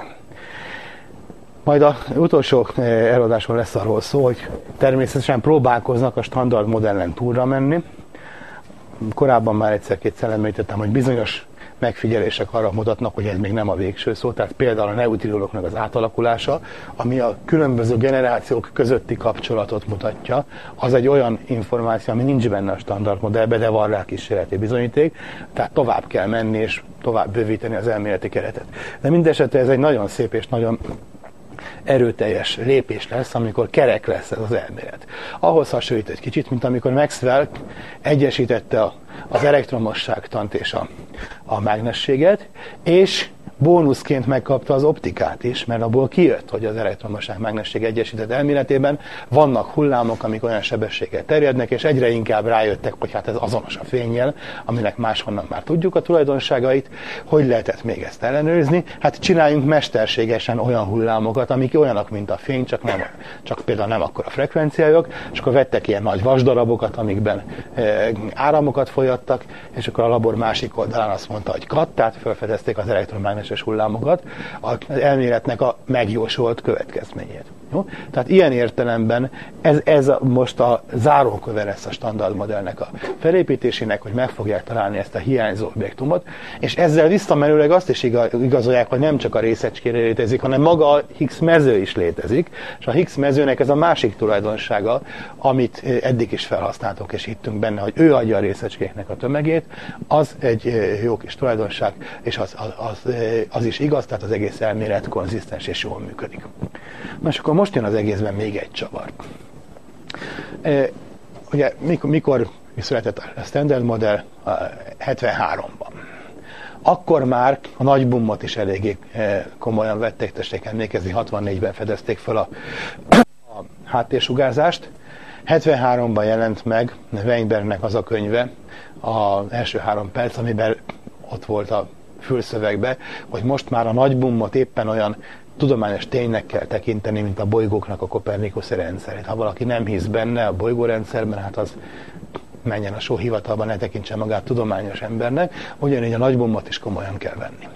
Majd az utolsó előadáson lesz arról szó, hogy természetesen próbálkoznak a standard modellen túlra menni. Korábban már egyszer-kétszer említettem, hogy bizonyos megfigyelések arra mutatnak, hogy ez még nem a végső szó, tehát például a neutrinoknak az átalakulása, ami a különböző generációk közötti kapcsolatot mutatja, az egy olyan információ, ami nincs benne a standard modellben, de van rá kísérleti bizonyíték, tehát tovább kell menni és tovább bővíteni az elméleti keretet. De mindesetre ez egy nagyon szép és nagyon erőteljes lépés lesz, amikor kerek lesz ez az elmélet. Ahhoz hasonlít egy kicsit, mint amikor Maxwell egyesítette az elektromosságtant és a, a mágnességet, és bónuszként megkapta az optikát is, mert abból kijött, hogy az elektromosság mágnesség egyesített elméletében vannak hullámok, amik olyan sebességgel terjednek, és egyre inkább rájöttek, hogy hát ez azonos a fénnyel, aminek máshonnan már tudjuk a tulajdonságait. Hogy lehetett még ezt ellenőrizni? Hát csináljunk mesterségesen olyan hullámokat, amik olyanok, mint a fény, csak, nem, csak például nem akkora frekvenciájuk, és akkor vettek ilyen nagy vasdarabokat, amikben e, áramokat folyattak, és akkor a labor másik oldalán azt mondta, hogy kat, tehát felfedezték az elektromágneses hullámokat, az elméletnek a megjósolt következményét. Jó? Tehát ilyen értelemben ez, ez most a záróköve lesz a standard modellnek a felépítésének, hogy meg fogják találni ezt a hiányzó objektumot, és ezzel visszamenőleg azt is igazolják, hogy nem csak a részecskére létezik, hanem maga a Higgs mező is létezik, és a Higgs mezőnek ez a másik tulajdonsága, amit eddig is felhasználtok, és hittünk benne, hogy ő adja a részecskéknek a tömegét, az egy jó kis tulajdonság, és az, az, az, az is igaz, tehát az egész elmélet konzisztens és jól működik. Most akkor most jön az egészben még egy csavar. E, ugye mikor, mikor született a standard modell? hetvenháromban. Akkor már a nagy boomot is eléggé komolyan vették, tessék emlékezni, hatvannégyben fedezték fel a, a háttérsugárzást. hetvenháromban jelent meg Weinbergnek az a könyve, az első három perc, amiben ott volt a fülszövegbe, hogy most már a nagy boomot éppen olyan tudományos ténynek kell tekinteni, mint a bolygóknak a kopernikuszi rendszerét. Ha valaki nem hisz benne a bolygórendszerben, hát az menjen a sóhivatalban, ne tekintse magát tudományos embernek, ugyanígy a nagy bombot is komolyan kell venni.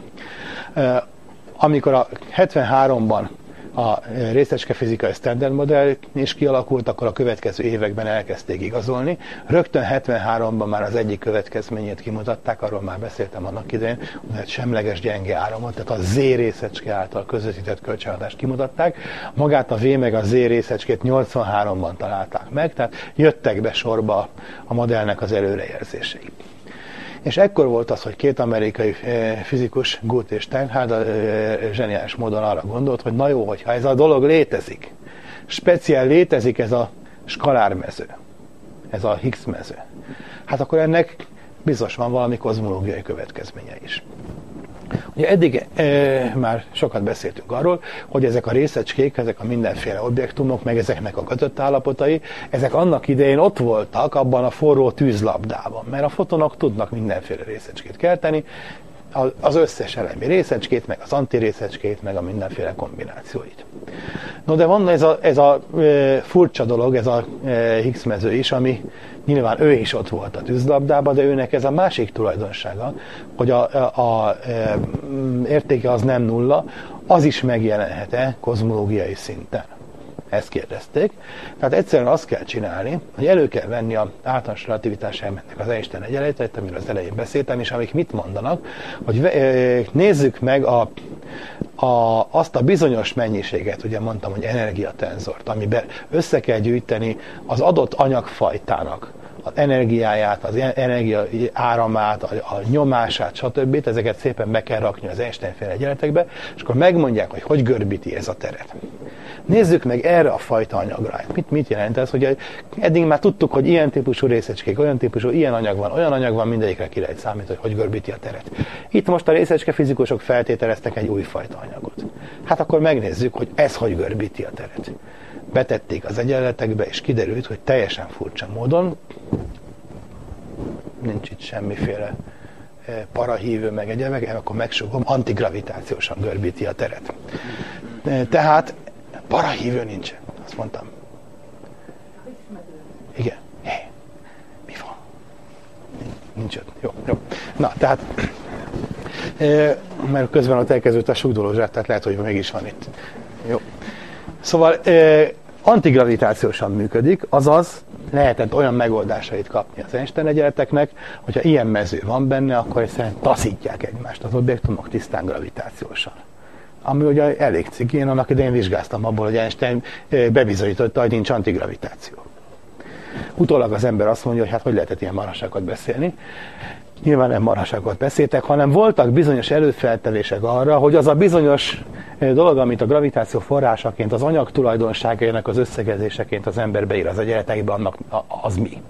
Amikor a hetvenháromban a részecskefizikai standard modell is kialakult, akkor a következő években elkezdték igazolni. Rögtön hetvenháromban már az egyik következményét kimutatták, arról már beszéltem annak idején, hogy semleges gyenge áramot, tehát a Z részecske által közvetített kölcsönhatást kimutatták. Magát a V meg a Z részecskét nyolcvanháromban találták meg, tehát jöttek be sorba a modellnek az előrejelzései. És ekkor volt az, hogy két amerikai fizikus, Guth és Steinhardt zseniális módon arra gondolt, hogy na jó, hogyha ez a dolog létezik, speciál létezik ez a skalármező, ez a Higgs mező, hát akkor ennek biztos van valami kozmológiai következménye is. Ugye eddig e, már sokat beszéltünk arról, hogy ezek a részecskék, ezek a mindenféle objektumok, meg ezeknek a kötött állapotai, ezek annak idején ott voltak abban a forró tűzlabdában, mert a fotonok tudnak mindenféle részecskét kelteni, az összes elemi részecskét, meg az antirészecskét, meg a mindenféle kombinációit. No, de van ez a, ez a e, furcsa dolog, ez a e, Higgs mező is, ami nyilván ő is ott volt a tűzlabdában, de őnek ez a másik tulajdonsága, hogy a, a, a e, értéke az nem nulla, az is megjelenhet-e kozmológiai szinten. Ezt kérdezték. Tehát egyszerűen azt kell csinálni, hogy elő kell venni az általános relativitás elméletnek az Einstein egyenleteit, amiről az elején beszéltem, és amik mit mondanak, hogy nézzük meg a, a, azt a bizonyos mennyiséget, ugye mondtam, hogy energiatenzort, amiben össze kell gyűjteni az adott anyagfajtának az energiáját, az energia áramát, a, a nyomását, stb. Ezeket szépen be kell rakni az Einstein-féle egyenletekbe, és akkor megmondják, hogy hogy görbíti ez a teret. Nézzük meg erre a fajta anyagra. Mit, mit jelent ez, hogy eddig már tudtuk, hogy ilyen típusú részecskék, olyan típusú, ilyen anyag van, olyan anyag van, mindegyikre ki lehet számítani, hogy hogy görbíti a teret. Itt most a részecske fizikusok feltételeztek egy új fajta anyagot. Hát akkor megnézzük, hogy ez hogy görbíti a teret. Betették az egyenletekbe, és kiderült, hogy teljesen furcsa módon, nincs itt semmiféle parahívő meg egyebek, akkor megsugom, antigravitációsan görbíti a teret. Tehát parahívő nincsen, azt mondtam. Igen. Hé, mi van? Nincs ott. Jó, jó. Na, tehát, mert közben ott elkezdődött a sugdolózsát, tehát lehet, hogy mégis van itt. Jó. Szóval antigravitációsan működik, azaz lehetett olyan megoldásait kapni az Einstein egyenleteknek, hogyha ilyen mező van benne, akkor egyszerűen taszítják egymást az objektumok tisztán gravitációsan. Ami ugye elég ciki, én annak idején vizsgáztam abból, hogy Einstein bebizonyította, hogy nincs antigravitáció. Utólag az ember azt mondja, hogy hát hogy lehetett ilyen maraságot beszélni. Nyilván nem maraságot beszéltek, hanem voltak bizonyos előfeltevések arra, hogy az a bizonyos dolog, amit a gravitáció forrásaként, az anyag tulajdonságainak az összegezéseként az ember beír az egyenleteibe, annak az mi.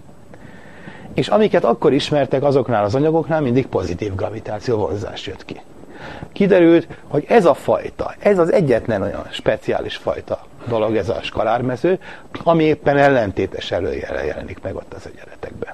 És amiket akkor ismertek, azoknál az anyagoknál mindig pozitív gravitáció vonzás jött ki. Kiderült, hogy ez a fajta, ez az egyetlen olyan speciális fajta dolog, ez a skalármező, ami éppen ellentétes előjele jelenik meg ott az egyenletekben.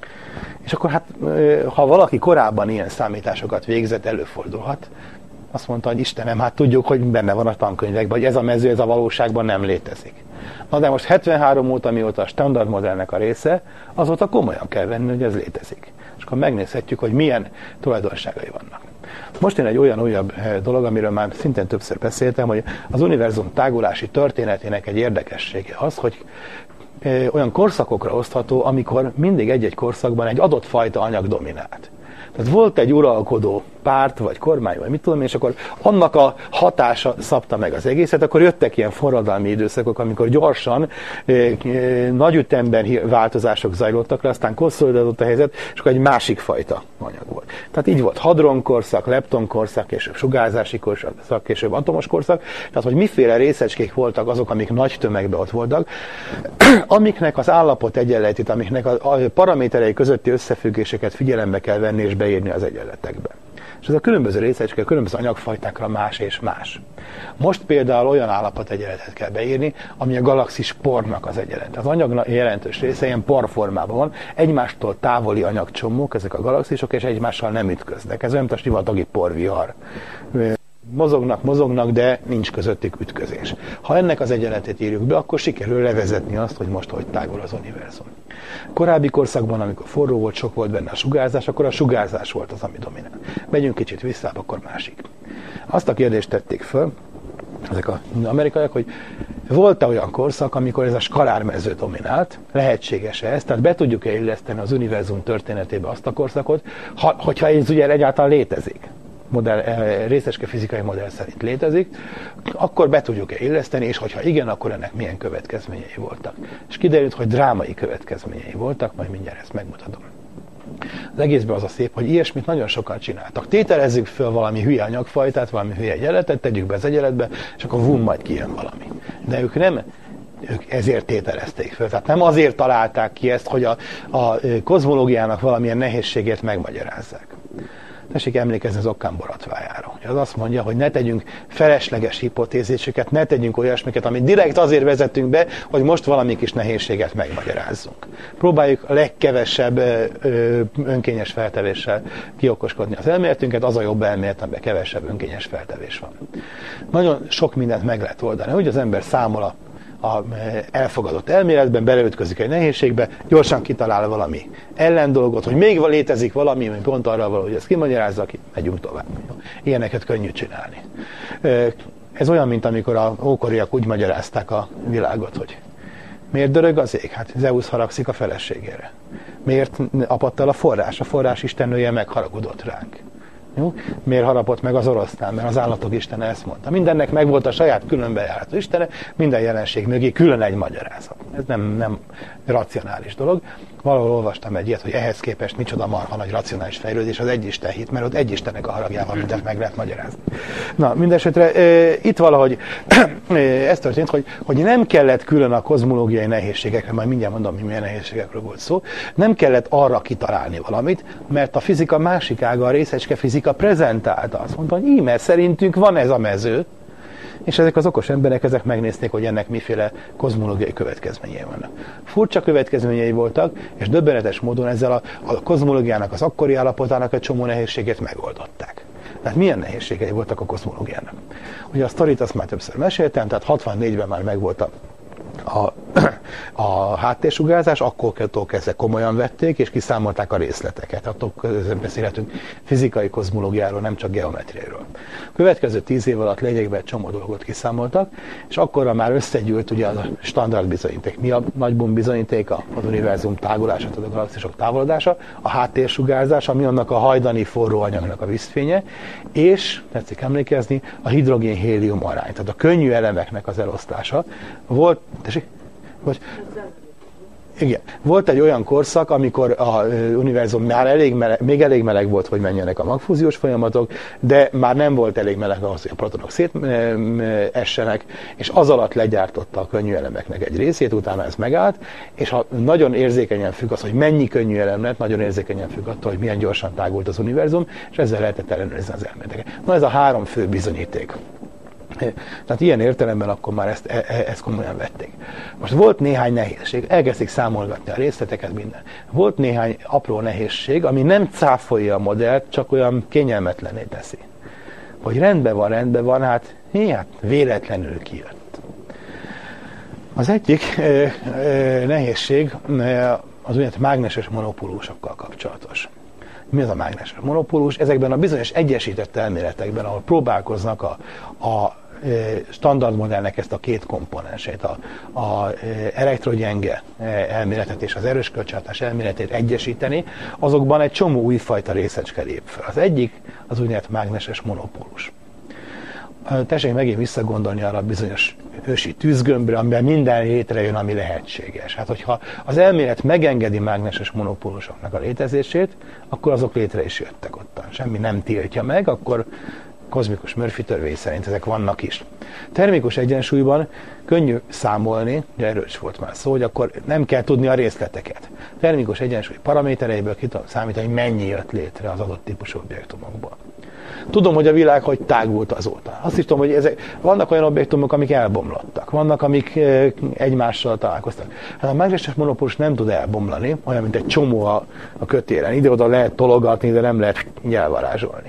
És akkor hát, ha valaki korábban ilyen számításokat végzett, előfordulhat, azt mondta, hogy Istenem, hát tudjuk, hogy benne van a tankönyvekben, hogy ez a mező, ez a valóságban nem létezik. Na de most hetvenhárom óta, mióta a standard modellnek a része, azóta komolyan kell venni, hogy ez létezik. És akkor megnézhetjük, hogy milyen tulajdonságai vannak. Most jön egy olyan újabb dolog, amiről már szintén többször beszéltem, hogy az univerzum tágulási történetének egy érdekessége az, hogy olyan korszakokra osztható, amikor mindig egy-egy korszakban egy adott fajta anyag dominált. Tehát volt egy uralkodó párt, vagy kormány, vagy mit tudom én, és akkor annak a hatása szabta meg az egészet, akkor jöttek ilyen forradalmi időszakok, amikor gyorsan, eh, eh, nagy ütemben változások zajlottak le, aztán konszolidálódott a helyzet, és akkor egy másik fajta anyag volt. Tehát így volt hadronkorszak, leptonkorszak, később sugárzási korszak, később atomos korszak, tehát hogy miféle részecskék voltak azok, amik nagy tömegben ott voltak, amiknek az állapot egyenletét, amiknek a, a paraméterei közötti összefüggéseket figyelembe kell venni és beírni az egyenletekbe. És ez a különböző részecske, a különböző anyagfajtákra más és más. Most például olyan állapotegyenletet kell beírni, ami a galaxis pornak az egyenlet. Az anyag jelentős része ilyen porformában van, egymástól távoli anyagcsomók, ezek a galaxisok, és egymással nem ütköznek. Ez olyan, mint a sivatagi porvihar. Mozognak, mozognak, de nincs közöttük ütközés. Ha ennek az egyenletét írjuk be, akkor sikerül levezetni azt, hogy most hogy tágul az univerzum. Korábbi korszakban, amikor forró volt, sok volt benne a sugárzás, akkor a sugárzás volt az, ami dominál. Megyünk kicsit vissza, akkor másik. Azt a kérdést tették föl, ezek az amerikaiak, hogy volt-e olyan korszak, amikor ez a skalármező dominált, lehetséges-e ez, tehát be tudjuk-e illeszteni az univerzum történetébe azt a korszakot, ha, hogyha ez ugye egyáltalán létezik. Modell, részecske fizikai modell szerint létezik, akkor be tudjuk-e illeszteni, és hogyha igen, akkor ennek milyen következményei voltak. És kiderült, hogy drámai következményei voltak, majd mindjárt ezt megmutatom. Az egészben az a szép, hogy ilyesmit nagyon sokan csináltak. Tételezzük föl valami hülye anyagfajtát, valami hülye egyenletet, tegyük be az egyenletbe, és akkor vum, majd kijön valami. De ők nem ők ezért tételezték föl. Tehát nem azért találták ki ezt, hogy a, a kozmológiának valamilyen nehézségét megmagyarázzák. Tessék emlékezni az Occam borotvájára. Az azt mondja, hogy ne tegyünk felesleges hipotéziseket, ne tegyünk olyasmiket, amit direkt azért vezetünk be, hogy most valami kis nehézséget megmagyarázzunk. Próbáljuk a legkevesebb ö, önkényes feltevéssel kiokoskodni az elméletünket, az a jobb elmélet, amiben kevesebb önkényes feltevés van. Nagyon sok mindent meg lehet oldani. Hogy az ember számol a a elfogadott elméletben, beleütközik egy nehézségbe, gyorsan kitalál valami ellendolgot, hogy még létezik valami, ami pont arra való, hogy ezt kimagyarázza, aki megyünk tovább. Ilyeneket könnyű csinálni. Ez olyan, mint amikor a ókoriak úgy magyarázták a világot, hogy miért dörög az ég? Hát Zeusz haragszik a feleségére. Miért apadt el a forrás? A forrás istennője megharagudott ránk. Jó? Miért harapott meg az oroszlán? Mert az állatok istene ezt mondta. Mindennek megvolt a saját különbejárható istene, minden jelenség mögé külön egy magyarázat. Ez nem, nem racionális dolog. Valahol olvastam egy ilyet, hogy ehhez képest micsoda marha nagy racionális fejlődés az egy Isten hit, mert ott egy Istennek a haragjával mindent meg lehet magyarázni. Na, mindesetre e, itt valahogy e, ez történt, hogy, hogy nem kellett külön a kozmológiai nehézségekre, majd mindjárt mondom, hogy milyen nehézségekről volt szó, nem kellett arra kitalálni valamit, mert a fizika másik ága, a részecske fizika prezentálta. Azt mondta, hogy íme szerintünk van ez a mező, és ezek az okos emberek ezek megnézték, hogy ennek miféle kozmológiai következményei vannak. Furcsa következményei voltak, és döbbenetes módon ezzel a, a kozmológiának, az akkori állapotának egy csomó nehézségét megoldották. Tehát milyen nehézségei voltak a kozmológiának? Ugye a sztorit azt már többször meséltem, tehát hatvannégyben már megvolt a A, a háttérsugárzás, akkor kezdve komolyan vették, és kiszámolták a részleteket. Attól beszélhetünk fizikai kozmológiáról, nem csak geometriáról. A következő tíz év alatt lényegben egy csomó dolgot kiszámoltak, és akkorra már összegyűlt ugye a standard bizonyíték. Mi a nagybum bizonyítéka? Az univerzum tágulása, a galaxisok távolodása, a háttérsugárzás, ami annak a hajdani forró anyagnak a vízfénye, és, tetszik emlékezni, a hidrogén-hélium arány, tehát a könnyű elemeknek az elosztása. Volt Tessék? Vagy? Igen. Volt egy olyan korszak, amikor a univerzum már elég meleg, még elég meleg volt, hogy menjenek a magfúziós folyamatok, de már nem volt elég meleg ahhoz, hogy a protonok szétessenek, és az alatt legyártotta a könnyű elemeknek egy részét, utána ez megállt, és ha nagyon érzékenyen függ az, hogy mennyi könnyű elem lett, nagyon érzékenyen függ attól, hogy milyen gyorsan tágult az univerzum, és ezzel lehetett ellenőrizni az elméleteket. Na ez a három fő bizonyíték. Tehát ilyen értelemben akkor már ezt, e, ezt komolyan vették. Most volt néhány nehézség, elkezdték számolgatni a részleteket, minden. Volt néhány apró nehézség, ami nem cáfolja a modellt, csak olyan kényelmetlenné teszi. Hogy rendben van, rendben van, hát, hé, hát véletlenül kijött. Az egyik e, e, nehézség az úgynevezett mágneses monopólusokkal kapcsolatos. Mi az a mágneses monopólus? Ezekben a bizonyos egyesített elméletekben, ahol próbálkoznak a, a standard modellnek ezt a két komponensét, a, a elektrogyenge elméletet és az erős kölcsönhatás elméletét egyesíteni, azokban egy csomó újfajta részecske lép fel. Az egyik az úgynevezett mágneses monopólus. Tessék megint visszagondolni arra a bizonyos ősi tűzgömbre, amiben minden létrejön, ami lehetséges. Hát, hogyha az elmélet megengedi mágneses monopólusoknak a létezését, akkor azok létre is jöttek ottan. Semmi nem tiltja meg, akkor kozmikus Murphy törvény szerint ezek vannak is. Termikus egyensúlyban könnyű számolni, de erről is volt már szó, hogy akkor nem kell tudni a részleteket. Termikus egyensúly paramétereiből ki tudom számítani, hogy mennyi jött létre az adott típusú objektumokból. Tudom, hogy a világ hogy tágult azóta. Azt is tudom, hogy ezek, vannak olyan objektumok, amik elbomlottak. Vannak, amik e, egymással találkoztak. Hát a mágneses monopólus nem tud elbomlani, olyan, mint egy csomó a, a kötélen. Ide-oda lehet tologatni, de nem lehet elvarázsolni.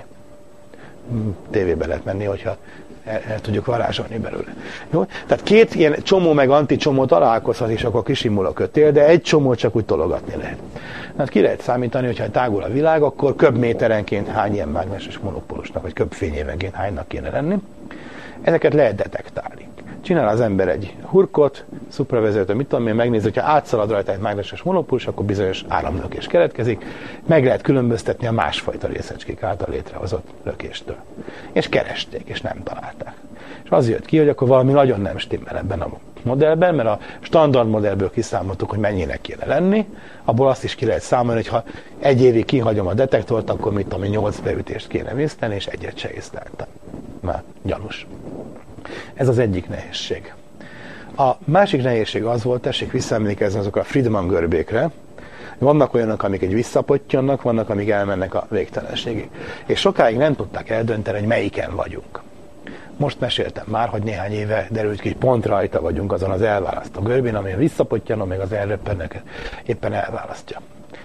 Tévébe lehet menni, hogyha el, el tudjuk varázsolni belőle. Jó? Tehát két ilyen csomó meg anticsomó találkozhat, és akkor kisimul a kötél, de egy csomó csak úgy tologatni lehet. Hát ki lehet számítani, hogyha tágul a világ, akkor köbméterenként hány ilyen mágneses monopólusnak, vagy köbfényévenként hánynak kéne lenni. Ezeket lehet detektálni. Csinál az ember egy hurkot, szupravezető, mit tudom én, megnézi, hogyha átszalad rajta egy mágneses monopólus, akkor bizonyos áramlökés keletkezik, meg lehet különböztetni a másfajta részecskék által létrehozott lökéstől. És keresték, és nem találták. És az jött ki, hogy akkor valami nagyon nem stimmel ebben a modellben, mert a standard modellből kiszámoltuk, hogy mennyinek kéne lenni, abból azt is ki lehet számolni, hogy ha egy évig kihagyom a detektort, akkor mit tudom, nyolc beütést kéne vészteni, és egyet se észleltem. Már gyanús. Ez az egyik nehézség. A másik nehézség az volt, tessék visszaemlékezni azokra a Friedmann görbékre, Vannak olyanok, amik egy visszapottyannak, vannak, amik elmennek a végtelenségig. És sokáig nem tudták eldönteni, hogy melyiken vagyunk. Most meséltem már, hogy néhány éve derült ki, hogy pont rajta vagyunk azon az elválasztó görbén, ami a visszapottyanom, meg az elröppennek éppen elválasztja.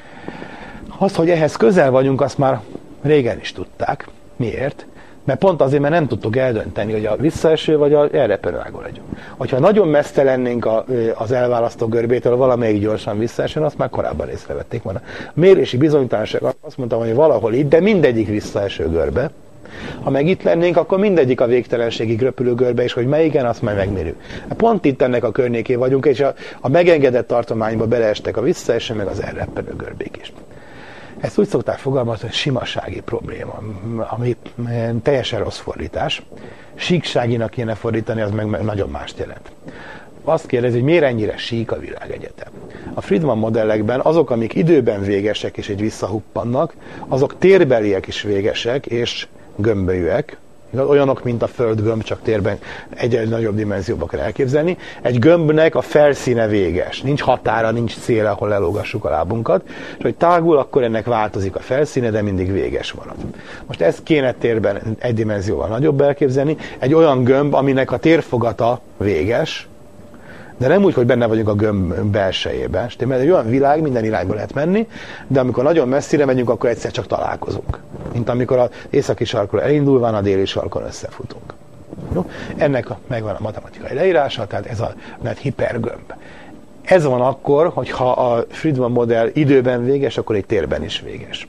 Az, hogy ehhez közel vagyunk, azt már régen is tudták. Miért? Mert pont azért, mert nem tudtuk eldönteni, hogy a visszaeső vagy az elreppenő ágon legyünk. Hogyha nagyon messze lennénk a, az elválasztó görbétől, valamelyik gyorsan visszaesőn, azt már korábban észrevették volna. A mérési bizonytalanság azt mondtam, hogy valahol itt, de mindegyik visszaeső görbe. Ha meg itt lennénk, akkor mindegyik a végtelenségig röpülő görbe, és hogy melyiken, azt majd megmérjük. Pont itt ennek a környékén vagyunk, és a, a megengedett tartományba beleestek a visszaeső, meg az elreppenő görbék is. Ezt úgy szokták fogalmazni, hogy simasági probléma, ami teljesen rossz fordítás. Síkságinak kéne fordítani, az meg nagyon mást jelent. Azt kérdezi, hogy miért ennyire sík a világegyetem. A Friedman modellekben azok, amik időben végesek és így visszahuppannak, azok térbeliek is végesek és gömbölyűek, olyanok, mint a földgömb, csak térben egy nagyobb dimenzióba kell elképzelni. Egy gömbnek a felszíne véges, nincs határa, nincs cél, ahol lelógassuk a lábunkat, és hogy tágul, akkor ennek változik a felszíne, de mindig véges marad. Most ezt kéne térben egy dimenzióval nagyobb elképzelni, egy olyan gömb, aminek a térfogata véges, de nem úgy, hogy benne vagyunk a gömb belsejében. Mert egy olyan világ, minden irányba lehet menni, de amikor nagyon messzire megyünk, akkor egyszer csak találkozunk. Mint amikor az északi sarkról elindulván a déli sarkon összefutunk. Jó? Ennek megvan a matematikai leírása, tehát ez a hipergömb. Ez van akkor, hogyha a Friedman modell időben véges, akkor egy térben is véges.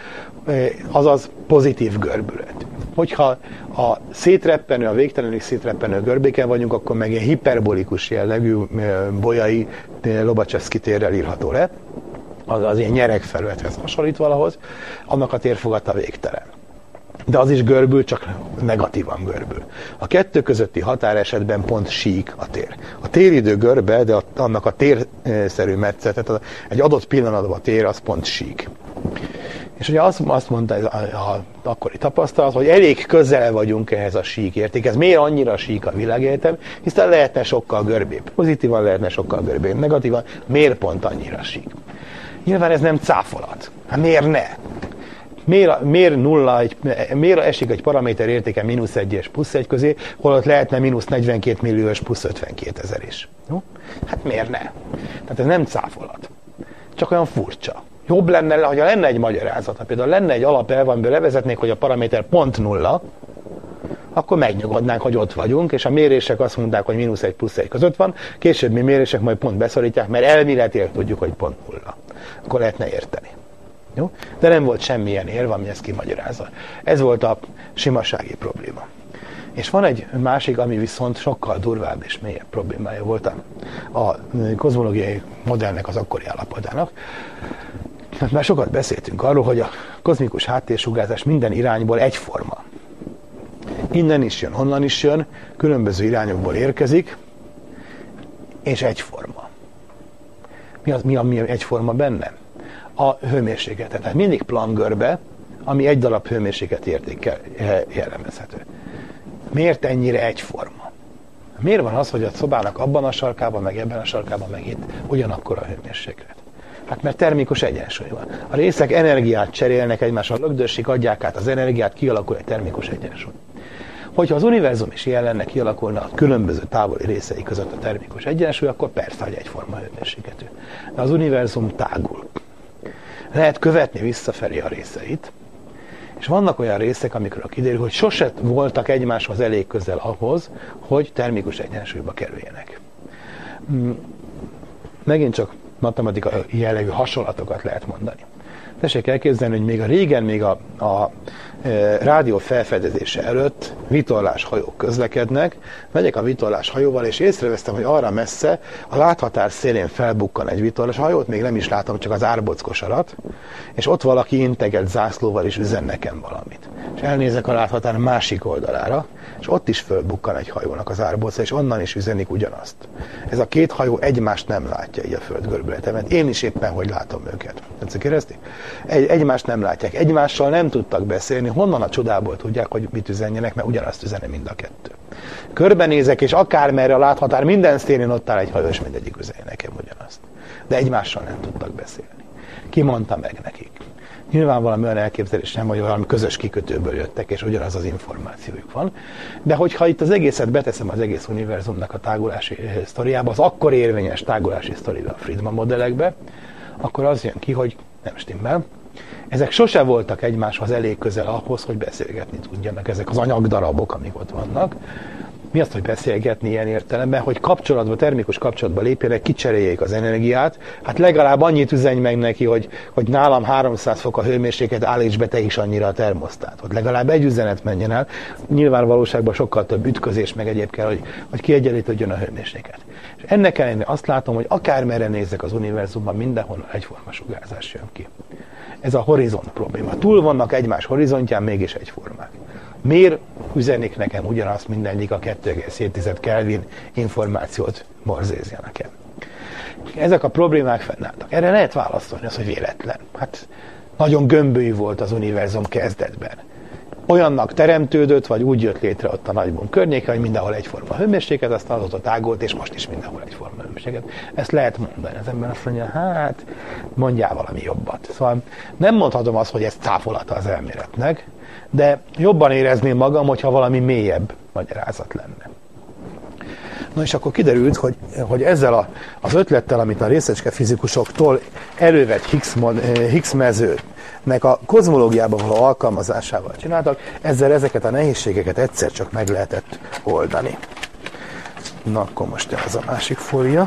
Azaz pozitív görbület. Hogyha a szétreppenő, a végtelenig szétreppenő görbéken vagyunk, akkor meg ilyen hiperbolikus jellegű bolyai Lobachevsky térrel írható le, az, az ilyen nyeregfelülethez hasonlít valahoz, annak a térfogata végtelen. De az is görbül, csak negatívan görbül. A kettő közötti határesetben pont sík a tér. A téridő görbe, de annak a térszerű metszet, tehát egy adott pillanatban a tér, az pont sík. És ugye azt, azt mondta az akkori tapasztalat, hogy elég közel vagyunk ehhez a sík értékhez. Miért annyira sík a világegyetem? Hiszen lehetne sokkal görbébb. Pozitívan lehetne sokkal görbébb. Negatívan. Miért pont annyira sík? Nyilván ez nem cáfolat. Hát miért ne? Miért, miért, nulla, egy, miért esik egy paraméter értéke mínusz egy és plusz egy közé, holott lehetne mínusz negyvenkét millió és plusz ötvenkét ezer is? Jó? Hát miért ne? Tehát ez nem cáfolat. Csak olyan furcsa. Jobb lenne, ha lenne egy magyarázat, ha például lenne egy alapelv, amiből levezetnék, hogy a paraméter pont nulla, akkor megnyugodnánk, hogy ott vagyunk, és a mérések azt mondták, hogy mínusz egy plusz egy között van, későbbi mérések majd pont beszorítják, mert elméletileg tudjuk, hogy pont nulla. Akkor lehetne érteni. Jó? De nem volt semmilyen érv, ami ezt kimagyarázza. Ez volt a simasági probléma. És van egy másik, ami viszont sokkal durvább és mélyebb problémája volt a, a kozmológiai modellnek, az akkori állapotának. Hát már sokat beszéltünk arról, hogy a kozmikus háttérsugárzás minden irányból egyforma. Innen is jön, onnan is jön, különböző irányokból érkezik, és egyforma. Mi az, mi a, mi egyforma benne? A hőmérséklet. Tehát mindig Planck-görbe, ami egy darab hőmérséklet értékkel jellemezhető. Miért ennyire egyforma? Miért van az, hogy a szobának abban a sarkában, meg ebben a sarkában, meg itt ugyanakkor a hőmérséklet? Hát mert termikus egyensúly van. A részek energiát cserélnek egymással, lögdösik, adják át az energiát, kialakul egy termikus egyensúly. Hogyha az univerzum is ilyen lenne, kialakulna a különböző távoli részei között a termikus egyensúly, akkor persze, hogy egyforma hőmérsékletű. De az univerzum tágul. Lehet követni visszafelé a részeit, és vannak olyan részek, amikről kiderül, hogy sose voltak egymáshoz elég közel ahhoz, hogy termikus egyensúlyba kerüljenek. Megint csak matematikai jellegű hasonlatokat lehet mondani. Tessék elképzelni, hogy még a régen, még a, a e, rádió felfedezése előtt vitorláshajók közlekednek, megyek a vitorláshajóval, és észrevesztem, hogy arra messze a láthatár szélén felbukkan egy vitorláshajót, még nem is látom, csak az árbockosarat, és ott valaki integet zászlóval is üzen nekem valamit. És elnézek a láthatár másik oldalára, és ott is fölbukkan egy hajónak az árbocca, és onnan is üzenik ugyanazt. Ez a két hajó egymást nem látja így a Föld görbületében. Én is éppen, hogy látom őket. Tetszik érezni? Egy, egymást nem látják. Egymással nem tudtak beszélni. Honnan a csodából tudják, hogy mit üzenjenek, mert ugyanazt üzeni mind a kettő. Körbenézek, és akármerre a láthatár minden szélén ott áll egy hajó, és mindegyik üzeni nekem ugyanazt. De egymással nem tudtak beszélni. Ki mondta meg nekik? Nyilván olyan elképzelés nem, hogy valami közös kikötőből jöttek, és ugyanaz az információjuk van. De hogyha itt az egészet beteszem az egész univerzumnak a tágulási sztoriába, az akkor érvényes tágulási sztoriba, a Friedman modellekbe, akkor az jön ki, hogy nem stimmel. Ezek sose voltak egymáshoz elég közel ahhoz, hogy beszélgetni tudjanak, ezek az anyagdarabok, amik ott vannak. Mi azt, hogy beszélgetni ilyen értelemben, hogy kapcsolatba, termikus kapcsolatba lépjenek, kicseréljék az energiát, hát legalább annyit üzenj meg neki, hogy, hogy nálam háromszáz fok a hőmérséklet, állíts be te is annyira a termosztátot. Legalább egy üzenet menjen el. Nyilván valóságban sokkal több ütközés meg egyéb kell, hogy, hogy kiegyenlítődjön a hőmérséklet. És ennek ellenére azt látom, hogy akármerre nézzek az univerzumban, mindenhol egyforma sugárzás jön ki. Ez a horizont probléma. Túl vannak egymás horizontján, mégis egyformák. Miért üzenik nekem ugyanazt mindegyik a kettő egész hét Kelvin információt borzézja nekem? Ezek a problémák fennálltak. Erre lehet válaszolni, az, hogy véletlen. Hát nagyon gömbölyű volt az univerzum kezdetben. Olyannak teremtődött, vagy úgy jött létre ott a nagybum környéke, hogy mindenhol egyforma hőmérséklet, aztán azóta tágolt, és most is mindenhol egyforma hőmérséklet. Ezt lehet mondani. Az ember azt mondja, hát mondjál valami jobbat. Szóval nem mondhatom azt, hogy ez cáfolata az elméletnek, de jobban érezném magam, hogyha valami mélyebb magyarázat lenne. Na és akkor kiderült, hogy, hogy ezzel a, az ötlettel, amit a részecske fizikusoktól elővett Higgs, Higgs mezőnek a kozmológiában való alkalmazásával csináltak, ezzel ezeket a nehézségeket egyszer csak meg lehetett oldani. Na akkor most ez a másik fólia.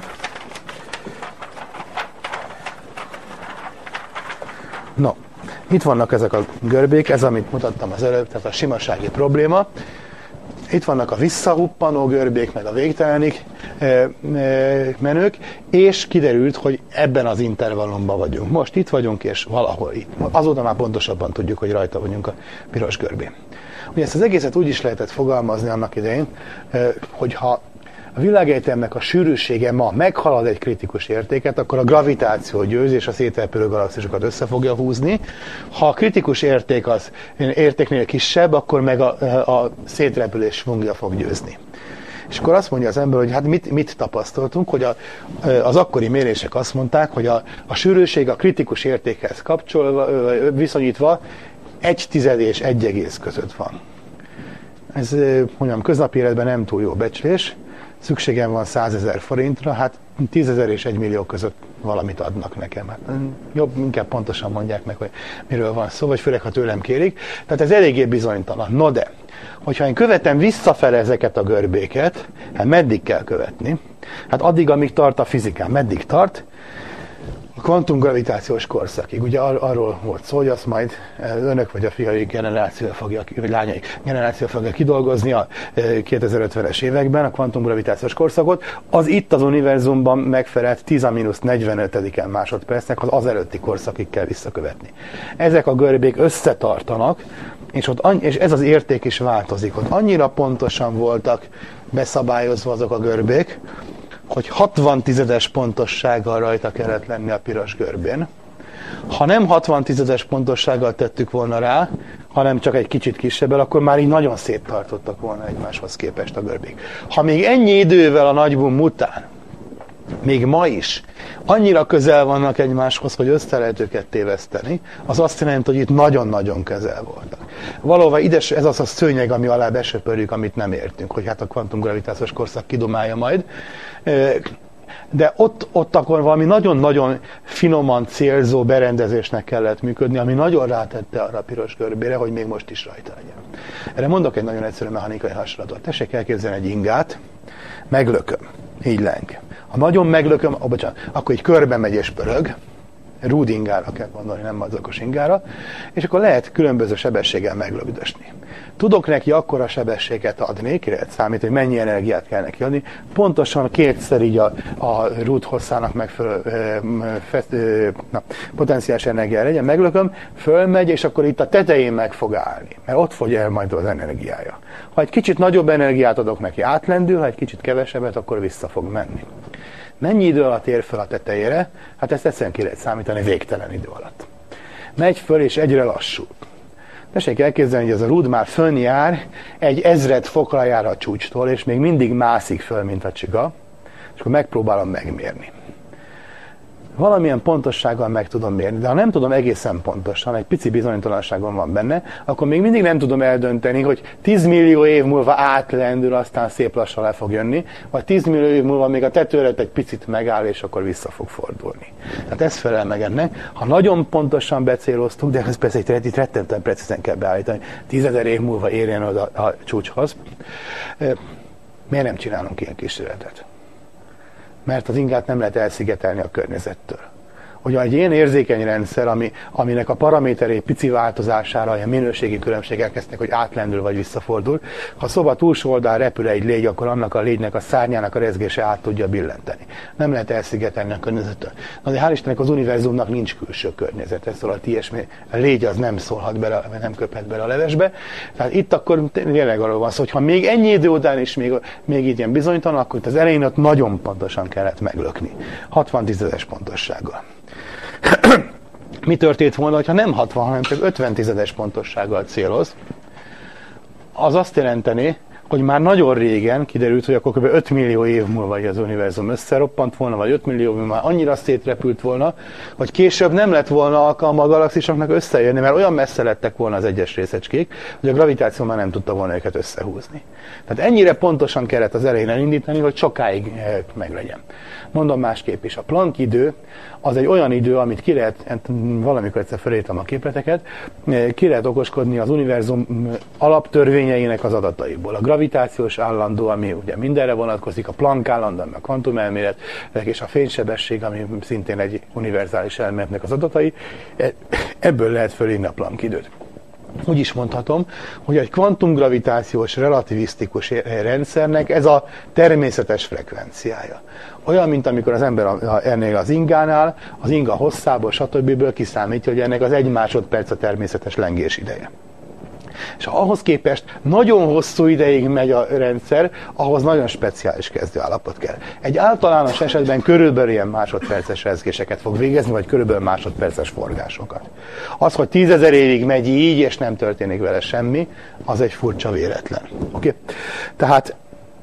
No, itt vannak ezek a görbék, ez amit mutattam az előbb, tehát a simasági probléma. Itt vannak a visszahuppanó görbék, meg a végtelenig e, e, menők, és kiderült, hogy ebben az intervallumban vagyunk. Most itt vagyunk, és valahol itt. Azóta már pontosabban tudjuk, hogy rajta vagyunk a piros görbén. Ugye ezt az egészet úgy is lehetett fogalmazni annak idején, e, hogyha a világegyetemnek a sűrűsége ma meghalad egy kritikus értéket, akkor a gravitáció győz, és a szétrepülő galaxisokat össze fogja húzni. Ha a kritikus érték az értéknél kisebb, akkor meg a, a szétrepülés svungja fog győzni. És akkor azt mondja az ember, hogy hát mit, mit tapasztaltunk, hogy a, az akkori mérések azt mondták, hogy a, a sűrűség a kritikus értékhez kapcsolva, viszonyítva egy tized és egy egész között van. Ez mondjam, köznapi életben nem túl jó becslés. Szükségem van százezer forintra, hát tízezer és egy millió között valamit adnak nekem. Hát jobb, inkább pontosan mondják meg, hogy miről van szó, vagy főleg, ha tőlem kérik. Tehát ez eléggé bizonytalan. No de, hogyha én követem visszafele ezeket a görbéket, hát meddig kell követni? Hát addig, amíg tart a fizikán. Meddig tart? A kvantumgravitációs korszakig. Ugye ar- arról volt szó, hogy azt majd önök vagy a fiaik generáció fogja, vagy lányaik generáció fogja kidolgozni a kétezer-ötvenes években a kvantumgravitációs korszakot. Az itt az univerzumban megfelelt tíz a mínusz negyvenötödiken másodpercnek, az az előtti korszakig kell visszakövetni. Ezek a görbék összetartanak, és, ott annyi, és ez az érték is változik. Ott annyira pontosan voltak beszabályozva azok a görbék, hogy hatvan tizedes pontossággal rajta kellett lenni a piros görbén. Ha nem hatvan tizedes pontossággal tettük volna rá, hanem csak egy kicsit kisebbel, akkor már így nagyon széttartottak volna egymáshoz képest a görbék. Ha még ennyi idővel a nagybum után, még ma is, annyira közel vannak egymáshoz, hogy össze lehet őket téveszteni, az azt jelenti, hogy itt nagyon-nagyon közel voltak. Valóban ide, ez az a szőnyeg, ami alá besöpörjük, amit nem értünk, hogy hát a kvantumgravitációs korszak kidomálja majd. De ott, ott akkor valami nagyon-nagyon finoman célzó berendezésnek kellett működni, ami nagyon rátette arra a piros görbére, hogy még most is rajta legyen. Erre mondok egy nagyon egyszerű mechanikai hasonlatot. Tessék elképzelni egy ingát, meglököm, így leng. Ha nagyon meglököm, oh, bocsánat, akkor így körbe megy és pörög, rúd ingára kell mondani, nem madzagos ingára, és akkor lehet különböző sebességgel meglögdösni. Tudok neki akkora sebességet adni, ki lehet számítani, hogy mennyi energiát kell neki adni, pontosan kétszer így a, a rúd hosszának megfelelő e, na, potenciális energiája legyen, meglököm, fölmegy, és akkor itt a tetején meg fog állni, mert ott fogy el majd az energiája. Ha egy kicsit nagyobb energiát adok neki, átlendül, ha egy kicsit kevesebbet, akkor vissza fog menni. Mennyi idő alatt ér föl a tetejére? Hát ezt egyszerűen ki lehet számítani végtelen idő alatt. Megy föl és egyre lassul. Tessék elképzelni, hogy ez a rúd már fönn jár, egy ezred fokra jár a csúcstól, és még mindig mászik föl, mint a csiga, és akkor megpróbálom megmérni. valamilyen pontossággal meg tudom mérni, de ha nem tudom egészen pontosan, egy pici bizonytalanságom van benne, akkor még mindig nem tudom eldönteni, hogy tíz millió év múlva átlendül, aztán szép lassan le fog jönni, vagy tíz millió év múlva még a tetőre egy picit megáll, és akkor vissza fog fordulni. Tehát ez felel meg ennek. Ha nagyon pontosan becéloztuk, de ez persze itt rettentően precízen kell beállítani, tízezer év múlva érjen oda a csúcshoz, miért nem csinálunk ilyen kísérletet? Mert az ingát nem lehet elszigetelni a környezettől. Ugye egy ilyen érzékeny rendszer, ami, aminek a paraméterei pici változására a minőségi különbségek kezdtek, hogy átlendül vagy visszafordul, ha a szoba túlsó oldal repül egy légy, akkor annak a légynek a szárnyának a rezgése át tudja billenteni. Nem lehet elszigetelni a környezettől. Na de hál' Istennek az univerzumnak nincs külső környezet, ez szóval ilyesmi, a légy az nem szólhat bele, nem köphet bele a levesbe. Tehát itt akkor tényleg arról van szó, hogy ha még ennyi idő után is még, még így ilyen bizonytalan, akkor itt az elején ott nagyon pontosan kellett meglökni. hatvan tizedes pontossággal. Mi történt volna, ha nem hatvan, hanem csak ötven tizedes pontossággal céloz? Az azt jelenteni, hogy már nagyon régen kiderült, hogy akkor kb. öt millió év múlva az univerzum összeroppant volna, vagy öt millió év múlva már annyira szétrepült volna, hogy később nem lett volna alkalma a galaxisoknak összejönni, mert olyan messze lettek volna az egyes részecskék, hogy a gravitáció már nem tudta volna őket összehúzni. Tehát ennyire pontosan kellett az elején elindítani, hogy sokáig meglegyen. Mondom másképp is, a Planck idő az egy olyan idő, amit ki lehet, valamikor egyszer felírtam a képleteket, ki lehet okoskodni az univerzum alaptörvényeinek az adataiból. A gravitációs állandó, ami ugye mindenre vonatkozik, a Planck állandó, a kvantumelmélet, és a fénysebesség, ami szintén egy univerzális elméletnek az adatai, ebből lehet fölírni a Planck időt. Úgy is mondhatom, hogy egy kvantumgravitációs relativisztikus rendszernek ez a természetes frekvenciája. Olyan, mint amikor az ember ennél az ingánál, az inga hosszából, stb. Kiszámítja, hogy ennek az egy másodperc a természetes lengés ideje. És ha ahhoz képest nagyon hosszú ideig megy a rendszer, ahhoz nagyon speciális kezdőállapot kell. Egy általános esetben körülbelül ilyen másodperces rezgéseket fog végezni, vagy körülbelül másodperces forgásokat. Az, hogy tízezer évig megy így, és nem történik vele semmi, az egy furcsa véletlen. Okay? Tehát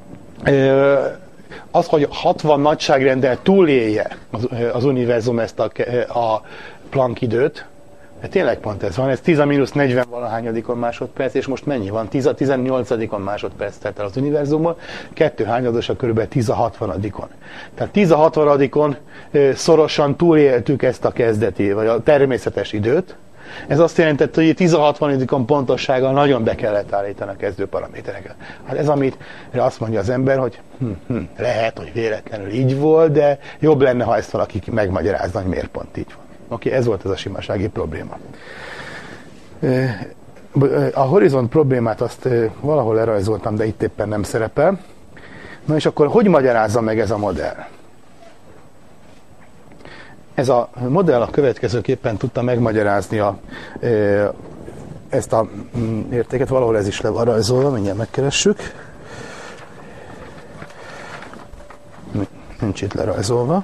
az, hogy hatvan nagyságrendel túlélje az, az univerzum ezt a, a Planck időt, de tényleg pont ez van, ez tíz a mínusz negyven valahányadikon másodperc, és most mennyi van? tíz a tizennyolcadikon másodperc telt el az univerzumból, kettő hányadosa körülbelül tíz a hatvanadikon. Tehát tíz a hatvanadikon szorosan túléltük ezt a kezdeti, vagy a természetes időt. Ez azt jelentette, hogy tíz a hatvanadikon pontossággal nagyon be kellett állítani a kezdő paramétereket. Hát ez, amit azt mondja az ember, hogy hm, hm, lehet, hogy véletlenül így volt, de jobb lenne, ha ezt valaki megmagyarázna, hogy miért pont így van. Oké, okay, ez volt ez a simasági probléma. A horizont problémát azt valahol lerajzoltam, de itt éppen nem szerepel. Na és akkor hogy magyarázza meg ez a modell? Ez a modell a következőképpen tudta megmagyarázni a, ezt a értéket, valahol ez is le van rajzolva, mindjárt megkeressük. Nincs itt lerajzolva.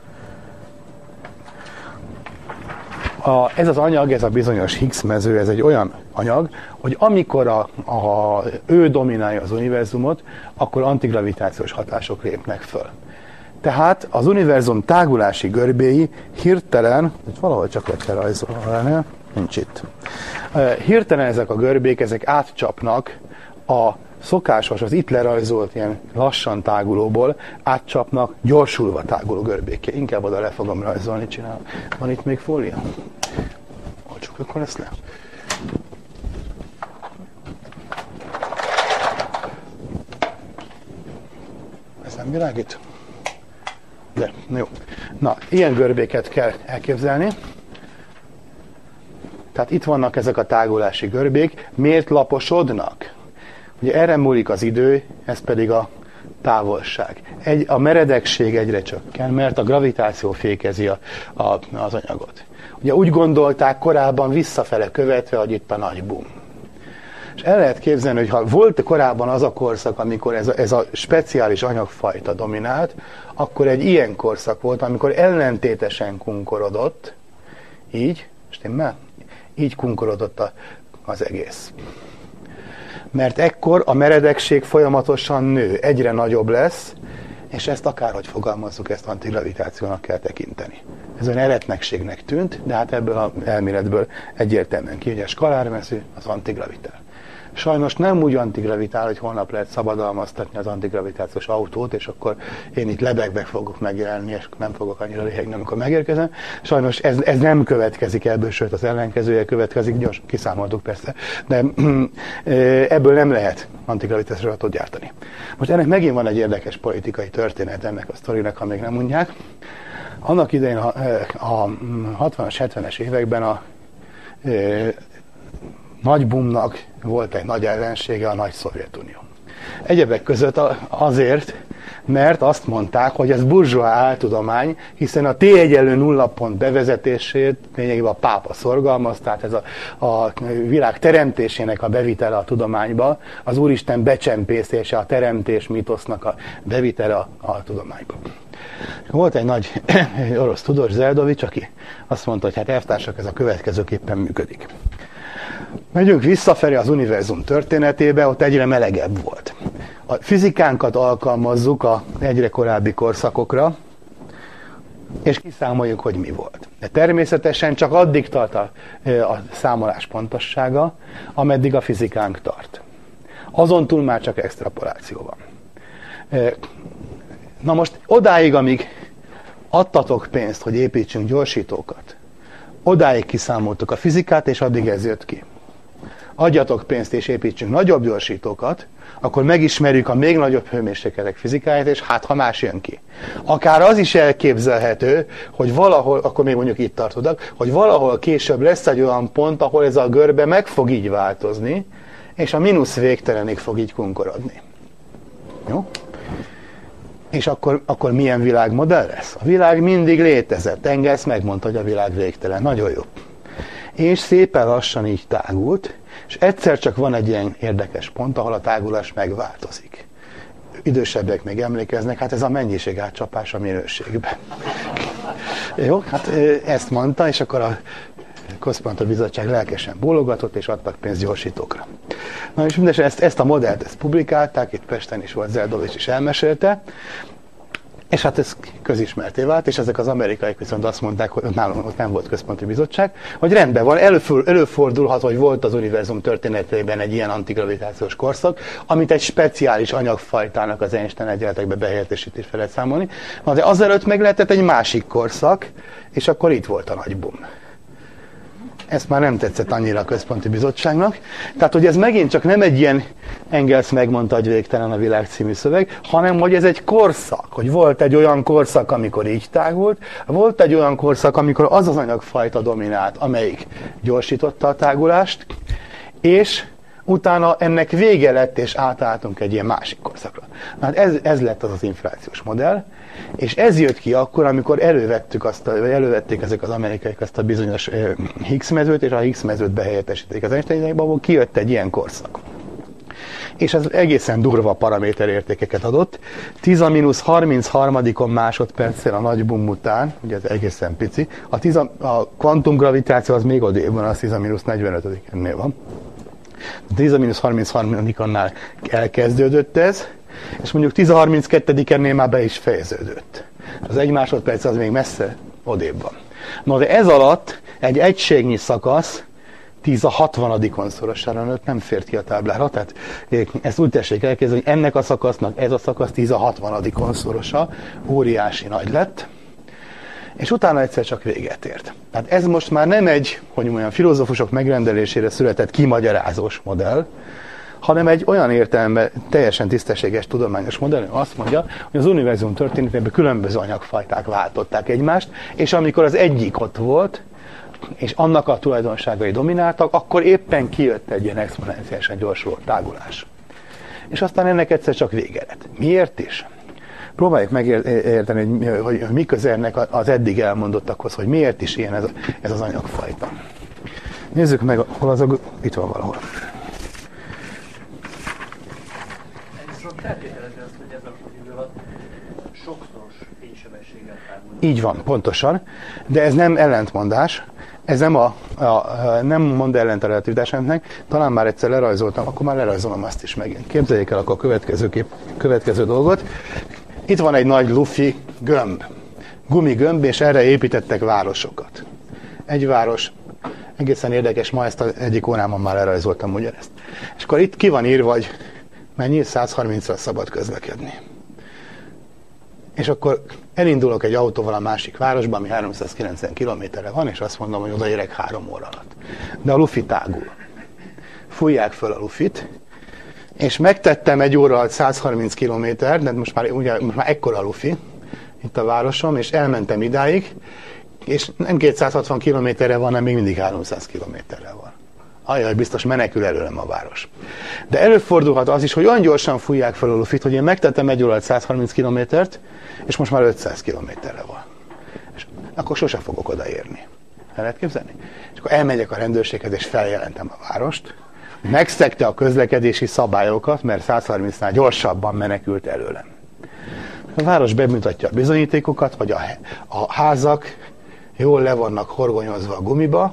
A, ez az anyag, ez a bizonyos Higgs mező, ez egy olyan anyag, hogy amikor a, a, ő dominálja az univerzumot, akkor antigravitációs hatások lépnek föl. Tehát az univerzum tágulási görbéi hirtelen, valahol csak lett rajzolva, nincs itt. Hirtelen ezek a görbék, ezek átcsapnak a szokásos, az itt lerajzolt ilyen lassan tágulóból átcsapnak gyorsulva táguló görbékké. Inkább oda le fogom rajzolni, csinálom. Van itt még fólia? Olcsuk akkor ezt le. Ez nem világít? De, jó. Na, ilyen görbéket kell elképzelni. Tehát itt vannak ezek a tágulási görbék. Miért laposodnak? Ugye erre múlik az idő, ez pedig a távolság. Egy, a meredekség egyre csökken, mert a gravitáció fékezi a, a, az anyagot. Ugye úgy gondolták korábban visszafele követve, hogy itt a nagy boom. És el lehet képzelni, hogy ha volt korábban az a korszak, amikor ez a, ez a speciális anyagfajta dominált, akkor egy ilyen korszak volt, amikor ellentétesen kunkorodott, így, stimmel? Így kunkorodott a, az egész. Mert ekkor a meredekség folyamatosan nő, egyre nagyobb lesz, és ezt akárhogy fogalmazzuk, ezt antigravitációnak kell tekinteni. Ez olyan eretnekségnek tűnt, de hát ebből az elméletből egyértelműen ki, hogy a skalármező az antigravitál. Sajnos nem úgy antigravitál, hogy holnap lehet szabadalmaztatni az antigravitációs autót, és akkor én itt lebegve fogok megjelenni, és nem fogok annyira léhegni, amikor megérkezem. Sajnos ez, ez nem következik ebből, sőt az ellenkezője következik, gyors kiszámoltuk persze, de ebből nem lehet antigravitációs autót gyártani. Most ennek megint van egy érdekes politikai történet ennek a sztorinak, ha még nem mondják. Annak idején a, a hatvanas, hetvenes években a nagy boomnak volt egy nagy ellensége, a nagy Szovjetunió. Egyebek között azért, mert azt mondták, hogy ez burzsóá áltudomány, hiszen a T egyenlő nulla pont bevezetését lényegében a pápa szorgalmaz, tehát ez a, a világ teremtésének a bevitele a tudományba, az Úristen becsempészése, a teremtés mitosznak a bevitele a, a tudományba. Volt egy nagy orosz tudós, Zeldovics, aki azt mondta, hogy hát elvtársak, ez a következőképpen működik. Megyünk visszafelé az univerzum történetébe, ott egyre melegebb volt. A fizikánkat alkalmazzuk a egyre korábbi korszakokra, és kiszámoljuk, hogy mi volt. De természetesen csak addig tart a, a számolás pontossága, ameddig a fizikánk tart. Azon túl már csak extrapoláció van. Na most odáig, amíg adtatok pénzt, hogy építsünk gyorsítókat, odáig kiszámoltuk a fizikát, és addig ez jött ki. Adjatok pénzt és építsünk nagyobb gyorsítókat, akkor megismerjük a még nagyobb hőmérsékletek fizikáját, és hát ha más jön ki. Akár az is elképzelhető, hogy valahol, akkor még mondjuk itt tartodok, hogy valahol később lesz egy olyan pont, ahol ez a görbe meg fog így változni, és a mínusz végtelenig fog így kunkorodni. Jó? És akkor, akkor milyen világmodell lesz? A világ mindig létezett. Engels megmondta, hogy a világ végtelen. Nagyon jó. És szépen lassan így tágult, és egyszer csak van egy ilyen érdekes pont, ahol a tágulás megváltozik. Idősebbek még emlékeznek, hát ez a mennyiség átcsapás a minőségben. Jó, hát ezt mondta, és akkor a Központi Bizottság lelkesen bólogatott, és adtak pénzt gyorsítókra. Na és mindesen ezt, ezt a modellt ezt publikálták, itt Pesten is volt, Zeldovics is elmesélte, és hát ez közismerté vált, és ezek az amerikaiak viszont azt mondták, hogy nálunk ott nem volt Központi Bizottság, hogy rendben van, előfordulhat, hogy volt az univerzum történetében egy ilyen antigravitációs korszak, amit egy speciális anyagfajtának az Einstein egyenletekbe behelyettesítésre lehet számolni, na de azelőtt meg lehetett egy másik korszak, és akkor itt volt a nagy boom. Ezt már nem tetszett annyira a Központi Bizottságnak. Tehát, hogy ez megint csak nem egy ilyen Engels megmondta, hogy végtelen a világ című szöveg, hanem, hogy ez egy korszak, hogy volt egy olyan korszak, amikor így tágult, volt egy olyan korszak, amikor az az anyagfajta dominált, amelyik gyorsította a tágulást, és utána ennek vége lett, és átálltunk egy ilyen másik korszakra. Hát ez, ez lett az az inflációs modell, és ez jött ki akkor, amikor elővettük azt a, vagy elővették ezek az amerikaiak azt a bizonyos uh, Higgs mezőt, és a Higgs mezőt behelyettesítették az Einsteinekba, ahol kijött egy ilyen korszak. És ez egészen durva paraméterértékeket adott. tíz a mínusz harmincharmadikon másodperccel a nagy boom után, ugye ez egészen pici, a, tíz a, a kvantumgravitáció az még odébb van, az tíz a mínusz negyvenötödikennél van. tíz a mínusz harmincharmadikonnál elkezdődött ez, és mondjuk tíz a harminckettedikennél már be is fejeződött. Az egy másodperc az még messze odébb van. Na de ez alatt egy egységnyi szakasz tíz a hatvanadikon szorosára nőtt, nem fért ki a táblára, tehát ezt úgy tessék elképzelni, hogy ennek a szakasznak ez a szakasz tíz a hatvanadikon szorosa, óriási nagy lett, és utána egyszer csak véget ért. Tehát ez most már nem egy, hogy mondjam, filozófusok megrendelésére született kimagyarázós modell, hanem egy olyan értelemben teljesen tisztességes tudományos modell, ami azt mondja, hogy az univerzum történetében különböző anyagfajták váltották egymást, és amikor az egyik ott volt, és annak a tulajdonságai domináltak, akkor éppen kijött egy ilyen exponenciálisan gyorsuló tágulás. És aztán ennek egyszer csak vége lett. Miért is? Próbáljuk megérteni, hogy, hogy mi köze ennek az eddig elmondottakhoz, hogy miért is ilyen ez, ez az anyagfajta. Nézzük meg, hol az a... Itt van valahol. Feltételezi azt, hogy ez a idő alatt sokszoros fénysebességgel tágul. Így van, pontosan, de ez nem ellentmondás, ez nem, a, a, a, nem mond ellent a relativitásnak, talán már egyszer lerajzoltam, akkor már lerajzolom azt is megint. Képzeljék el akkor a következő, kép, következő dolgot. Itt van egy nagy lufi gömb, gumigömb, és erre építettek városokat. Egy város, egészen érdekes, ma ezt az egyik órámon már lerajzoltam ugyanezt. És akkor itt ki van írva, hogy mennyi? száz harmincra szabad közlekedni. És akkor elindulok egy autóval a másik városba, ami háromszázkilencven kilométerre van, és azt mondom, hogy odaérek három óra alatt. De a lufi tágul. Fújják föl a lufit, és megtettem egy óra alatt száz harminc kilométer, de most már, ugye, most már ekkora lufi itt a városom, és elmentem idáig, és nem kétszázhatvan kilométerre van, hanem még mindig háromszáz kilométerre van. Ajaj, biztos menekül előlem a város. De előfordulhat az is, hogy olyan gyorsan fújják fel a lufit, hogy én megtettem egy óra alatt száz harminc kilométert, és most már ötszáz kilométerre van. És akkor sose fogok odaérni. El lehet képzelni? És akkor elmegyek a rendőrséghez, és feljelentem a várost. Megszegte a közlekedési szabályokat, mert száz harmincnál gyorsabban menekült előlem. A város bemutatja a bizonyítékokat, hogy a, a házak jól le vannak horgonyozva a gumiba,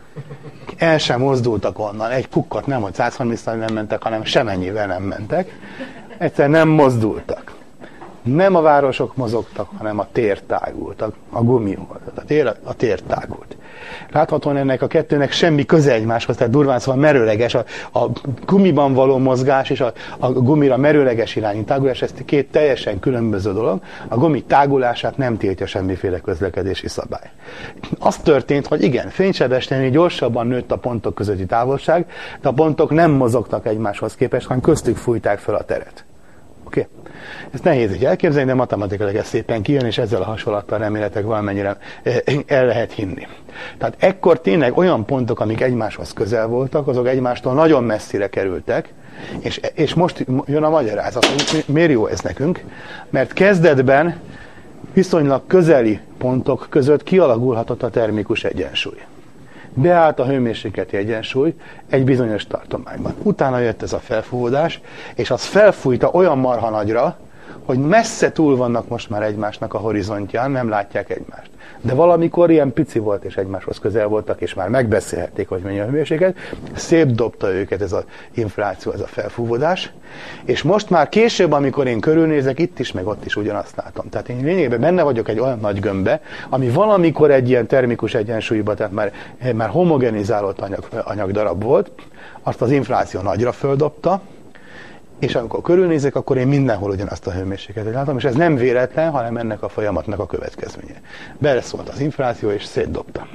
el sem mozdultak onnan, egy kukkat nem, hogy száz harmincnál nem mentek, hanem semennyivel nem mentek. Egyszer nem mozdultak. Nem a városok mozogtak, hanem a tér tágult, a, a gumi volt, a tér, a tér tágult. Láthatóan ennek a kettőnek semmi köze egymáshoz, tehát durván szóval merőleges, a, a gumiban való mozgás és a, a gumira merőleges irányú tágulás, ez két teljesen különböző dolog. A gumi tágulását nem tiltja semmiféle közlekedési szabály. Az történt, hogy igen, fénysebességnél gyorsabban nőtt a pontok közötti távolság, de a pontok nem mozogtak egymáshoz képest, hanem köztük fújták fel a teret. Oké? Okay? Ez nehéz így elképzelni, de matematikailag ez szépen kijön, és ezzel a hasonlattal remélhetőleg valamennyire el lehet hinni. Tehát ekkor tényleg olyan pontok, amik egymáshoz közel voltak, azok egymástól nagyon messzire kerültek, és, és most jön a magyarázat, hogy miért jó ez nekünk, mert kezdetben viszonylag közeli pontok között kialakulhatott a termikus egyensúly. Beállt a hőmérsékleti egyensúly egy bizonyos tartományban. Utána jött ez a felfúvódás, és az felfújta olyan marha nagyra, hogy messze túl vannak most már egymásnak a horizontján, nem látják egymást. De valamikor ilyen pici volt, és egymáshoz közel voltak, és már megbeszélhették, hogy mennyi a hőmérséklet. Szép dobta őket ez az infláció, ez a felfúvódás. És most már később, amikor én körülnézek, itt is, meg ott is ugyanazt látom. Tehát én lényegében benne vagyok egy olyan nagy gömbbe, ami valamikor egy ilyen termikus egyensúlyba, tehát már, már homogenizálott anyag, anyagdarab volt, azt az infláció nagyra földobta, és amikor körülnézek, akkor én mindenhol ugyanazt a hőmérsékletet látom, és ez nem véletlen, hanem ennek a folyamatnak a következménye. Beleszólt az infláció, és szétdobta.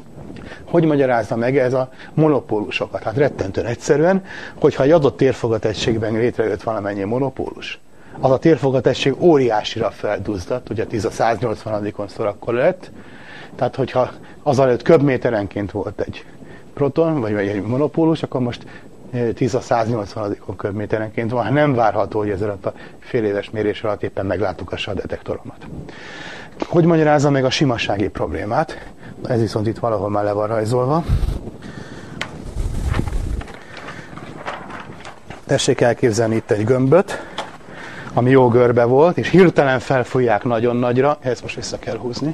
Hogy magyarázza meg ez a monopólusokat? Hát rettentően egyszerűen, hogyha egy adott térfogategységben létrejött valamennyi monopólus, az a térfogategység óriásira felduzzadt, ugye tíz a száznyolcvanadikon szor akkor lett, tehát hogyha azelőtt köbméterenként volt egy proton, vagy egy monopólus, akkor most tíz a száznyolcvanadikon köbméterenként van, nem várható, hogy ezzel a fél éves mérés alatt éppen meglátogassa a detektoromat. Hogy magyarázza meg a simasági problémát? Ez viszont itt valahol már le van rajzolva. Tessék elképzelni itt egy gömböt, ami jó görbe volt, és hirtelen felfújják nagyon nagyra, ezt most vissza kell húzni.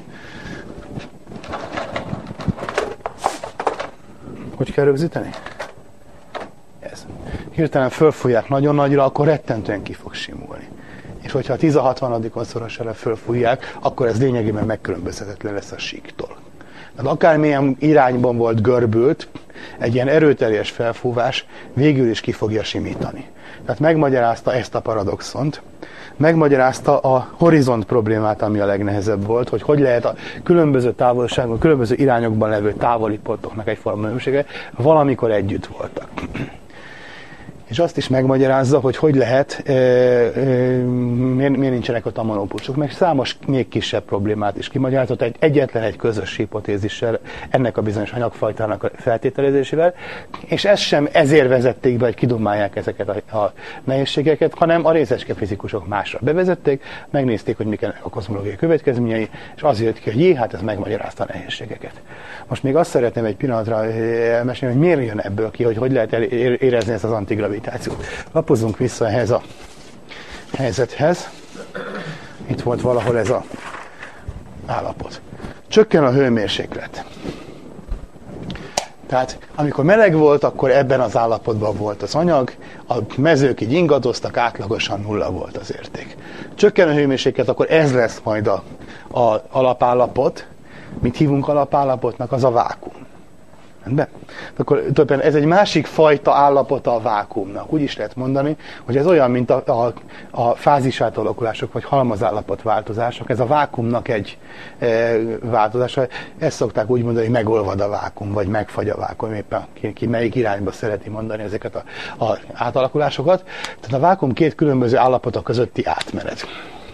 Hogy kell rögzíteni? Ez. Hirtelen fölfújják nagyon nagyra, akkor rettentően ki fog simulni. És hogyha a tíz a hatvanadikon szorosára fölfújják, akkor ez lényegében megkülönbözhetetlen lesz a síktól. Tehát akármilyen irányban volt görbült, egy ilyen erőteljes felfúvás végül is ki fogja simítani. Tehát megmagyarázta ezt a paradoxont, megmagyarázta a horizont problémát, ami a legnehezebb volt, hogy hogy lehet a különböző távolságban, különböző irányokban levő távoli pontoknak egyforma hőmérsékle valamikor együtt voltak. És azt is megmagyarázza, hogy hogy lehet, e, e, miért, miért nincsenek ott a monopólusok, meg számos még kisebb problémát is kimagyarázott egy, egyetlen egy közös hipotézissel, ennek a bizonyos anyagfajtának a feltételezésével, és ezt sem ezért vezették be, hogy kidumálják ezeket a, a nehézségeket, hanem a részecske fizikusok másra bevezették, megnézték, hogy mik ennek a kozmológiai következményei, és az jött ki, hogy jé, hát ez megmagyarázta a nehézségeket. Most még azt szeretném egy pillanatra elmesélni, hogy miért jön ebből ki, hogy hogy lehet érezni ezt az antigravitációt. Lapozzunk vissza ehhez a helyzethez. Itt volt valahol ez a állapot. Csökken a hőmérséklet. Tehát amikor meleg volt, akkor ebben az állapotban volt az anyag, a mezők így ingadoztak, átlagosan nulla volt az érték. Csökken a hőmérséklet, akkor ez lesz majd a, a alapállapot. Mit hívunk alapállapotnak? Az a vákuum. Rendben? Akkor többen ez egy másik fajta állapota a vákuumnak. Úgy is lehet mondani, hogy ez olyan, mint a, a, a fázisátalakulások, vagy halmazállapot változások. Ez a vákuumnak egy e, változása. Ezt szokták úgy mondani, hogy megolvad a vákuum, vagy megfagy a vákuum. Éppen ki, ki melyik irányba szereti mondani ezeket a, a átalakulásokat. Tehát a vákuum két különböző állapota közötti átmenet.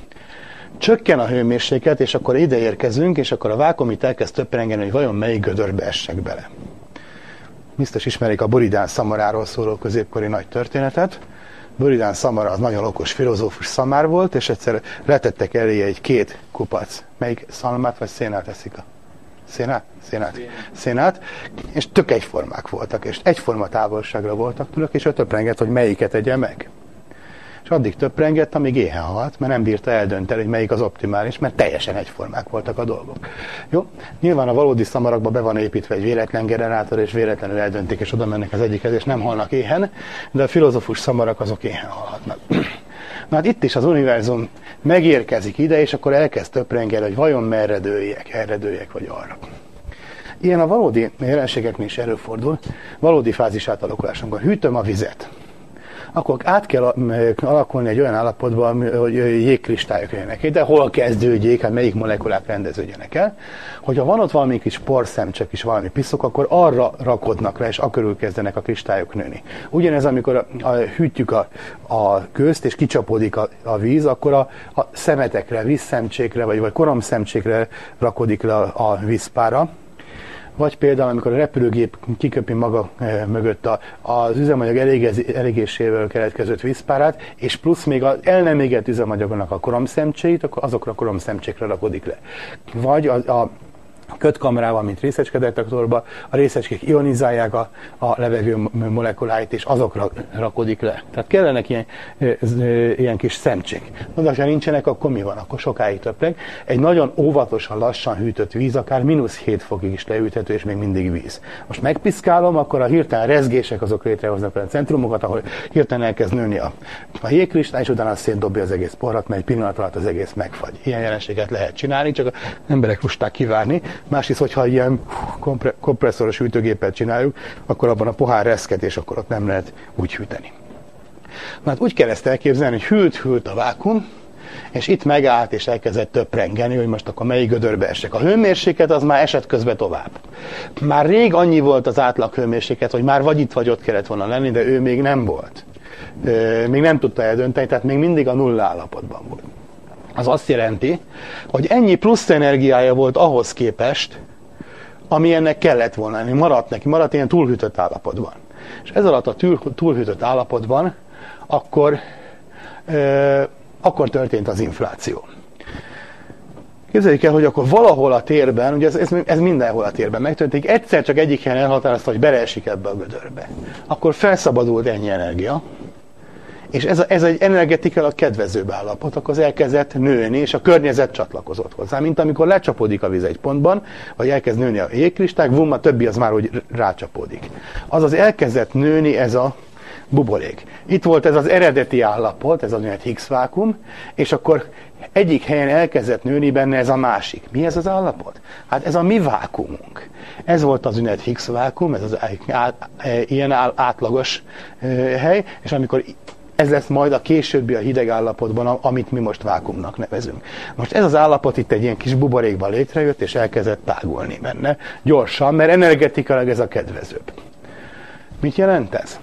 Csökken a hőmérséklet, és akkor ide érkezünk, és akkor a vákuum itt elkezd töprengeni, hogy vajon melyik gödörbe essek bele. Biztos ismerik a Buridán szamaráról szóló középkori nagy történetet. Buridán szamara az nagyon okos filozófus szamár volt, és egyszer letettek elé egy két kupac. Melyik szalmát vagy szénát eszik? A szénát? Szénát. Szénát. És tök egyformák voltak, és egyforma távolságra voltak tőlük, és ő töprengett, hogy melyiket tegye meg. És addig töprengett, amíg éhen halt, mert nem bírta eldönteni, hogy melyik az optimális, mert teljesen egyformák voltak a dolgok. Jó? Nyilván a valódi szamarakba be van építve egy véletlen generátor, és véletlenül eldöntik, és oda mennek az egyikhez, és nem halnak éhen, de a filozófus szamarak azok éhen halhatnak. Na hát itt is az univerzum megérkezik ide, és akkor elkezd töprengeni, hogy vajon merre dőljek, erre dőljek, vagy arra. Ilyen a valódi jelenségeknél is előfordul, valódi fázis átalakulásunkban. Hűtöm a vizet. Akkor át kell alakulni egy olyan állapotban, hogy jégkristályok jönnek. De hol kezdődjék, hát melyik molekulák rendeződjenek el. Hogyha van ott valami kis porszemcsek is, valami piszok, akkor arra rakodnak le, és akörül kezdenek a kristályok nőni. Ugyanez, amikor a, a, hűtjük a, a közt, és kicsapódik a, a víz, akkor a, a szemetekre, vízszemcsékre, vagy, vagy koromszemcsékre rakodik le a, a vízpára. Vagy például, amikor a repülőgép kiköpi maga e, mögött a, az üzemanyag elégésével keletkezett vízpárát, és plusz még az el nem égett üzemanyagnak a koromszemcséit, akkor azokra a koromszemcsékre rakodik le. Vagy a, a kötkamrával, mint részecskedetektorba, a részecskék ionizálják a, a levegő molekuláit, és azokra rakodik le. Tehát kellenek ilyen, ilyen kis szemcsék. De ha nincsenek, akkor mi van? Akkor sokáig töpreng. Egy nagyon óvatosan, lassan hűtött víz, akár mínusz hét fokig is leüthető, és még mindig víz. Most megpiszkálom, akkor a hirtelen rezgések azok létrehoznak a centrumokat, ahol hirtelen elkezd nőni a, a jégkristály, és utána szétdobja az egész porrat, mert egy pillanat alatt az egész megfagy. Ilyen jelenséget lehet csinálni, csak az emberek lusták kivárni. Másrészt, hogyha ilyen kompre- kompresszoros hűtőgépet csináljuk, akkor abban a pohár reszket, és akkor ott nem lehet úgy hűteni. Na hát úgy kell ezt elképzelni, hogy hűlt-hűlt a vákuum, és itt megállt, és elkezdett töprengeni, hogy most akkor melyik gödörbe esek. A hőmérséklet az már esett közben tovább. Már rég annyi volt az átlag hőmérséklet, hogy már vagy itt vagy ott kellett volna lenni, de ő még nem volt. Még nem tudta eldönteni, tehát még mindig a nulla állapotban volt. Az azt jelenti, hogy ennyi plusz energiája volt ahhoz képest, ami ennek kellett volna lenni. Maradt neki, maradt ilyen túlhűtött állapotban. És ez alatt a túlhűtött állapotban akkor, euh, akkor történt az infláció. Képzeljük el, hogy akkor valahol a térben, ugye ez, ez, ez mindenhol a térben megtörténik, egyszer csak egyik helyen elhatározta, hogy beleesik ebbe a gödörbe. Akkor felszabadult ennyi energia, és ez, a, ez egy energetikailag kedvezőbb állapot, akkor az elkezdett nőni, és a környezet csatlakozott hozzá, mint amikor lecsapódik a víz egy pontban, vagy elkezd nőni a jégkristály, vum, a többi az már úgy rácsapódik. Azaz elkezdett nőni ez a buborék. Itt volt ez az eredeti állapot, ez az olyan Higgs vákuum, és akkor egyik helyen elkezdett nőni benne ez a másik. Mi ez az állapot? Hát ez a mi vákuumunk. Ez volt az ünnep Higgs vákuum, ez az át, ilyen átlagos hely, és amikor ez lesz majd a későbbi a hideg állapotban, amit mi most vákuumnak nevezünk. Most ez az állapot itt egy ilyen kis buborékban létrejött, és elkezdett tágulni benne gyorsan, mert energetikailag ez a kedvezőbb. Mit jelent ez?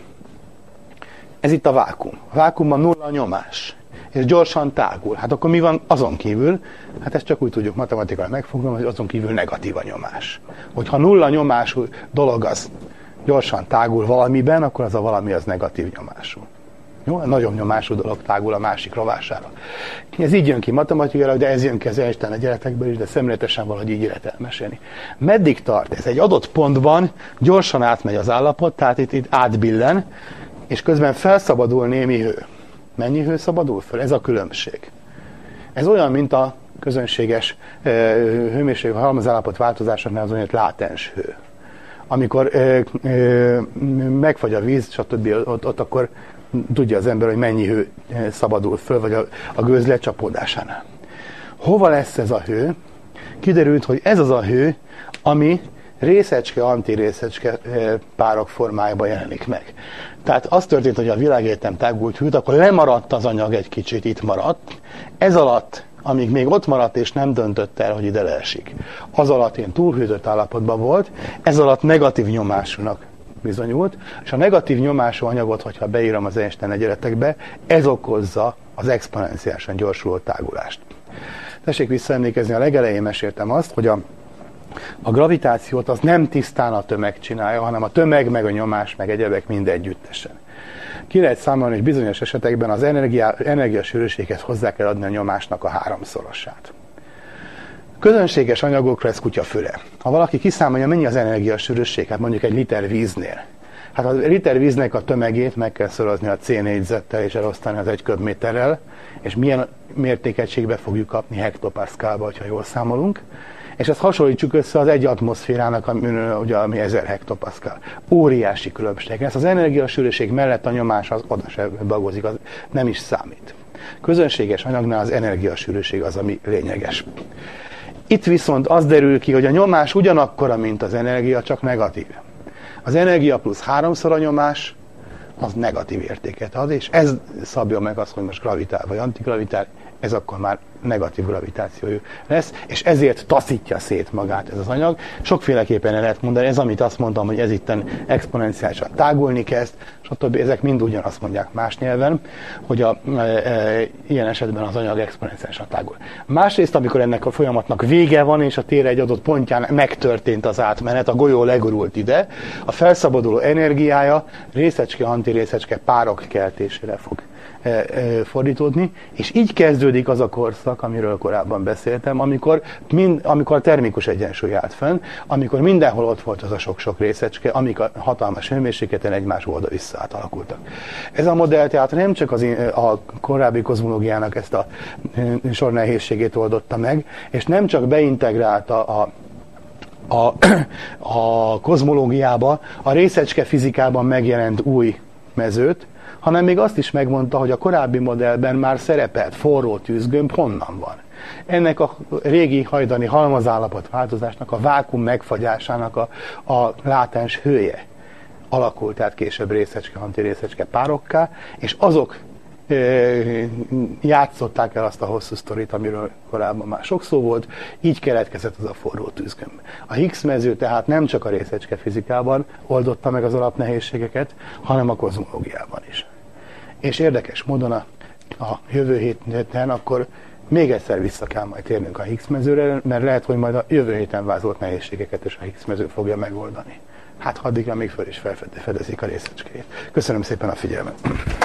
Ez itt a vákuum. A vákuumban nulla nyomás, és gyorsan tágul. Hát akkor mi van azon kívül? Hát ezt csak úgy tudjuk matematikailag megfogalmazni, hogy azon kívül negatív a nyomás. Hogyha nulla nyomású dolog az gyorsan tágul valamiben, akkor az a valami az negatív nyomású. Jó? Nagyobb nyomású dolog tágul a másik rovására. Ez így jön ki matematikailag, de ez jön ki az Einstein egyenletekből is, de szemléletesen valahogy így lehet elmesélni. Meddig tart ez? Egy adott pontban gyorsan átmegy az állapot, tehát itt, itt átbillen, és közben felszabadul némi hő. Mennyi hő szabadul föl? Ez a különbség. Ez olyan, mint a közönséges hőmérséklet halmazállapot változásoknál az olyan látens hő. amikor ö, ö, megfagy a víz, stb. Ott, ott akkor tudja az ember, hogy mennyi hő szabadul föl, vagy a, a gőz lecsapódásánál. Hova lesz ez a hő? Kiderült, hogy ez az a hő, ami részecske-antirészecske párok formájában jelenik meg. Tehát az történt, hogy a világegyetem tágult hűt, akkor lemaradt az anyag egy kicsit, itt maradt. Ez alatt, amíg még ott maradt és nem döntött el, hogy ide leesik, az alatt ilyen túlhűtött állapotban volt, ez alatt negatív nyomásúnak bizonyult, és a negatív nyomású anyagot, hogyha beírom az Einstein egyenletekbe, ez okozza az exponenciálisan gyorsuló tágulást. Tessék visszaemlékezni, a legelején meséltem azt, hogy a, a gravitációt az nem tisztán a tömeg csinálja, hanem a tömeg, meg a nyomás, meg egyebek mind együttesen. Ki lehet számolni, hogy bizonyos esetekben az energia, energiasűrűséghez hozzá kell adni a nyomásnak a háromszorosát. Közönséges anyagokra ez kutyafüle. Ha valaki kiszámolja, mennyi az energiasűrűség, hát mondjuk egy liter víznél. Hát a liter víznek a tömegét meg kell szorozni a cé négyzettel és elosztani az egy köbméterrel, és milyen mértékegységbe fogjuk kapni hektopaszkálba, ha jól számolunk. És ezt hasonlítsuk össze az egy atmoszférának, ami, ugye, ami ezer hektopaszkál. Óriási különbség. Ez az energiasűrűség mellett a nyomás az oda se bagozik, az nem is számít. Közönséges anyagnál az energiasűrűség az, ami lényeges. Itt viszont az derül ki, hogy a nyomás ugyanakkora, mint az energia, csak negatív. Az energia plusz háromszor a nyomás, az negatív értéket ad, és ez szabja meg azt, hogy most gravitál vagy antigravitál, ez akkor már negatív gravitációjú lesz, és ezért taszítja szét magát ez az anyag. Sokféleképpen el lehet mondani, ez amit azt mondtam, hogy ez itten exponenciálisan tágulni kezd, stb. Ezek mind ugyanazt mondják más nyelven, hogy a, e, e, ilyen esetben az anyag exponenciálisan tágul. Másrészt, amikor ennek a folyamatnak vége van, és a tér egy adott pontján megtörtént az átmenet, a golyó legurult ide, a felszabaduló energiája részecske-antirészecske párok keltésére fog fordítódni, és így kezdődik az a korszak, amiről korábban beszéltem, amikor, mind, amikor a termikus egyensúly állt fenn, amikor mindenhol ott volt az a sok-sok részecske, amik a hatalmas hőmérsékleten egymás oldal-vissza átalakultak. Ez a modell tehát nem csak az, a korábbi kozmológiának ezt a sor nehézségét oldotta meg, és nem csak beintegrálta a A, a kozmológiába, a részecske fizikában megjelent új mezőt, hanem még azt is megmondta, hogy a korábbi modellben már szerepelt forró tűzgömb honnan van. Ennek a régi hajdani halmazállapot változásnak, a vákum megfagyásának a, a látens hője alakult, tehát később részecske-antirészecske párokká, és azok e, játszották el azt a hosszú sztorit, amiről korábban már sok szó volt, így keletkezett az a forró tűzgömb. A Higgs mező tehát nem csak a részecske fizikában oldotta meg az alapnehézségeket, hanem a kozmológiában is. És érdekes módon a, a jövő héten akkor még egyszer vissza kell majd térnünk a Higgs mezőre, mert lehet, hogy majd a jövő héten vázolt nehézségeket és a Higgs mező fogja megoldani. Hát addigra még föl is felfedezik a részecskéjét. Köszönöm szépen a figyelmet!